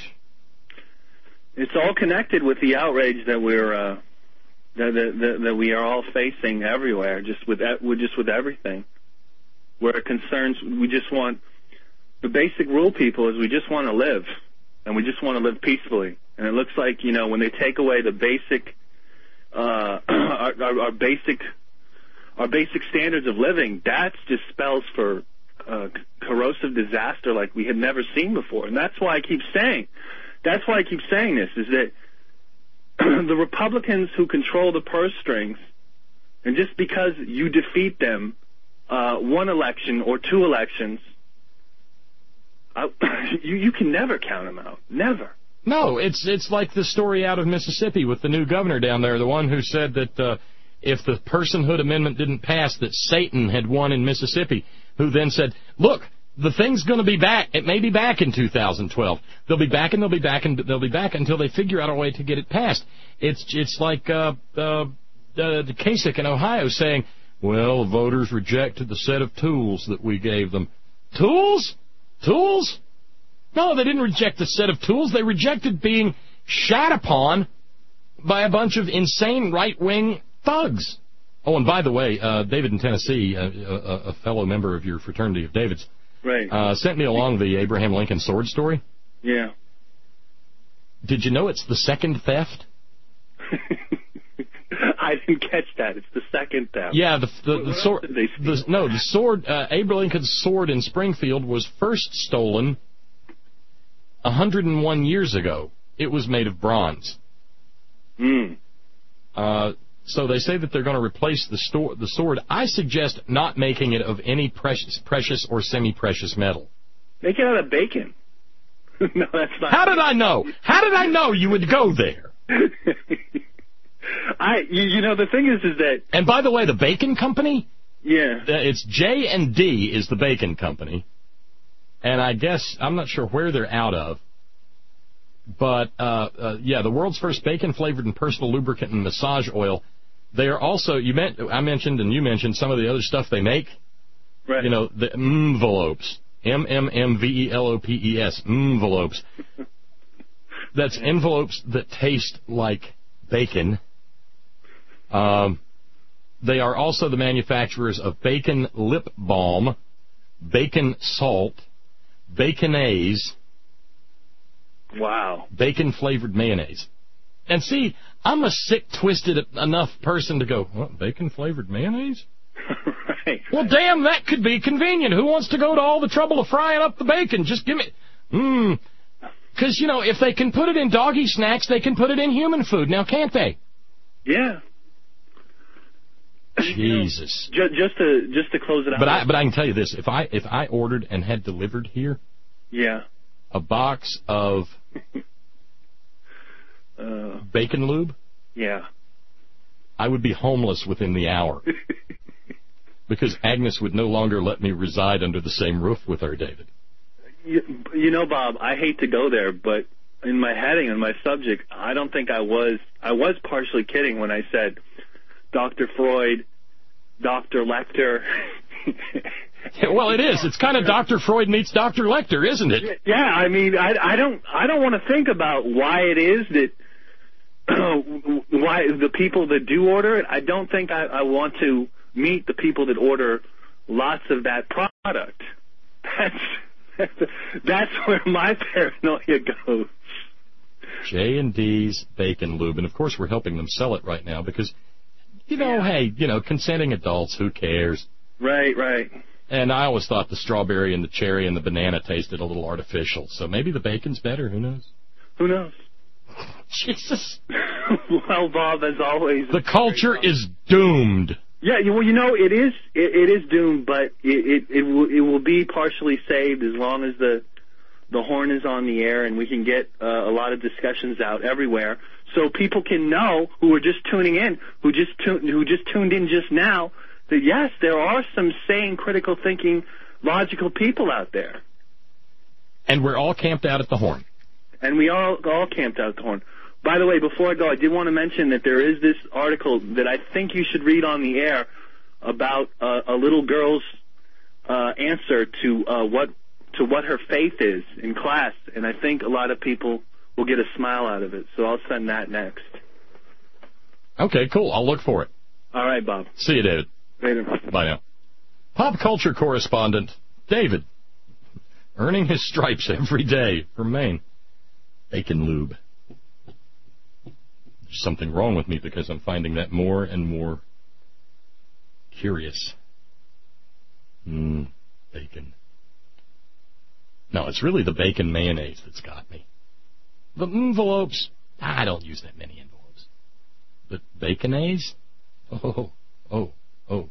it's all connected with the outrage that we're... Uh, that, that, that we are all facing everywhere, just with, with just with everything. Where it concerns, we just want... The basic rule, people, is we just want to live. And we just want to live peacefully. And it looks like, you know, when they take away the basic... Uh, our, our, our basic... Our basic standards of living, that just spells for uh, corrosive disaster like we had never seen before. And that's why I keep saying, that's why I keep saying this, is that the Republicans who control the purse strings, and just because you defeat them uh, one election or two elections, I, you, you can never count them out. Never. No, it's it's like the story out of Mississippi with the new governor down there, the one who said that... Uh, if the personhood amendment didn't pass, that Satan had won in Mississippi, who then said, look, the thing's going to be back. It may be back in two thousand twelve. They'll be back and they'll be back and they'll be back until they figure out a way to get it passed. It's it's like uh, uh, uh, Kasich in Ohio saying, well, voters rejected the set of tools that we gave them. Tools? Tools? No, they didn't reject the set of tools. They rejected being shat upon by a bunch of insane right-wing thugs. Oh, and by the way, uh, David in Tennessee, uh, a, a fellow member of your fraternity of Davids, right, uh, sent me along the Abraham Lincoln sword story. Yeah. Did you know it's the second theft? I didn't catch that. It's the second theft. Yeah, the the, the sword. The, no, the sword. Uh, Abraham Lincoln's sword in Springfield was first stolen one hundred one years ago. It was made of bronze. Hmm. Uh. So they say that they're going to replace the, sto- the sword. I suggest not making it of any precious, precious or semi-precious metal. Make it out of bacon. No, that's not. How did I know? How did I know you would go there? I, you, you know, the thing is, is that. And by the way, the bacon company. Yeah. Uh, it's J and D is the bacon company, and I guess I'm not sure where they're out of. But uh, uh, yeah, the world's first bacon-flavored and personal lubricant and massage oil. They are also, you meant, I mentioned and you mentioned some of the other stuff they make. Right. You know, the envelopes. M M M V E L O P E S. Envelopes. That's envelopes that taste like bacon. Um, they are also the manufacturers of bacon lip balm, bacon salt, baconaise. Wow. Bacon-flavored mayonnaise. And see, I'm a sick, twisted enough person to go, what, bacon-flavored mayonnaise? Right. Well, damn, that could be convenient. Who wants to go to all the trouble of frying up the bacon? Just give me... Mmm. Because, you know, if they can put it in doggy snacks, they can put it in human food. Now, can't they? Yeah. Jesus. You know, just, just to just to close it out. But I but I can tell you this: if I if I ordered and had delivered here, yeah, a box of uh, bacon lube, yeah, I would be homeless within the hour. Because Agnes would no longer let me reside under the same roof with her, David. You, you know, Bob, I hate to go there, but in my heading and my subject, I don't think I was. I was partially kidding when I said Doctor Freud, Doctor Lecter. Yeah, well, it is. It's kind of Doctor Freud meets Doctor Lecter, isn't it? Yeah, I mean, I, I don't, I don't want to think about why it is that, why the people that do order it. I don't think I, I want to meet the people that order lots of that product. That's that's where my paranoia goes. J and D's Bacon Lube, and of course we're helping them sell it right now because, you know, yeah. hey, you know, consenting adults, who cares? Right, right. And I always thought the strawberry and the cherry and the banana tasted a little artificial, so maybe the bacon's better. Who knows? Who knows? Jesus. Well, Bob, as always, the culture is doomed. Yeah, well, you know, it is it, it is doomed, but it, it it will it will be partially saved as long as the the horn is on the air and we can get uh, a lot of discussions out everywhere, so people can know who are just tuning in, who just tu- who just tuned in just now, that yes, there are some sane, critical thinking, logical people out there. And we're all camped out at the horn. And we all all camped out at the horn. By the way, before I go, I did want to mention that there is this article that I think you should read on the air. about uh, a little girl's uh, answer to uh, what to what her faith is in class, and I think a lot of people will get a smile out of it. So I'll send that next. Okay, cool. I'll look for it. All right, Bob. See you, David. Later. Bye now. Pop culture correspondent David, earning his stripes every day from Maine. Bacon lube. There's something wrong with me because I'm finding that more and more curious. Mmm, bacon. No, it's really the bacon mayonnaise that's got me. The envelopes, I don't use that many envelopes. But baconaise? Oh, oh, oh.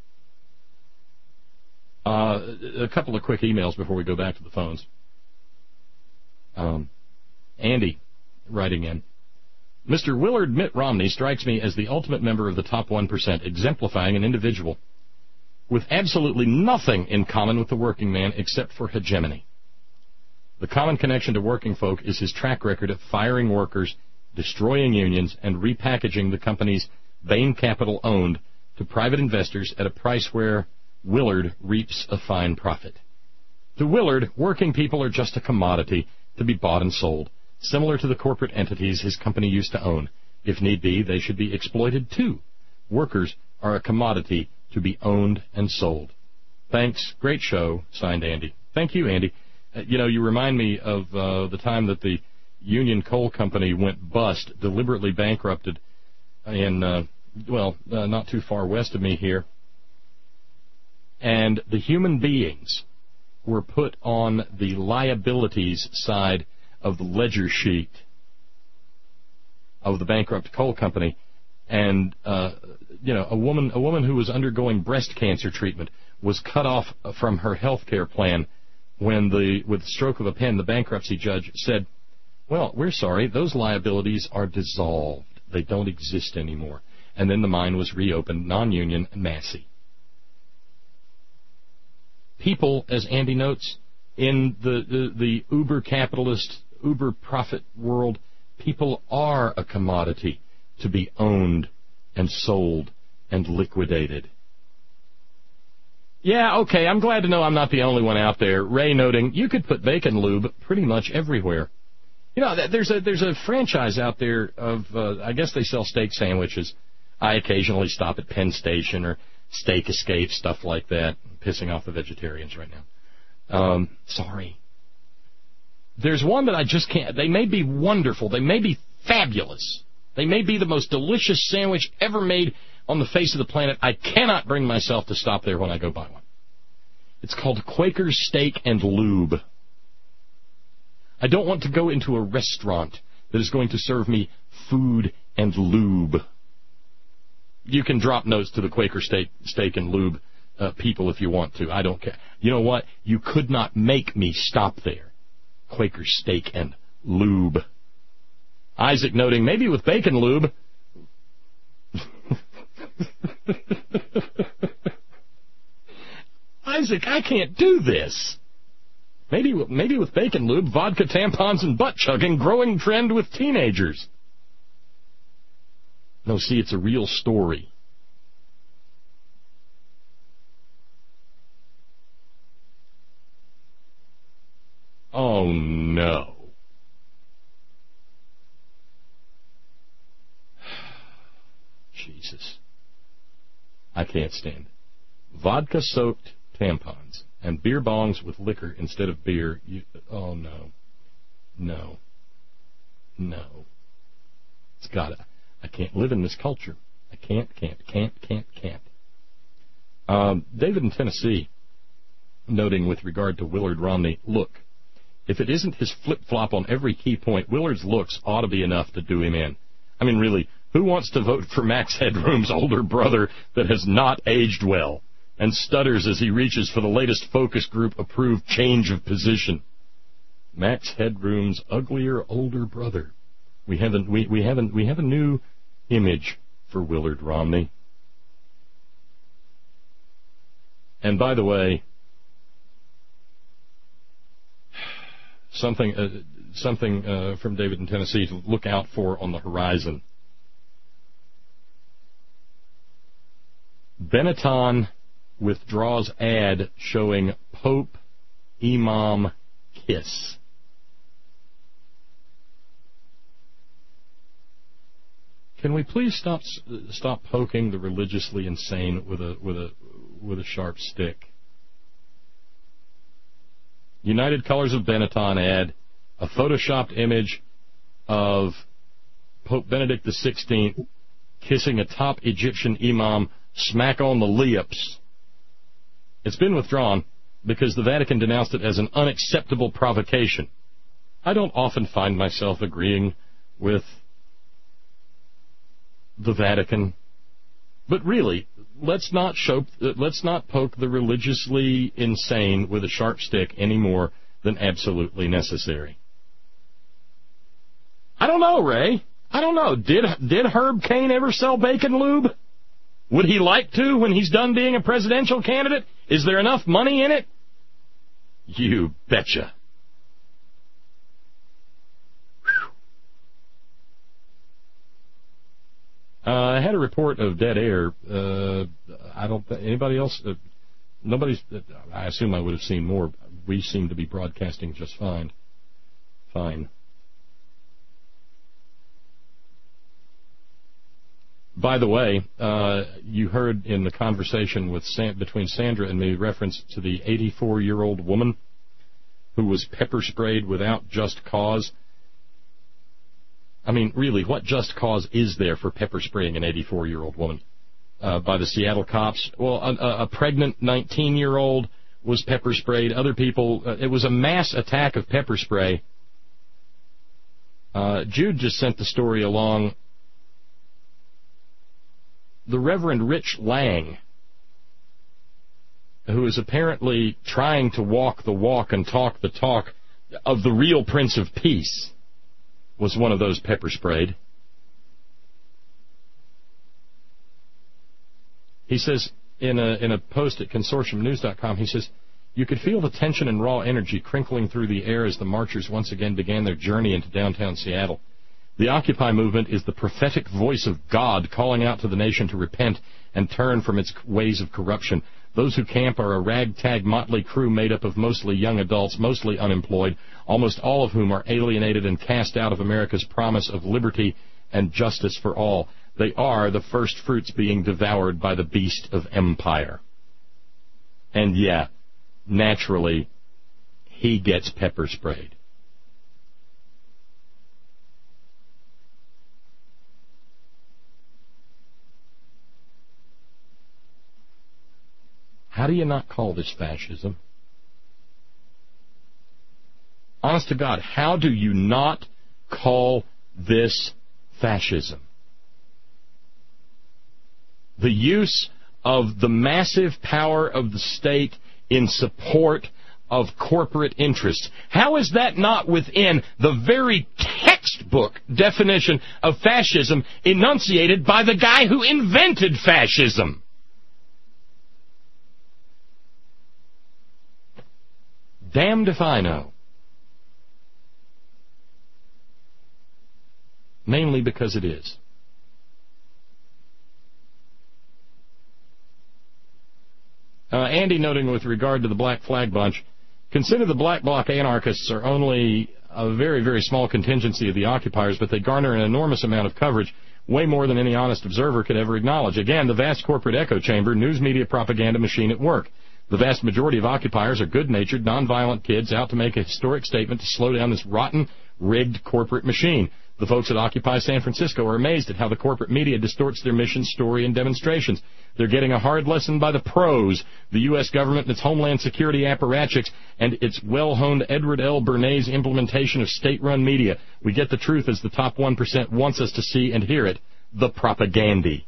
Uh, a couple of quick emails before we go back to the phones. Um, Andy, writing in. Mister Willard Mitt Romney strikes me as the ultimate member of the top one percent, exemplifying an individual with absolutely nothing in common with the working man except for hegemony. The common connection to working folk is his track record of firing workers, destroying unions, and repackaging the companies Bain Capital owned to private investors at a price where Willard reaps a fine profit. To Willard, working people are just a commodity to be bought and sold, similar to the corporate entities his company used to own. If need be, they should be exploited too. Workers are a commodity to be owned and sold. Thanks. Great show. Signed, Andy. Thank you, Andy. Uh, you know, you remind me of uh, the time that the Union Coal Company went bust, deliberately bankrupted in, uh, well, uh, not too far west of me here. And the human beings were put on the liabilities side of the ledger sheet of the bankrupt coal company. And, uh, you know, a woman, a woman who was undergoing breast cancer treatment was cut off from her health care plan when the, with the stroke of a pen, the bankruptcy judge said, well, we're sorry, those liabilities are dissolved. They don't exist anymore. And then the mine was reopened, non-union, Massey. People, as Andy notes, in the, the, the uber-capitalist, uber-profit world, people are a commodity to be owned and sold and liquidated. Yeah, okay, I'm glad to know I'm not the only one out there. Ray noting, you could put bacon lube pretty much everywhere. You know, there's a there's a franchise out there of, uh, I guess they sell steak sandwiches. I occasionally stop at Penn Station or Steak Escape, stuff like that. I'm pissing off the vegetarians right now. Um, sorry. There's one that I just can't, they may be wonderful, they may be fabulous. They may be the most delicious sandwich ever made on the face of the planet. I cannot bring myself to stop there when I go buy one. It's called Quaker's Steak and Lube. I don't want to go into a restaurant that is going to serve me food and lube. You can drop notes to the Quaker Steak, steak and Lube uh, people if you want to. I don't care. You know what? You could not make me stop there. Quaker Steak and Lube. Isaac noting, maybe with bacon lube. Isaac, I can't do this. Maybe, maybe with bacon lube, vodka, tampons, and butt chugging, growing trend with teenagers. No, see, it's a real story. Oh, no. Jesus. I can't stand it. Vodka-soaked tampons and beer bongs with liquor instead of beer. You, oh, no. No. No. It's gotta... I can't live in this culture. I can't, can't, can't, can't, can't. Um, David in Tennessee, noting with regard to Willard Romney, look, if it isn't his flip-flop on every key point, Willard's looks ought to be enough to do him in. I mean, really, who wants to vote for Max Headroom's older brother that has not aged well and stutters as he reaches for the latest focus group-approved change of position? Max Headroom's uglier older brother. We haven't, we, we haven't, we have a new image for Willard Romney. And by the way, something, uh, something uh, from David in Tennessee to look out for on the horizon. Benetton withdraws ad showing Pope Imam kiss. Can we please stop stop poking the religiously insane with a with a with a sharp stick? United Colors of Benetton ad, a photoshopped image of Pope Benedict the sixteenth kissing a top Egyptian imam smack on the lips. It's been withdrawn because the Vatican denounced it as an unacceptable provocation. I don't often find myself agreeing with the Vatican, but really, let's not show, let's not poke the religiously insane with a sharp stick any more than absolutely necessary. I don't know, Ray. I don't know. Did did Herb Cain ever sell bacon lube? Would he like to when he's done being a presidential candidate? Is there enough money in it? You betcha. Uh, I had a report of dead air. Uh, I don't. Anybody else? Uh, nobody's. Uh, I assume I would have seen more. We seem to be broadcasting just fine. Fine. By the way, uh, you heard in the conversation with Sam, between Sandra and me reference to the eighty-four-year-old woman who was pepper sprayed without just cause. I mean, really, what just cause is there for pepper spraying an eighty-four-year-old woman uh, by the Seattle cops? Well, a, a pregnant nineteen-year-old was pepper sprayed. Other people, uh, it was a mass attack of pepper spray. Uh, Jude just sent the story along. The Reverend Rich Lang, who is apparently trying to walk the walk and talk the talk of the real Prince of Peace, was one of those pepper sprayed. He says in a in a post at consortium news dot com, he says, you could feel the tension and raw energy crinkling through the air as the marchers once again began their journey into downtown Seattle. The Occupy movement is the prophetic voice of God calling out to the nation to repent and turn from its ways of corruption. Those who camp are a ragtag motley crew made up of mostly young adults, mostly unemployed, almost all of whom are alienated and cast out of America's promise of liberty and justice for all. They are the first fruits being devoured by the beast of empire. And yeah, naturally, he gets pepper sprayed. How do you not call this fascism? Honest to God, how do you not call this fascism? The use of the massive power of the state in support of corporate interests. How is that not within the very textbook definition of fascism enunciated by the guy who invented fascism? Damned if I know. Mainly because it is. Uh, Andy noting with regard to the Black Flag Bunch, consider the Black Bloc anarchists are only a very, very small contingency of the occupiers, but they garner an enormous amount of coverage, way more than any honest observer could ever acknowledge. Again, the vast corporate echo chamber, news media propaganda machine at work. The vast majority of occupiers are good-natured, nonviolent kids out to make a historic statement to slow down this rotten, rigged corporate machine. The folks at Occupy San Francisco are amazed at how the corporate media distorts their mission, story, and demonstrations. They're getting a hard lesson by the pros, the U S government and its Homeland Security apparatchiks, and its well-honed Edward L. Bernays implementation of state-run media. We get the truth as the top one percent wants us to see and hear it, the propagandy.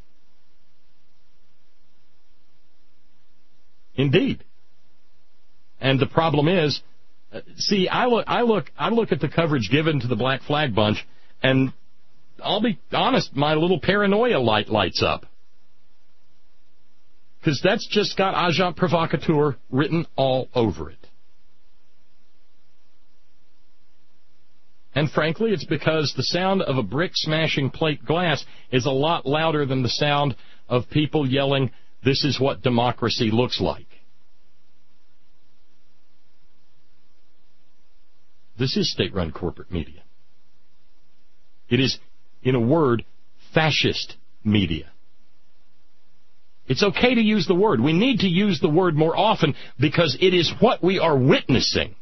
Indeed. And the problem is, uh, see, I look, I look, I look at the coverage given to the Black Flag Bunch, and I'll be honest, my little paranoia light lights up. Because that's just got agent provocateur written all over it. And frankly, it's because the sound of a brick smashing plate glass is a lot louder than the sound of people yelling, this is what democracy looks like. This is state-run corporate media. It is, in a word, fascist media. It's okay to use the word. We need to use the word more often because it is what we are witnessing.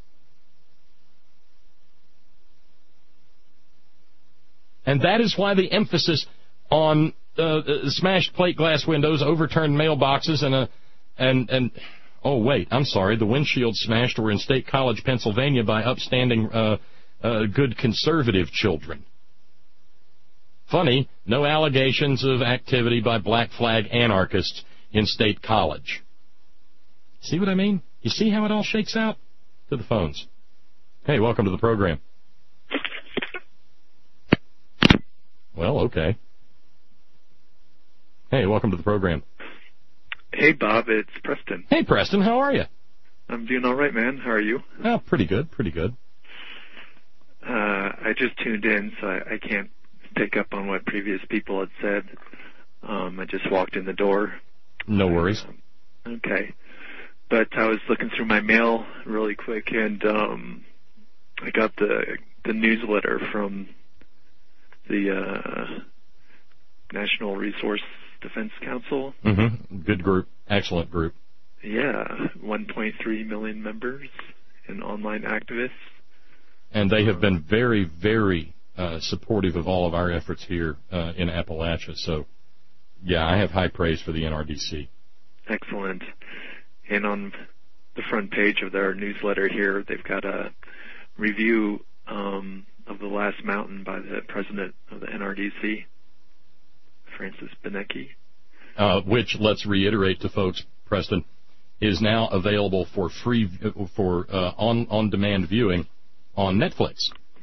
And that is why the emphasis on uh, smashed plate glass windows, overturned mailboxes, and a and and oh wait, I'm sorry, the windshield smashed were in State College, Pennsylvania, by upstanding, uh, uh, good conservative children. Funny, no allegations of activity by Black Flag anarchists in State College. See what I mean? You see how it all shakes out? To the phones. Hey, welcome to the program. Well, okay. Hey, welcome to the program. Hey, Bob, it's Preston. Hey, Preston, how are you? I'm doing all right, man. How are you? Oh, pretty good, pretty good. Uh, I just tuned in, so I, I can't pick up on what previous people had said. Um, I just walked in the door. No worries. Uh, okay. But I was looking through my mail really quick, and um, I got the the newsletter from the uh, National Resource Defense Council. Mm-hmm. Good group. Excellent group. Yeah. one point three million members and online activists. And they have been very, very uh, supportive of all of our efforts here uh, in Appalachia. So, yeah, I have high praise for the N R D C. Excellent. And on the front page of their newsletter here, they've got a review um, of The Last Mountain by the president of the N R D C, Francis Benecke. Uh, which, let's reiterate to folks, Preston, is now available for free, for uh, on, on-demand viewing on Netflix.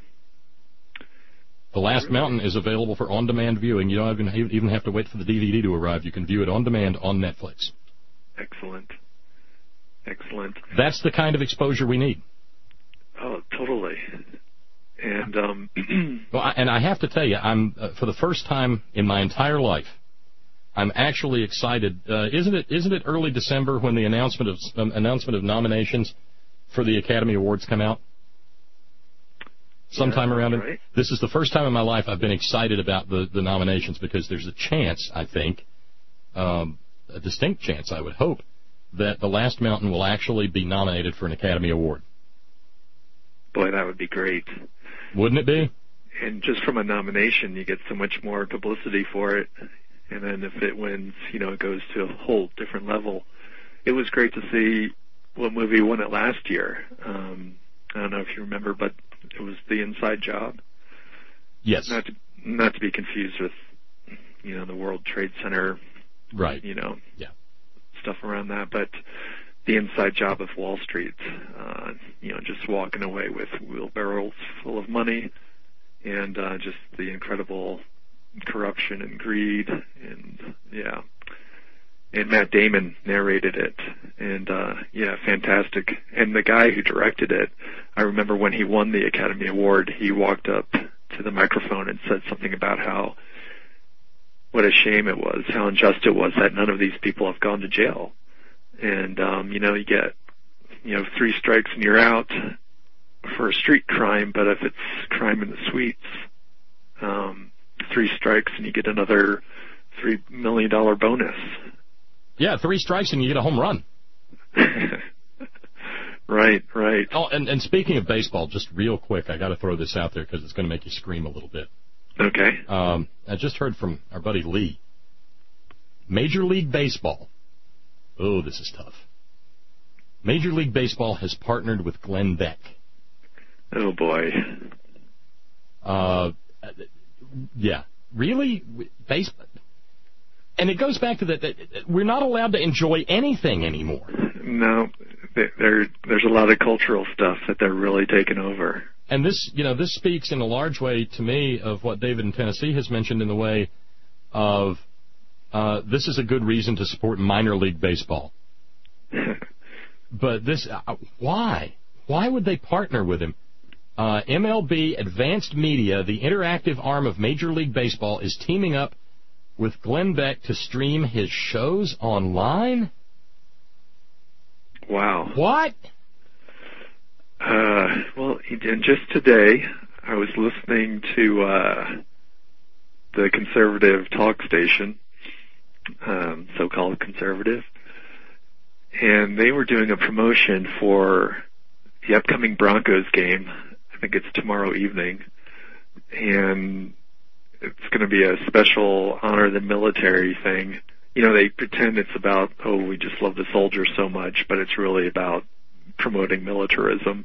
The Last really? Mountain is available for on-demand viewing. You don't even, even have to wait for the D V D to arrive. You can view it on demand on Netflix. Excellent. Excellent. That's the kind of exposure we need. Oh, totally. And um, well, I, and I have to tell you, I'm uh, for the first time in my entire life, I'm actually excited. Uh, isn't it? Isn't it early December when the announcement of um, announcement of nominations for the Academy Awards come out? Sometime yeah, around it. Right. This is the first time in my life I've been excited about the, the nominations because there's a chance, I think, um, a distinct chance, I would hope, that The Last Mountain will actually be nominated for an Academy Award. Boy, that would be great. Wouldn't it be? And just from a nomination, you get so much more publicity for it. And then if it wins, you know, it goes to a whole different level. It was great to see what movie won it last year. Um, I don't know if you remember, but it was The Inside Job. Yes. Not to, not to be confused with, you know, the World Trade Center. Right. You know. Yeah. Stuff around that, but The Inside Job of Wall Street, uh, you know, just walking away with wheelbarrows full of money and uh, just the incredible corruption and greed, and yeah, and Matt Damon narrated it, and uh, yeah, fantastic. And the guy who directed it, I remember when he won the Academy Award, he walked up to the microphone and said something about how what a shame it was, how unjust it was that none of these people have gone to jail. And, um, you know, you get, you know, three strikes and you're out for a street crime, but if it's crime in the suites, um, three strikes and you get another three million dollar bonus. Yeah, three strikes and you get a home run. Right, right. Oh, and, and speaking of baseball, just real quick, I got to throw this out there because it's going to make you scream a little bit. Okay. Um, I just heard from our buddy Lee. Major League Baseball. Oh, this is tough. Major League Baseball has partnered with Glenn Beck. Oh, boy. Uh, yeah. Really? Baseball? And it goes back to that, that we're not allowed to enjoy anything anymore. No. There, there's a lot of cultural stuff that they're really taking over. And this, you know, this speaks in a large way to me of what David in Tennessee has mentioned in the way of uh, this is a good reason to support minor league baseball. But this, uh, why? Why would they partner with him? Uh, M L B Advanced Media, the interactive arm of Major League Baseball, is teaming up with Glenn Beck to stream his shows online? Wow. What? Uh, well, and just today, I was listening to uh, the conservative talk station, um, so-called conservative, and they were doing a promotion for the upcoming Broncos game. I think it's tomorrow evening, and it's going to be a special honor the military thing. You know, they pretend it's about, oh, we just love the soldiers so much, but it's really about promoting militarism.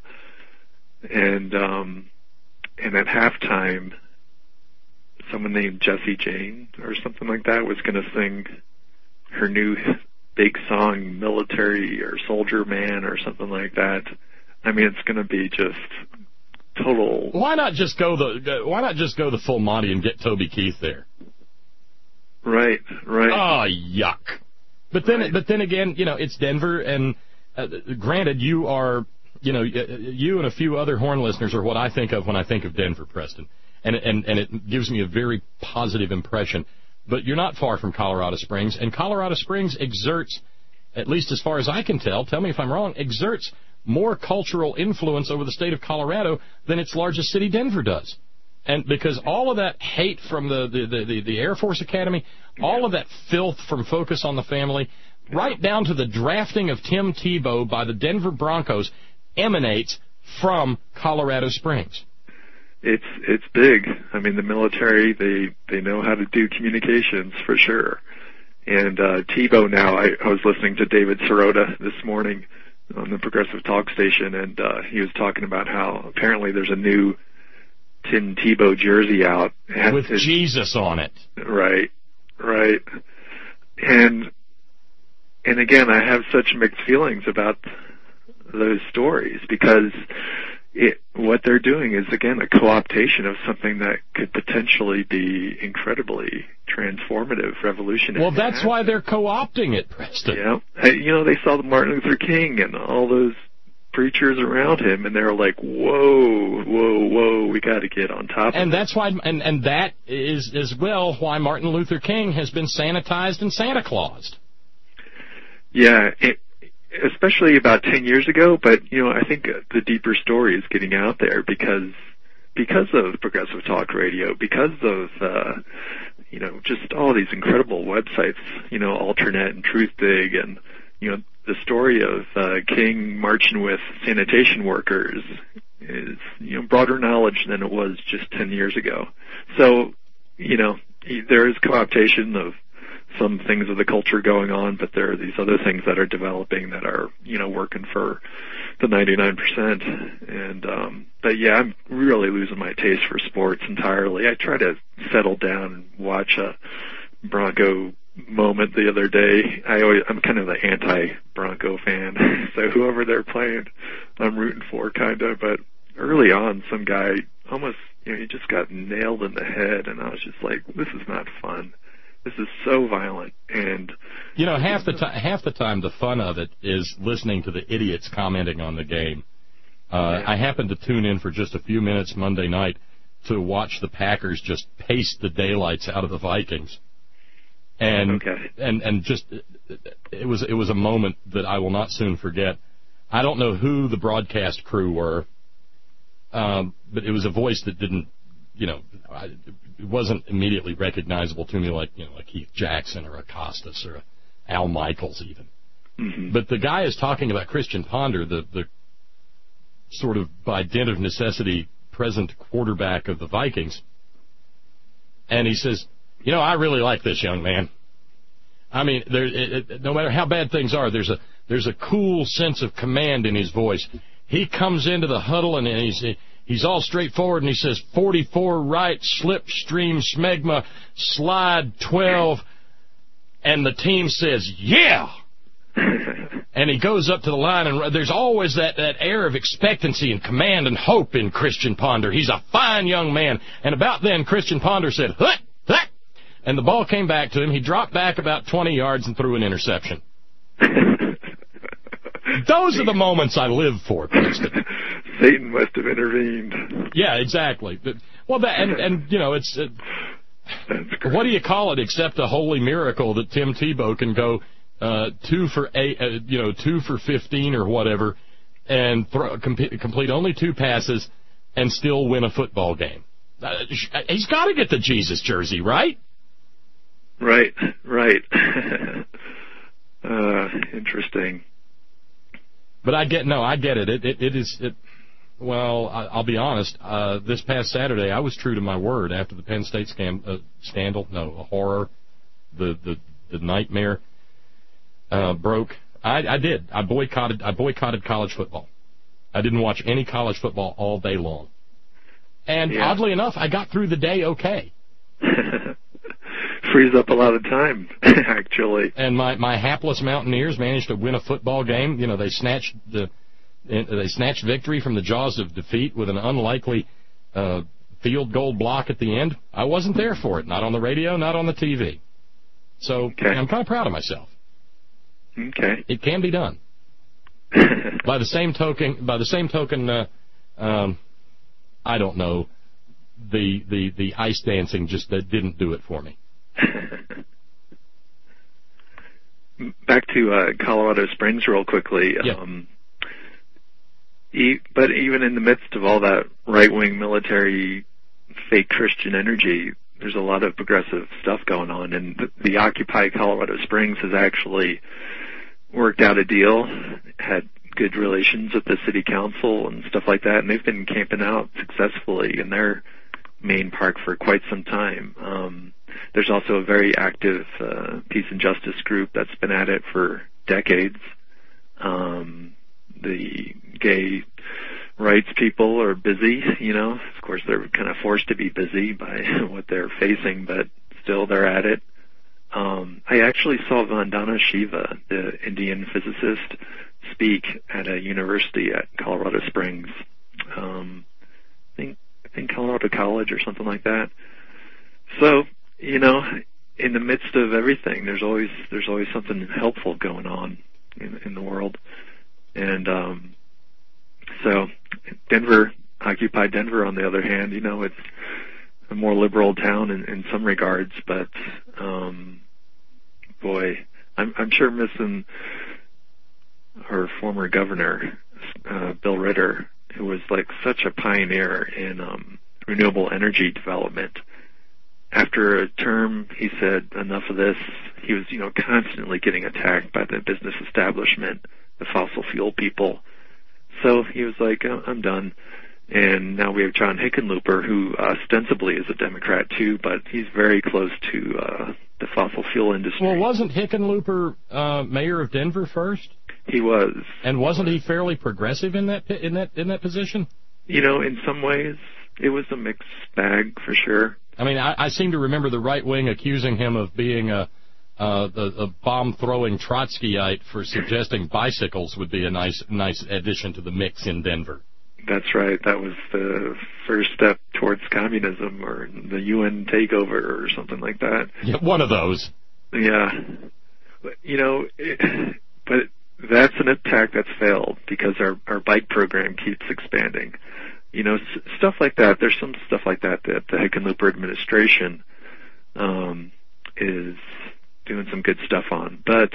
And um, and at halftime, someone named Jessie Jane or something like that was going to sing her new big song, Military or Soldier Man or something like that. I mean, it's going to be just total. Why not just go the Why not just go the full Monty and get Toby Keith there? Right, right. Oh, yuck. But then, right. but then again, you know, it's Denver, and uh, granted, you are, you know, you and a few other Horn listeners are what I think of when I think of Denver, Preston, and and and it gives me a very positive impression. But you're not far from Colorado Springs, and Colorado Springs exerts, at least as far as I can tell, tell me if I'm wrong, exerts more cultural influence over the state of Colorado than its largest city, Denver, does. And because all of that hate from the, the, the, the Air Force Academy, all of that filth from Focus on the Family, right down to the drafting of Tim Tebow by the Denver Broncos, emanates from Colorado Springs. It's it's big. I mean, the military, they, they know how to do communications for sure. And uh, Tebow now, I, I was listening to David Sirota this morning on the Progressive Talk station, and uh, he was talking about how apparently there's a new Tim Tebow jersey out. With his, Jesus on it. Right, right. And and again, I have such mixed feelings about those stories because it, what they're doing is, again, a co-optation of something that could potentially be incredibly transformative, revolutionary. Well, that's why they're co-opting it, Preston. Yeah. You know, they saw the Martin Luther King and all those preachers around him, and they're like, whoa, whoa, whoa, we got to get on top of it. And that's why, and, and that is as well why Martin Luther King has been sanitized and Santa Claused. Yeah, it, especially about ten years ago, but, you know, I think the deeper story is getting out there because because of Progressive Talk Radio, because of, uh, you know, just all these incredible websites, you know, Alternet and Truthdig, and, you know, the story of uh, King marching with sanitation workers is, you know, broader knowledge than it was just ten years ago. So, you know, there is co-optation of some things of the culture going on, but there are these other things that are developing that are, you know, working for the ninety-nine percent. And, um, but yeah, I'm really losing my taste for sports entirely. I try to settle down and watch a Bronco moment the other day. I always, I'm kind of the anti-Bronco fan, so whoever they're playing, I'm rooting for, kind of. But early on, some guy almost, you know, he just got nailed in the head, and I was just like, this is not fun. This is so violent. And you know, half the time, half the time, the fun of it is listening to the idiots commenting on the game. Uh, yeah. I happened to tune in for just a few minutes Monday night to watch the Packers just paste the daylights out of the Vikings. And okay. and and just it was it was a moment that I will not soon forget. I don't know who the broadcast crew were, um, but it was a voice that didn't, you know, I, it wasn't immediately recognizable to me, like, you know, like Keith Jackson or a Costas or a Al Michaels even. Mm-hmm. But the guy is talking about Christian Ponder, the the sort of by dint of necessity present quarterback of the Vikings, and he says, you know, I really like this young man. I mean, there, it, it, no matter how bad things are, there's a there's a cool sense of command in his voice. He comes into the huddle and he's he's all straightforward and he says, forty-four right, slipstream, smegma, slide twelve, and the team says, yeah. And he goes up to the line, and there's always that, that air of expectancy and command and hope in Christian Ponder. He's a fine young man. And about then, Christian Ponder said, hut, hut. And the ball came back to him. He dropped back about twenty yards and threw an interception. Those are the moments I live for, Preston. Satan must have intervened. Yeah, exactly. But, well, that, and, and, you know, it's... Uh, what do you call it except a holy miracle that Tim Tebow can go uh, two for eight, uh, you know, two for fifteen or whatever, and throw, com- complete only two passes and still win a football game? Uh, he's got to get the Jesus jersey, right? Right, right. uh, interesting. But I get no, I get it. It it, it is. It, well, I, I'll be honest. Uh, this past Saturday, I was true to my word after the Penn State scam, uh, scandal. No, a horror, the the the nightmare uh, broke. I, I did. I boycotted. I boycotted college football. I didn't watch any college football all day long. And yeah. Oddly enough, I got through the day okay. Frees up a lot of time, actually. And my, my hapless Mountaineers managed to win a football game. You know, they snatched the they snatched victory from the jaws of defeat with an unlikely uh, field goal block at the end. I wasn't there for it, not on the radio, not on the T V. So okay. I'm kind of proud of myself. Okay, it can be done. by the same token, by the same token, uh, um, I don't know. The, the, the ice dancing just uh, didn't do it for me. Back to uh, Colorado Springs real quickly. Yeah. Um, e- but even in the midst of all that right-wing military fake Christian energy, there's a lot of progressive stuff going on. And the, the Occupy Colorado Springs has actually worked out a deal, had good relations with the city council and stuff like that, and they've been camping out successfully in their main park for quite some time. Um, there's also a very active uh, peace and justice group that's been at it for decades. Um, the gay rights people are busy, you know. Of course, they're kind of forced to be busy by what they're facing, but still they're at it. Um, I actually saw Vandana Shiva, the Indian physicist, speak at a university at Colorado Springs. Um, I think I think Colorado College or something like that. So, you know, in the midst of everything, there's always there's always something helpful going on in, in the world. And um, so, Denver, Occupy Denver, on the other hand, you know, it's a more liberal town in, in some regards, but um, boy, I'm, I'm sure missing her former governor, uh, Bill Ritter, who was like such a pioneer in um, renewable energy development. After a term, he said, enough of this. He was, you know, constantly getting attacked by the business establishment, the fossil fuel people. So he was like, oh, I'm done. And now we have John Hickenlooper, who ostensibly is a Democrat too, but he's very close to uh, the fossil fuel industry. Well, wasn't Hickenlooper uh, mayor of Denver first? He was. And wasn't he fairly progressive in that in that in that position? You know, in some ways, it was a mixed bag for sure. I mean, I, I seem to remember the right wing accusing him of being a, uh, a, a bomb-throwing Trotskyite for suggesting bicycles would be a nice nice addition to the mix in Denver. That's right. That was the first step towards communism or the U N takeover or something like that. Yeah, one of those. Yeah. But, you know, it, but that's an attack that's failed because our, our bike program keeps expanding. You know, s- stuff like that. There's some stuff like that that the Hickenlooper administration um, is doing some good stuff on. But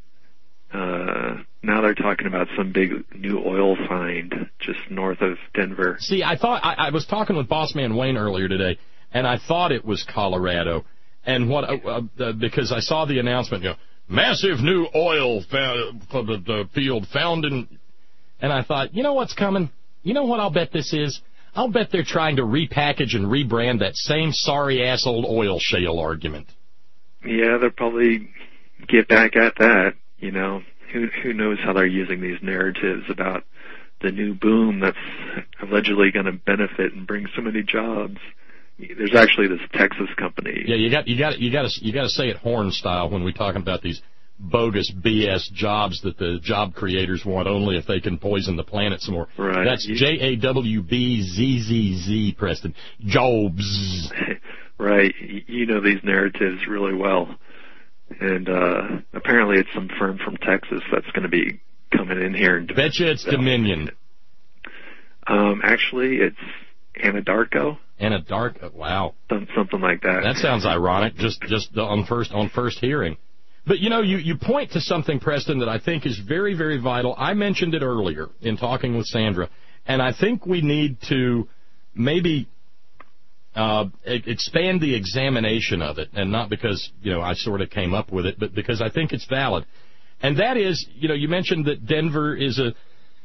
uh, now they're talking about some big new oil find just north of Denver. See, I thought I, I was talking with Boss Man Wayne earlier today, and I thought it was Colorado. And what uh, uh, because I saw the announcement, you know, massive new oil fa- uh, field found in, and I thought, you know what's coming? You know what I'll bet this is? I'll bet they're trying to repackage and rebrand that same sorry-ass old oil shale argument. Yeah, they'll probably get back at that. You know, who who knows how they're using these narratives about the new boom that's allegedly going to benefit and bring so many jobs. There's actually this Texas company. Yeah, you got you got you got to you got to say it Horn style when we're talking about these bogus B S jobs that the job creators want only if they can poison the planet some more. Right. That's J A W B Z Z Z, Preston. Jobs. Right. You know these narratives really well. And uh, apparently it's some firm from Texas that's going to be coming in here. And betcha it's Dominion. Um, actually, it's Anadarko. And a dark, wow. Something like that. That sounds ironic, just just on first on first hearing. But, you know, you, you point to something, Preston, that I think is very, very vital. I mentioned it earlier in talking with Sandra, and I think we need to maybe uh, expand the examination of it, and not because, you know, I sort of came up with it, but because I think it's valid. And that is, you know, you mentioned that Denver is a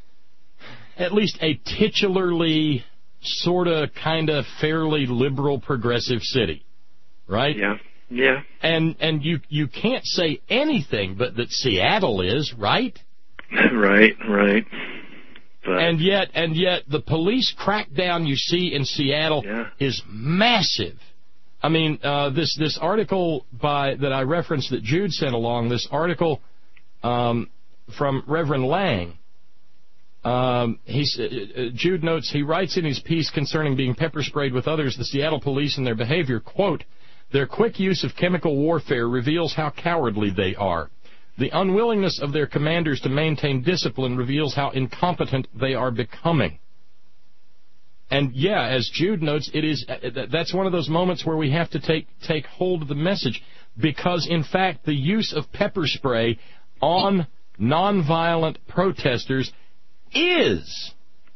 at least a titularly sort of kind of fairly liberal progressive city, right? Yeah. Yeah. And and you you can't say anything but that Seattle is, right? Right, right. But and yet and yet the police crackdown you see in Seattle yeah. is massive. I mean, uh, this this article by that I referenced that Jude sent along, this article um, from Reverend Lang. Um, he's, uh, Jude notes, he writes in his piece concerning being pepper sprayed with others, the Seattle police and their behavior, quote, their quick use of chemical warfare reveals how cowardly they are. The unwillingness of their commanders to maintain discipline reveals how incompetent they are becoming. And, yeah, as Jude notes, it is that's one of those moments where we have to take, take hold of the message, because, in fact, the use of pepper spray on nonviolent protesters is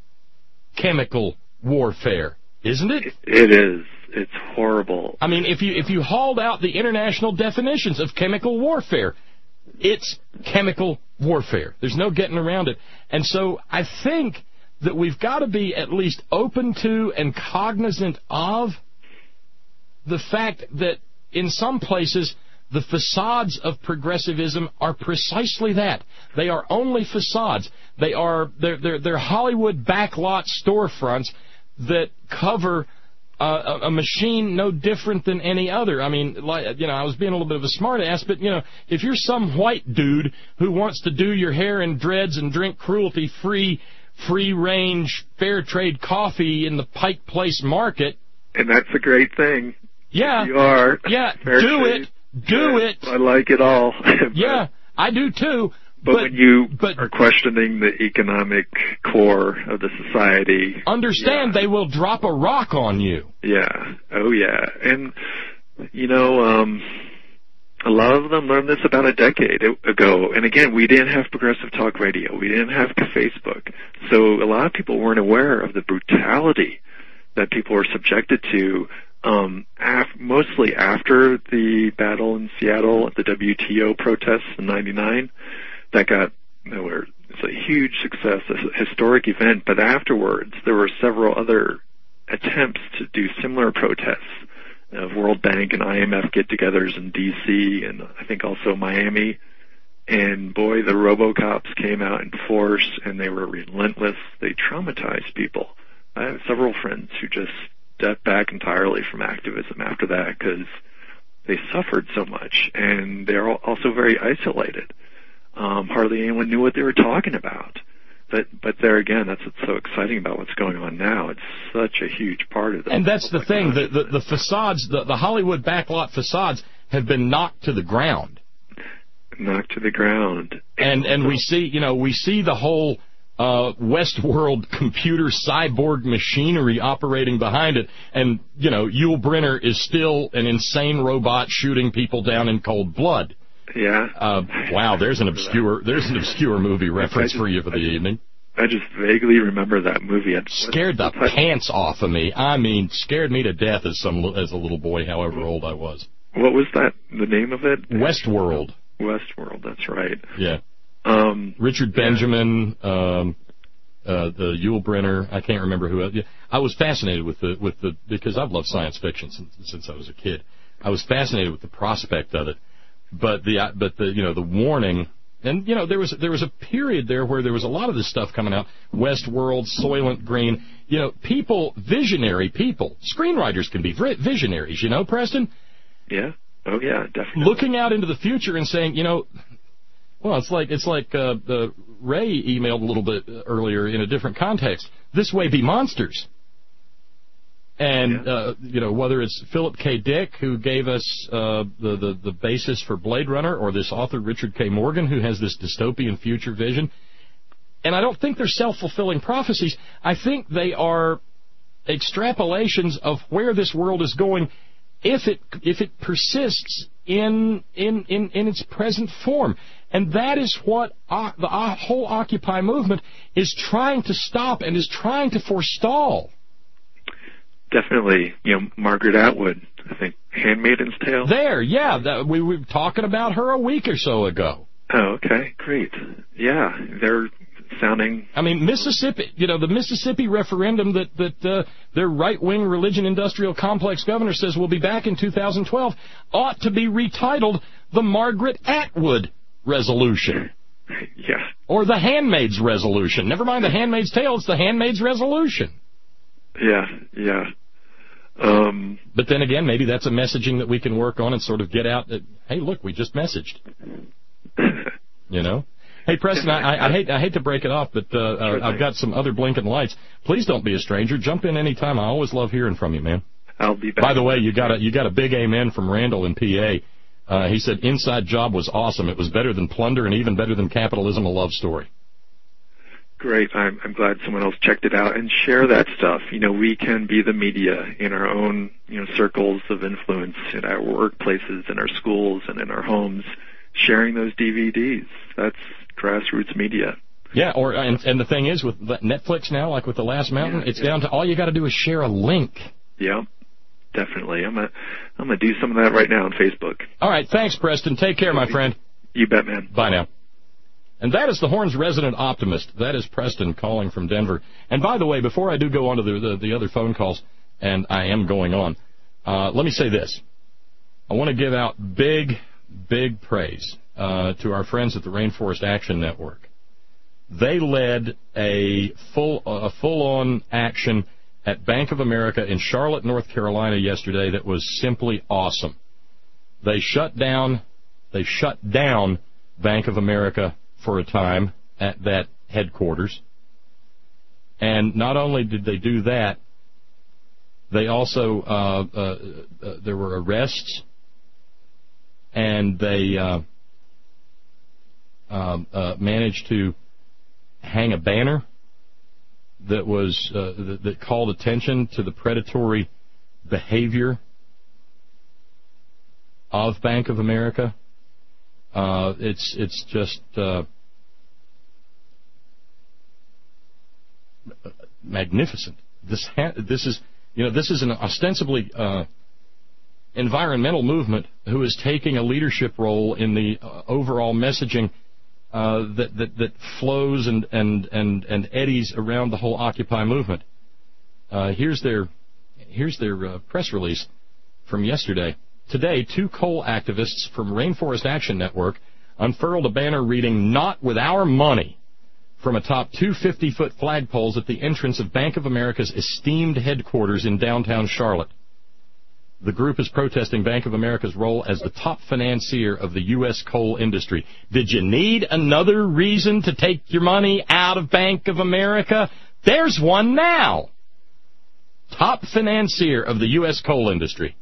chemical warfare, isn't it? It is. It's horrible. I mean, if you if you hauled out the international definitions of chemical warfare, it's chemical warfare. There's no getting around it. And so I think that we've got to be at least open to and cognizant of the fact that in some places the facades of progressivism are precisely that. They are only facades. They are they're they're, they're Hollywood backlot storefronts that cover Uh, a, a machine no different than any other. I mean, like, you know, I was being a little bit of a smartass, but, you know, if you're some white dude who wants to do your hair in dreads and drink cruelty-free, free-range, fair-trade coffee in the Pike Place market... And that's a great thing. Yeah. You are. Yeah, fair do trade. it. Do yeah, it. I like it all. Yeah, I do too. But, but when you but, are questioning the economic core of the society... Understand yeah. they will drop a rock on you. Yeah. Oh, yeah. And, you know, um, a lot of them learned this about a decade ago. And, again, we didn't have Progressive Talk Radio. We didn't have Facebook. So a lot of people weren't aware of the brutality that people were subjected to, um, af- mostly after the battle in Seattle at the W T O protests in ninety-nine. That got, you know, it's a huge success, a historic event, but afterwards there were several other attempts to do similar protests of World Bank and I M F get-togethers in D C and I think also Miami. And boy, the RoboCops came out in force and they were relentless. They traumatized people. I have several friends who just stepped back entirely from activism after that because they suffered so much, and they're also very isolated. Um, hardly anyone knew what they were talking about. But but there again, that's what's so exciting about what's going on now. It's such a huge part of it. And that's the thing, the, the, the facades, the, the Hollywood backlot facades have been knocked to the ground. Knocked to the ground. And and we see, you know, we see the whole uh, Westworld computer cyborg machinery operating behind it. And, you know, Yul Brynner is still an insane robot shooting people down in cold blood. Yeah. Uh, wow, there's an obscure there's an obscure movie reference just, for you for the I evening. I just vaguely remember that movie. It scared the pants off of me. I mean, scared me to death as some as a little boy, however old I was. What was that? The name of it? Westworld. Westworld. That's right. Yeah. Um, Richard Benjamin, yeah. um, uh, the Yul Brynner. I can't remember who else. Yeah, I was fascinated with the with the because I've loved science fiction since since I was a kid. I was fascinated with the prospect of it. But the but the you know the warning, and you know there was there was a period there where there was a lot of this stuff coming out. Westworld, Soylent Green, you know, people, visionary people, screenwriters can be visionaries, you know, Preston. Yeah. Oh yeah, definitely. Looking out into the future and saying, you know, well, it's like it's like uh, the Ray emailed a little bit earlier in a different context. This way be monsters. And, yeah. uh, you know, whether it's Philip K. Dick, who gave us uh, the, the, the basis for Blade Runner, or this author, Richard K. Morgan, who has this dystopian future vision. And I don't think they're self-fulfilling prophecies. I think they are extrapolations of where this world is going if it if it persists in in in, in its present form. And that is what uh, the uh, whole Occupy movement is trying to stop and is trying to forestall. Definitely, you know, Margaret Atwood, I think, Handmaid's Tale. There, yeah, that, we were talking about her a week or so ago. Oh, okay, great. Yeah, they're sounding... I mean, Mississippi, you know, the Mississippi referendum that, that uh, their right-wing religion-industrial complex governor says will be back in two thousand twelve ought to be retitled the Margaret Atwood Resolution. Yeah. Or the Handmaid's Resolution. Never mind the Handmaid's Tale, it's the Handmaid's Resolution. Yeah, yeah. Um, but then again, maybe that's a messaging that we can work on and sort of get out that, hey, look, we just messaged. You know? Hey, Preston, I, I hate I hate to break it off, but uh, sure uh, I've got some other blinking lights. Please don't be a stranger. Jump in any time. I always love hearing from you, man. I'll be back. By the way, you got a, you got a big amen from Randall in P A. Uh, he said, Inside Job was awesome. It was better than Plunder and even better than Capitalism, a love story. Great. I'm, I'm glad someone else checked it out and share that stuff. You know, we can be the media in our own, you know, circles of influence in our workplaces, in our schools, and in our homes, sharing those D V Ds. That's grassroots media. Yeah, or and, and the thing is, with Netflix now, like with The Last Mountain, yeah, it's yeah. down to all you got to do is share a link. Yeah, definitely. I'm gonna I'm gonna do some of that right now on Facebook. All right, thanks, Preston. Take care, my friend. You bet, man. Bye now. And that is the Horn's resident optimist. That is Preston calling from Denver. And by the way, before I do go on to the the, the other phone calls, and I am going on, uh, let me say this. I want to give out big, big praise uh, to our friends at the Rainforest Action Network. They led a full a full-on action at Bank of America in Charlotte, North Carolina yesterday that was simply awesome. They shut down they shut down Bank of America for a time at that headquarters. And not only did they do that, they also, uh, uh, uh, there were arrests, and they uh, uh, uh, managed to hang a banner that was uh, that, that called attention to the predatory behavior of Bank of America. Uh, it's it's just uh, magnificent. This ha- this is you know this is an ostensibly uh, environmental movement who is taking a leadership role in the uh, overall messaging uh, that, that that flows and and and and eddies around the whole Occupy movement. Uh, here's their here's their uh, press release from yesterday. Today, two coal activists from Rainforest Action Network unfurled a banner reading, "Not with our money," from atop two fifty-foot flagpoles at the entrance of Bank of America's esteemed headquarters in downtown Charlotte. The group is protesting Bank of America's role as the top financier of the U S coal industry. Did you need another reason to take your money out of Bank of America? There's one now. Top financier of the U S coal industry.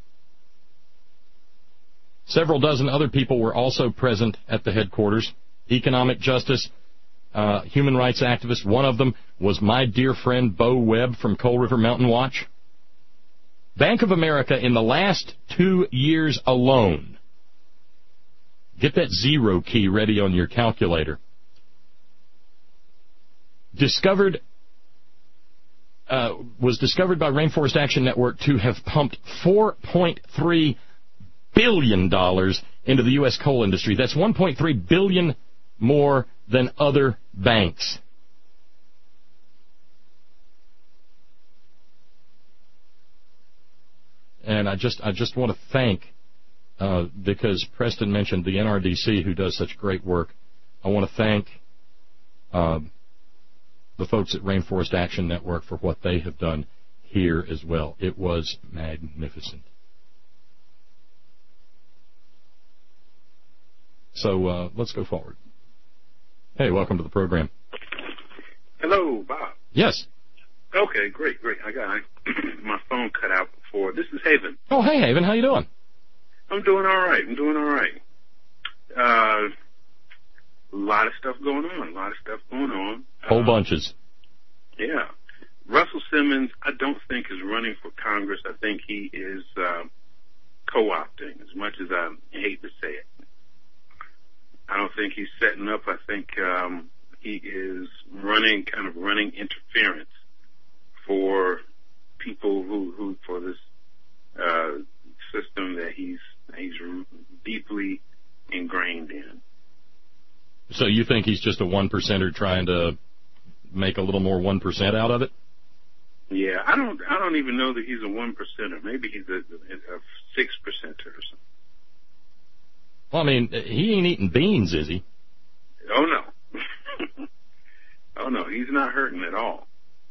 Several dozen other people were also present at the headquarters. Economic justice, uh, human rights activists. One of them was my dear friend Bo Webb from Coal River Mountain Watch. Bank of America in the last two years alone, get that zero key ready on your calculator, discovered, uh, was discovered by Rainforest Action Network to have pumped four point three billion dollars into the U S coal industry. That's one point three billion dollars more than other banks. And I just I just want to thank, uh, because Preston mentioned the N R D C, who does such great work. I want to thank uh, the folks at Rainforest Action Network for what they have done here as well. It was magnificent. So uh, let's go forward. Hey, welcome to the program. Hello, Bob. Yes. Okay, great, great. I got I, my phone cut out before. This is Haven. Oh, hey, Haven. How you doing? I'm doing all right. I'm doing all right. Uh, a lot of stuff going on. A lot of stuff going on. Whole uh, bunches. Yeah. Russell Simmons, I don't think is running for Congress. I think he is uh, co-opting, as much as I hate to say it. I don't think he's setting up. I think um, he is running, kind of running interference for people who, who for this uh, system that he's he's deeply ingrained in. So you think he's just a one percenter trying to make a little more one percent out of it? Yeah, I don't. I don't even know that he's a one percenter. Maybe he's a, a six percenter or something. Well, I mean, he ain't eating beans, is he? Oh no, oh no, he's not hurting at all.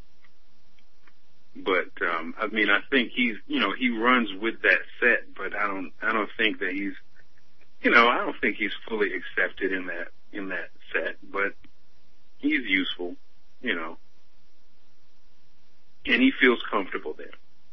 But um, I mean, I think he's, you know, he runs with that set. But I don't. I don't think that he's, you know, I don't think he's fully accepted in that in that set. But he's useful, you know. And he feels comfortable there.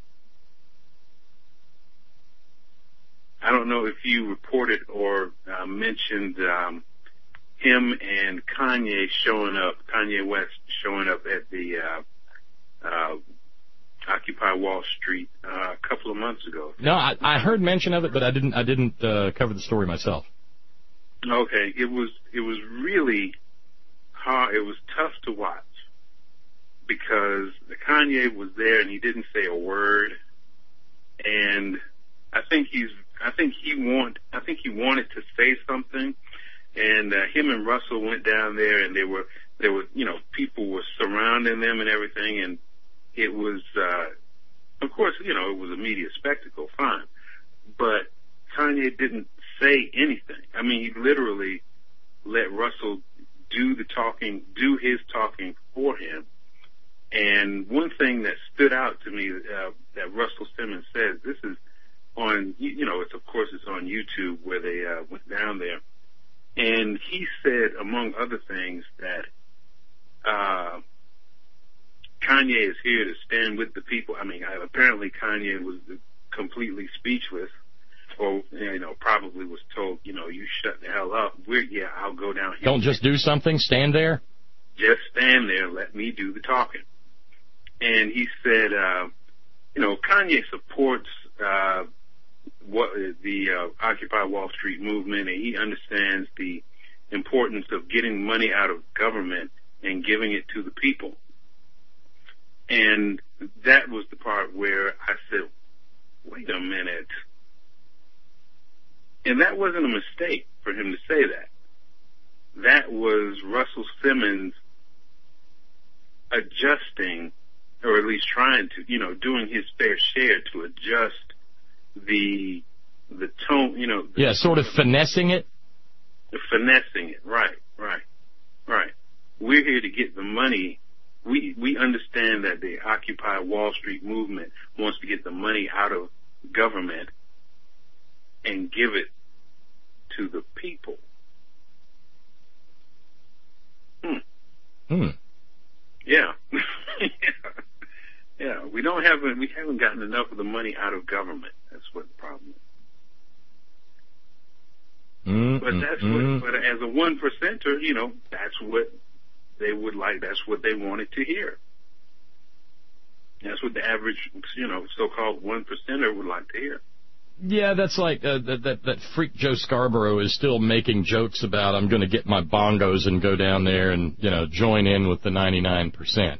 I don't know if you reported or uh, mentioned um, him and Kanye showing up, Kanye West showing up at the uh, uh, Occupy Wall Street uh, a couple of months ago. No, I, I heard mention of it, but I didn't. I didn't uh, cover the story myself. Okay, it was it was really hard. It was tough to watch. Because Kanye was there and he didn't say a word, and I think he's, I think he want, I think he wanted to say something, and uh, him and Russell went down there, and they were, there were, you know, people were surrounding them and everything, and it was, uh, of course, you know, it was a media spectacle, fine, but Kanye didn't say anything. I mean, he literally let Russell do the talking, do his talking for him. And one thing that stood out to me uh, that Russell Simmons said, this is on, you know, it's of course it's on YouTube where they uh, went down there, and he said, among other things, that uh, Kanye is here to stand with the people. I mean, apparently Kanye was completely speechless, or you know, probably was told, you know, you shut the hell up. We're yeah, I'll go down here. Don't just do something. Stand there. Just stand there. Let me do the talking. And he said, uh, you know, Kanye supports uh, what the uh, Occupy Wall Street movement, and he understands the importance of getting money out of government and giving it to the people. And that was the part where I said, wait a minute. And that wasn't a mistake for him to say that. That was Russell Simmons adjusting, or at least trying to, you know, doing his fair share to adjust the the tone, you know. Yeah, sort of finessing it. Finessing it, right, right, right. We're here to get the money. We we understand that the Occupy Wall Street movement wants to get the money out of government and give it to the people. Hmm. Hmm. Yeah. yeah. Yeah, we don't have we haven't gotten enough of the money out of government. That's what the problem is. Mm, but that's mm, what. But as a one percenter, you know, that's what they would like. That's what they wanted to hear. That's what the average, you know, so-called one percenter would like to hear. Yeah, that's like uh, that, that that freak Joe Scarborough is still making jokes about I'm going to get my bongos and go down there and, you know, join in with the ninety-nine percent.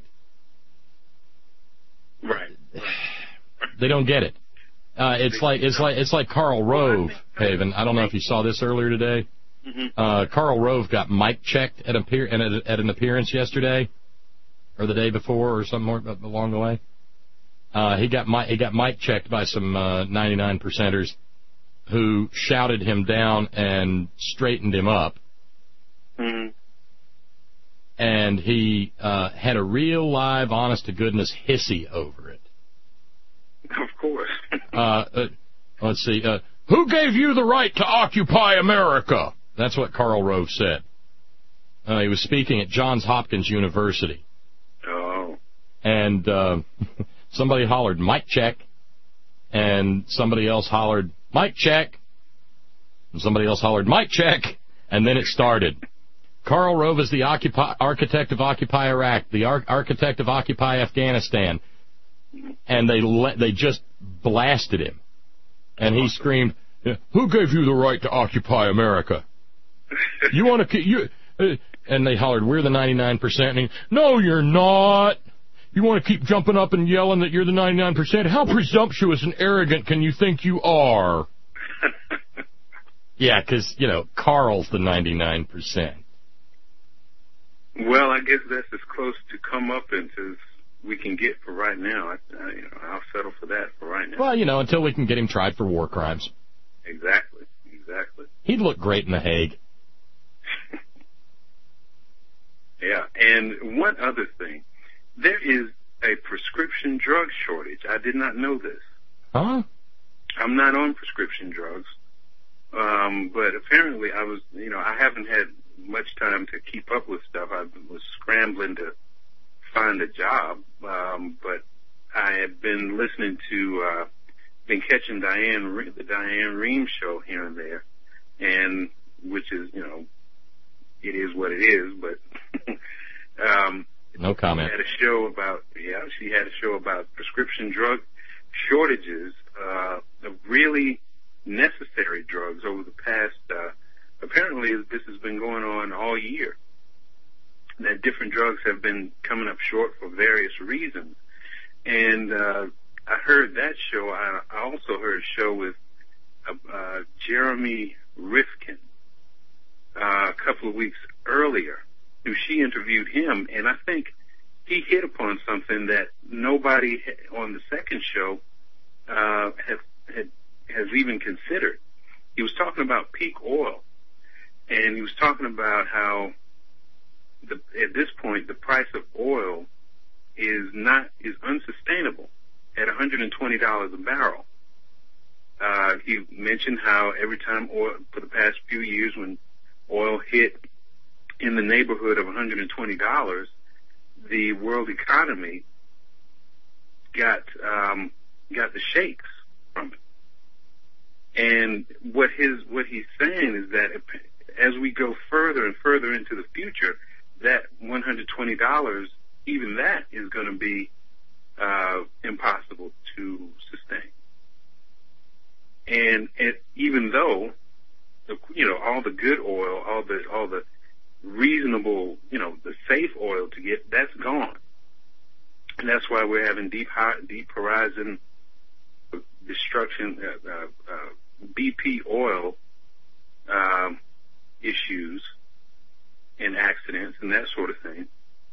Right. They don't get it. Uh, it's like it's like it's like Karl Rove, Haven. I don't know if you saw this earlier today. Mm-hmm. Uh, Karl Rove got mic checked at, appear- at, a, at an appearance yesterday, or the day before, or something more along the way. Uh, he got mi- he got mic checked by some uh, ninety-nine percenters who shouted him down and straightened him up. Mm-hmm. And he uh, had a real live, honest-to-goodness hissy over it. Of course. uh, uh, let's see. Uh, Who gave you the right to occupy America? That's what Karl Rove said. Uh, he was speaking at Johns Hopkins University. Oh. And uh, somebody hollered, mic check. And somebody else hollered, mic check. And somebody else hollered, mic check. And then it started. Karl Rove is the Occupy, architect of Occupy Iraq, the ar- architect of Occupy Afghanistan. And they le- they just blasted him. And he screamed, who gave you the right to occupy America? You want to... you uh, And they hollered, we're the ninety-nine percent. And he, no, you're not. You want to keep jumping up and yelling that you're the ninety-nine percent? How presumptuous and arrogant can you think you are? Yeah, because, you know, Carl's the ninety-nine percent. Well, I guess that's as close to comeuppance as we can get for right now. I, I, you know, I'll settle for that for right now. Well, you know, until we can get him tried for war crimes. Exactly, exactly. He'd look great in The Hague. Yeah, and one other thing. There is a prescription drug shortage. I did not know this. Huh? I'm not on prescription drugs. Um, but apparently I was, you know, I haven't had much time to keep up with stuff. I was scrambling to find a job. Um, but I have been listening to, uh, been catching Diane, Re- the Diane Rehm show here and there. And, which is, you know, it is what it is, but, um, no comment. She had a show about, yeah, she had a show about prescription drug shortages, uh, of really necessary drugs over the past, uh, apparently this has been going on all year. That different drugs have been coming up short for various reasons. And, uh, I heard that show. I, I also heard a show with, uh, uh Jeremy Rifkin, uh, a couple of weeks earlier. Who she interviewed him, and I think he hit upon something that nobody on the second show uh, has, had, has even considered. He was talking about peak oil, and he was talking about how the, at this point the price of oil is not is unsustainable at one hundred twenty dollars a barrel. Uh, he mentioned how every time oil for the past few years when oil hit in the neighborhood of one hundred twenty dollars, the world economy got um, got the shakes from it. And what his what he's saying is that as we go further and further into the future, that one hundred twenty dollars, even that is going to be uh, impossible to sustain. And it, even though, you know, all the good oil, all the all the reasonable, you know, the safe oil to get, that's gone. And that's why we're having deep, deep horizon destruction, uh, uh, uh, B P oil, um, issues and accidents and that sort of thing.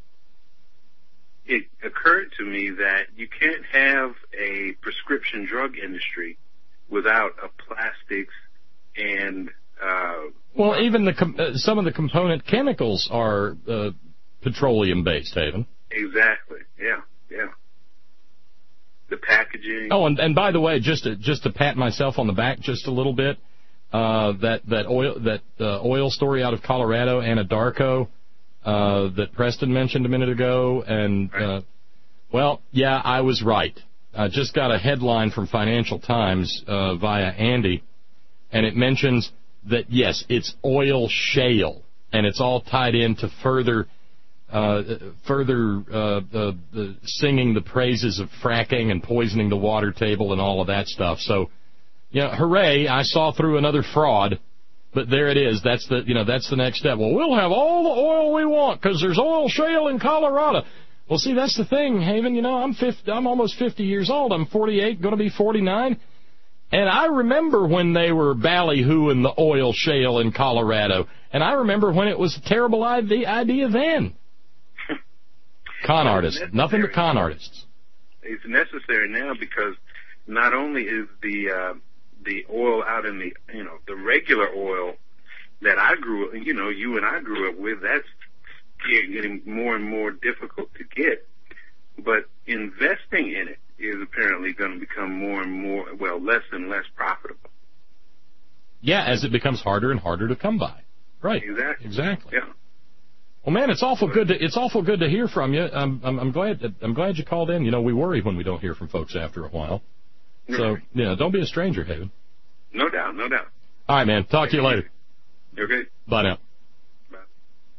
It occurred to me that you can't have a prescription drug industry without a plastics and Uh, well, even the com- uh, some of the component chemicals are uh, petroleum-based, Haven. Exactly. Yeah. Yeah. The packaging. Oh, and, and by the way, just to, just to pat myself on the back just a little bit, uh, that that oil that uh, oil story out of Colorado, Anadarko, uh, that Preston mentioned a minute ago, and uh, well, yeah, I was right. I just got a headline from Financial Times uh, via Andy, and it mentions that, yes, it's oil shale, and it's all tied into further uh, further uh, the, the singing the praises of fracking and poisoning the water table and all of that stuff. So, you know, hooray, I saw through another fraud, but there it is. That's the, you know, that's the next step. Well, we'll have all the oil we want because there's oil shale in Colorado. Well, see, that's the thing, Haven. You know, I'm fifty, I'm almost fifty years old. I'm forty-eight, going to be forty-nine. And I remember when they were ballyhooing the oil shale in Colorado. And I remember when it was a terrible idea then. Con artists. Nothing but con artists. It's necessary now because not only is the uh, the oil out in the, you know, the regular oil that I grew up, you know, you and I grew up with, that's getting more and more difficult to get. But investing in it is apparently going to become more and more, well, less and less profitable. Yeah, as it becomes harder and harder to come by. Right. Exactly. Exactly. Yeah. Well, man, it's awful good to it's awful good to hear from you. I'm I'm, I'm glad I'm glad you called in. You know, we worry when we don't hear from folks after a while. So, you know, don't be a stranger, Haven. No doubt, no doubt. All right, man. Talk to you later. Okay. Bye now.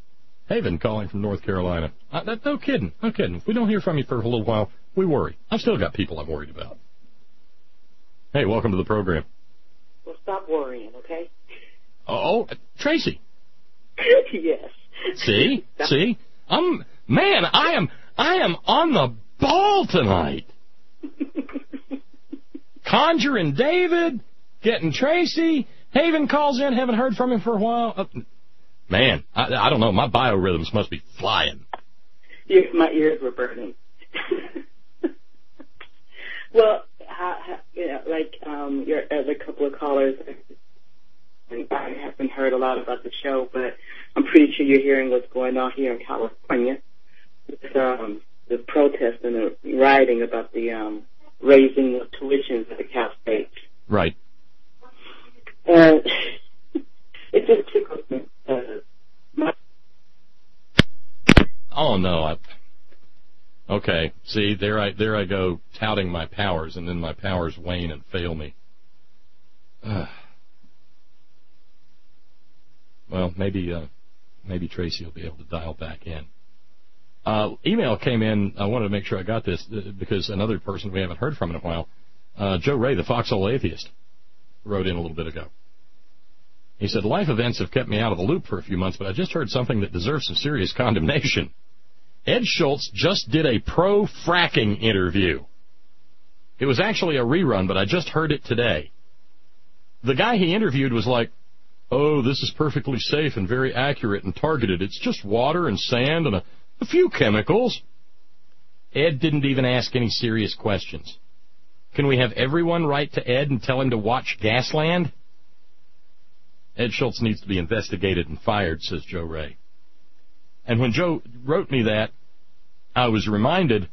Haven calling from North Carolina. Uh, that, no kidding. No kidding. If we don't hear from you for a little while, we worry. I've still got people I'm worried about. Hey, welcome to the program. Well, stop worrying, okay? Oh, uh, Tracy. Yes. See? See? I'm, man, I am, I am on the ball tonight. Conjuring David, getting Tracy. Haven calls in, haven't heard from him for a while. Uh, man, I, I don't know, my biorhythms must be flying. Yes, my ears were burning. Well, how, how, you know, like um, your other couple of callers, I haven't heard a lot about the show, but I'm pretty sure you're hearing what's going on here in California with um, the protest and the rioting about the um, raising of tuitions at the Cal State. Right. And it just tickles me. Uh, my oh no! I, okay, see, there I there I go touting my powers, and then my powers wane and fail me. Uh, well, maybe uh, maybe Tracy will be able to dial back in. Uh, email came in. I wanted to make sure I got this uh, because another person we haven't heard from in a while, uh, Joe Ray, the Foxhole Atheist, wrote in a little bit ago. He said, life events have kept me out of the loop for a few months, but I just heard something that deserves some serious condemnation. Ed Schultz just did a pro-fracking interview. It was actually a rerun, but I just heard it today. The guy he interviewed was like, oh, this is perfectly safe and very accurate and targeted. It's just water and sand and a, a few chemicals. Ed didn't even ask any serious questions. Can we have everyone write to Ed and tell him to watch Gasland? Ed Schultz needs to be investigated and fired, says Joe Ray. And when Joe wrote me that, I was reminded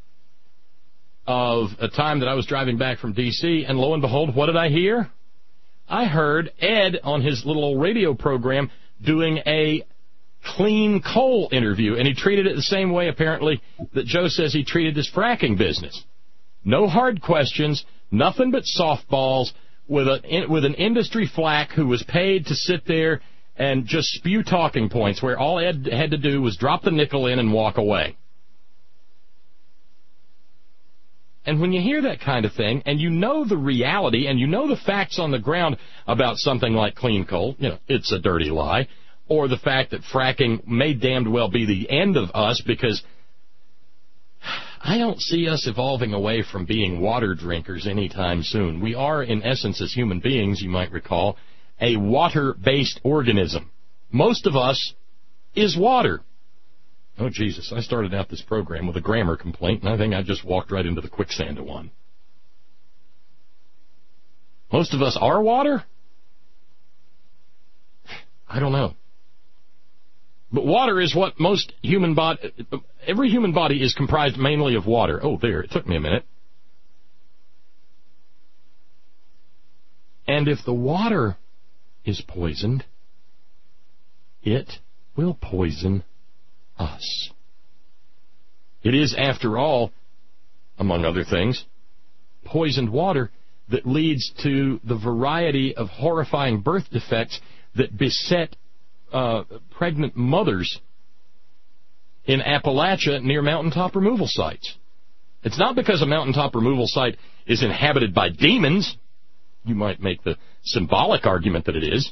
of a time that I was driving back from D C, and lo and behold, what did I hear? I heard Ed on his little old radio program doing a clean coal interview, and he treated it the same way, apparently, that Joe says he treated his fracking business. No hard questions, nothing but softballs, with a with an industry flack who was paid to sit there and just spew talking points where all Ed had to do was drop the nickel in and walk away. And when you hear that kind of thing, and you know the reality, and you know the facts on the ground about something like clean coal, you know, it's a dirty lie, or the fact that fracking may damned well be the end of us because I don't see us evolving away from being water drinkers anytime soon. We are, in essence, as human beings, you might recall, a water-based organism. Most of us is water. Oh, Jesus, I started out this program with a grammar complaint, and I think I just walked right into the quicksand of one. Most of us are water? I don't know. But water is what most human body, every human body is comprised mainly of water. Oh, there, it took me a minute. And if the water is poisoned, it will poison us. It is, after all, among other things, poisoned water that leads to the variety of horrifying birth defects that beset Uh, pregnant mothers in Appalachia near mountaintop removal sites. It's not because a mountaintop removal site is inhabited by demons. You might make the symbolic argument that it is.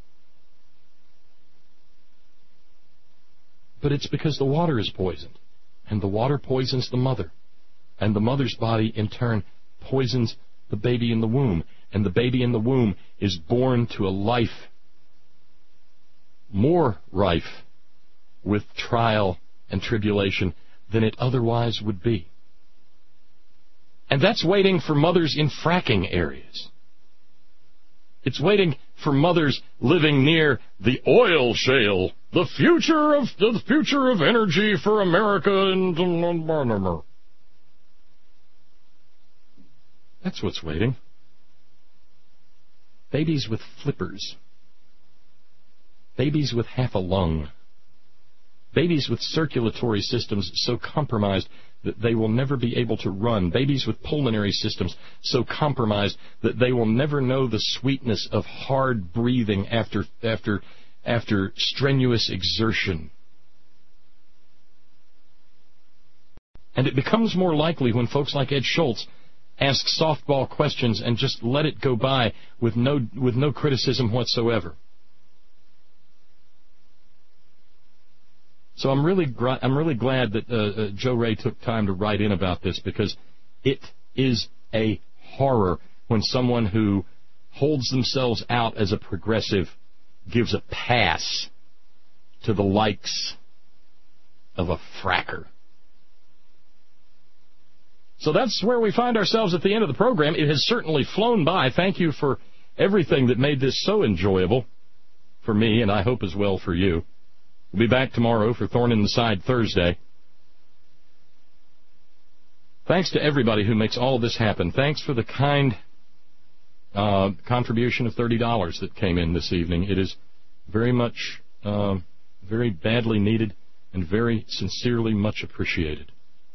But it's because the water is poisoned, and the water poisons the mother, and the mother's body in turn poisons the baby in the womb, and the baby in the womb is born to a life more rife with trial and tribulation than it otherwise would be. And that's waiting for mothers in fracking areas. It's waiting for mothers living near the oil shale, the future of the future of energy for America. And that's what's waiting. Babies with flippers. Babies with half a lung. Babies with circulatory systems so compromised that they will never be able to run. Babies with pulmonary systems so compromised that they will never know the sweetness of hard breathing after after after strenuous exertion. And it becomes more likely when folks like Ed Schultz ask softball questions and just let it go by with no with no criticism whatsoever. So I'm really gr- I'm really glad that uh, uh, Joe Ray took time to write in about this, because it is a horror when someone who holds themselves out as a progressive gives a pass to the likes of a fracker. So that's where we find ourselves at the end of the program. It has certainly flown by. Thank you for everything that made this so enjoyable for me, and I hope as well for you. We'll be back tomorrow for Thorn in the Side Thursday. Thanks to everybody who makes all of this happen. Thanks for the kind uh, contribution of thirty dollars that came in this evening. It is very much, uh, very badly needed and very sincerely much appreciated.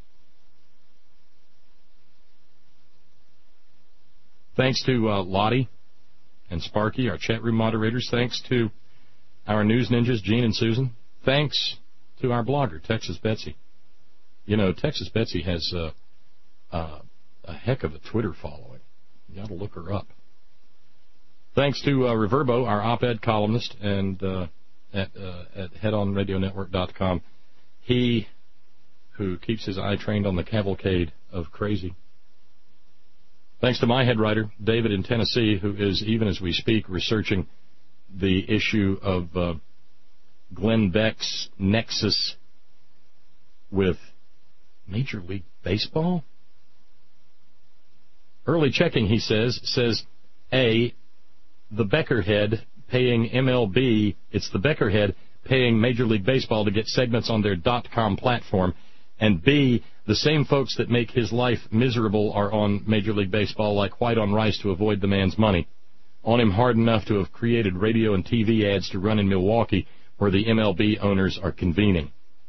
Thanks to uh, Lottie and Sparky, our chat room moderators. Thanks to our news ninjas, Gene and Susan. Thanks to our blogger, Texas Betsy. You know, Texas Betsy has uh, uh, a heck of a Twitter following. You got to look her up. Thanks to uh, Reverbo, our op-ed columnist, and uh, at, uh, at head on radio network dot com. He who keeps his eye trained on the cavalcade of crazy. Thanks to my head writer, David in Tennessee, who is, even as we speak, researching the issue of uh, Glenn Beck's nexus with Major League Baseball. Early checking, he says, says, A, the Beckerhead paying M L B, it's the Beckerhead paying Major League Baseball to get segments on their .com platform, and B, the same folks that make his life miserable are on Major League Baseball like white on rice to avoid the man's money. On him hard enough to have created radio and T V ads to run in Milwaukee, where the M L B owners are convening.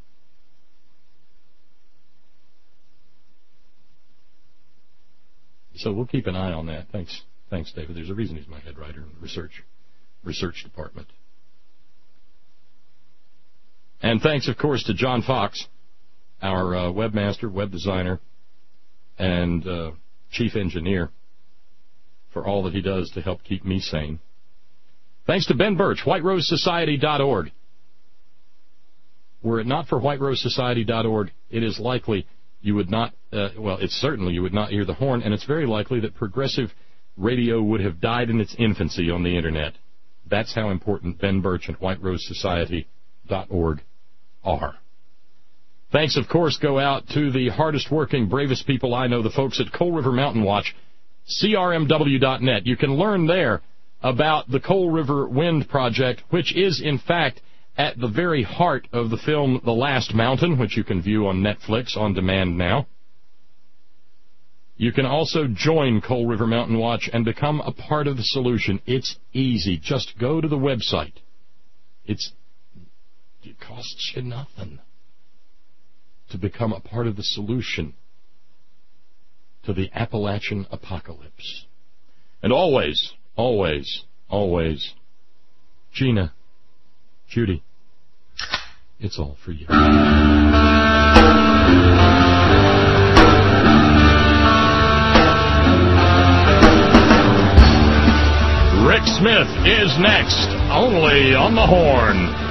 So we'll keep an eye on that. Thanks, thanks, David. There's a reason he's my head writer in the research research department. And thanks, of course, to John Fox, our uh, webmaster, web designer, and uh, chief engineer, for all that he does to help keep me sane. Thanks to Ben Birch, white rose society dot org. Were it not for white rose society dot org, it is likely you would not, uh, well, it's certainly you would not hear the horn, and it's very likely that progressive radio would have died in its infancy on the Internet. That's how important Ben Birch and white rose society dot org are. Thanks, of course, go out to the hardest-working, bravest people I know, the folks at Coal River Mountain Watch, C R M W dot net. You can learn there about the Coal River Wind Project, which is, in fact, at the very heart of the film The Last Mountain, which you can view on Netflix on demand now. You can also join Coal River Mountain Watch and become a part of the solution. It's easy. Just go to the website. It's, it costs you nothing to become a part of the solution to the Appalachian apocalypse. And always, always, always, Gina, Judy, it's all for you. Rick Smith is next, only on the Horn.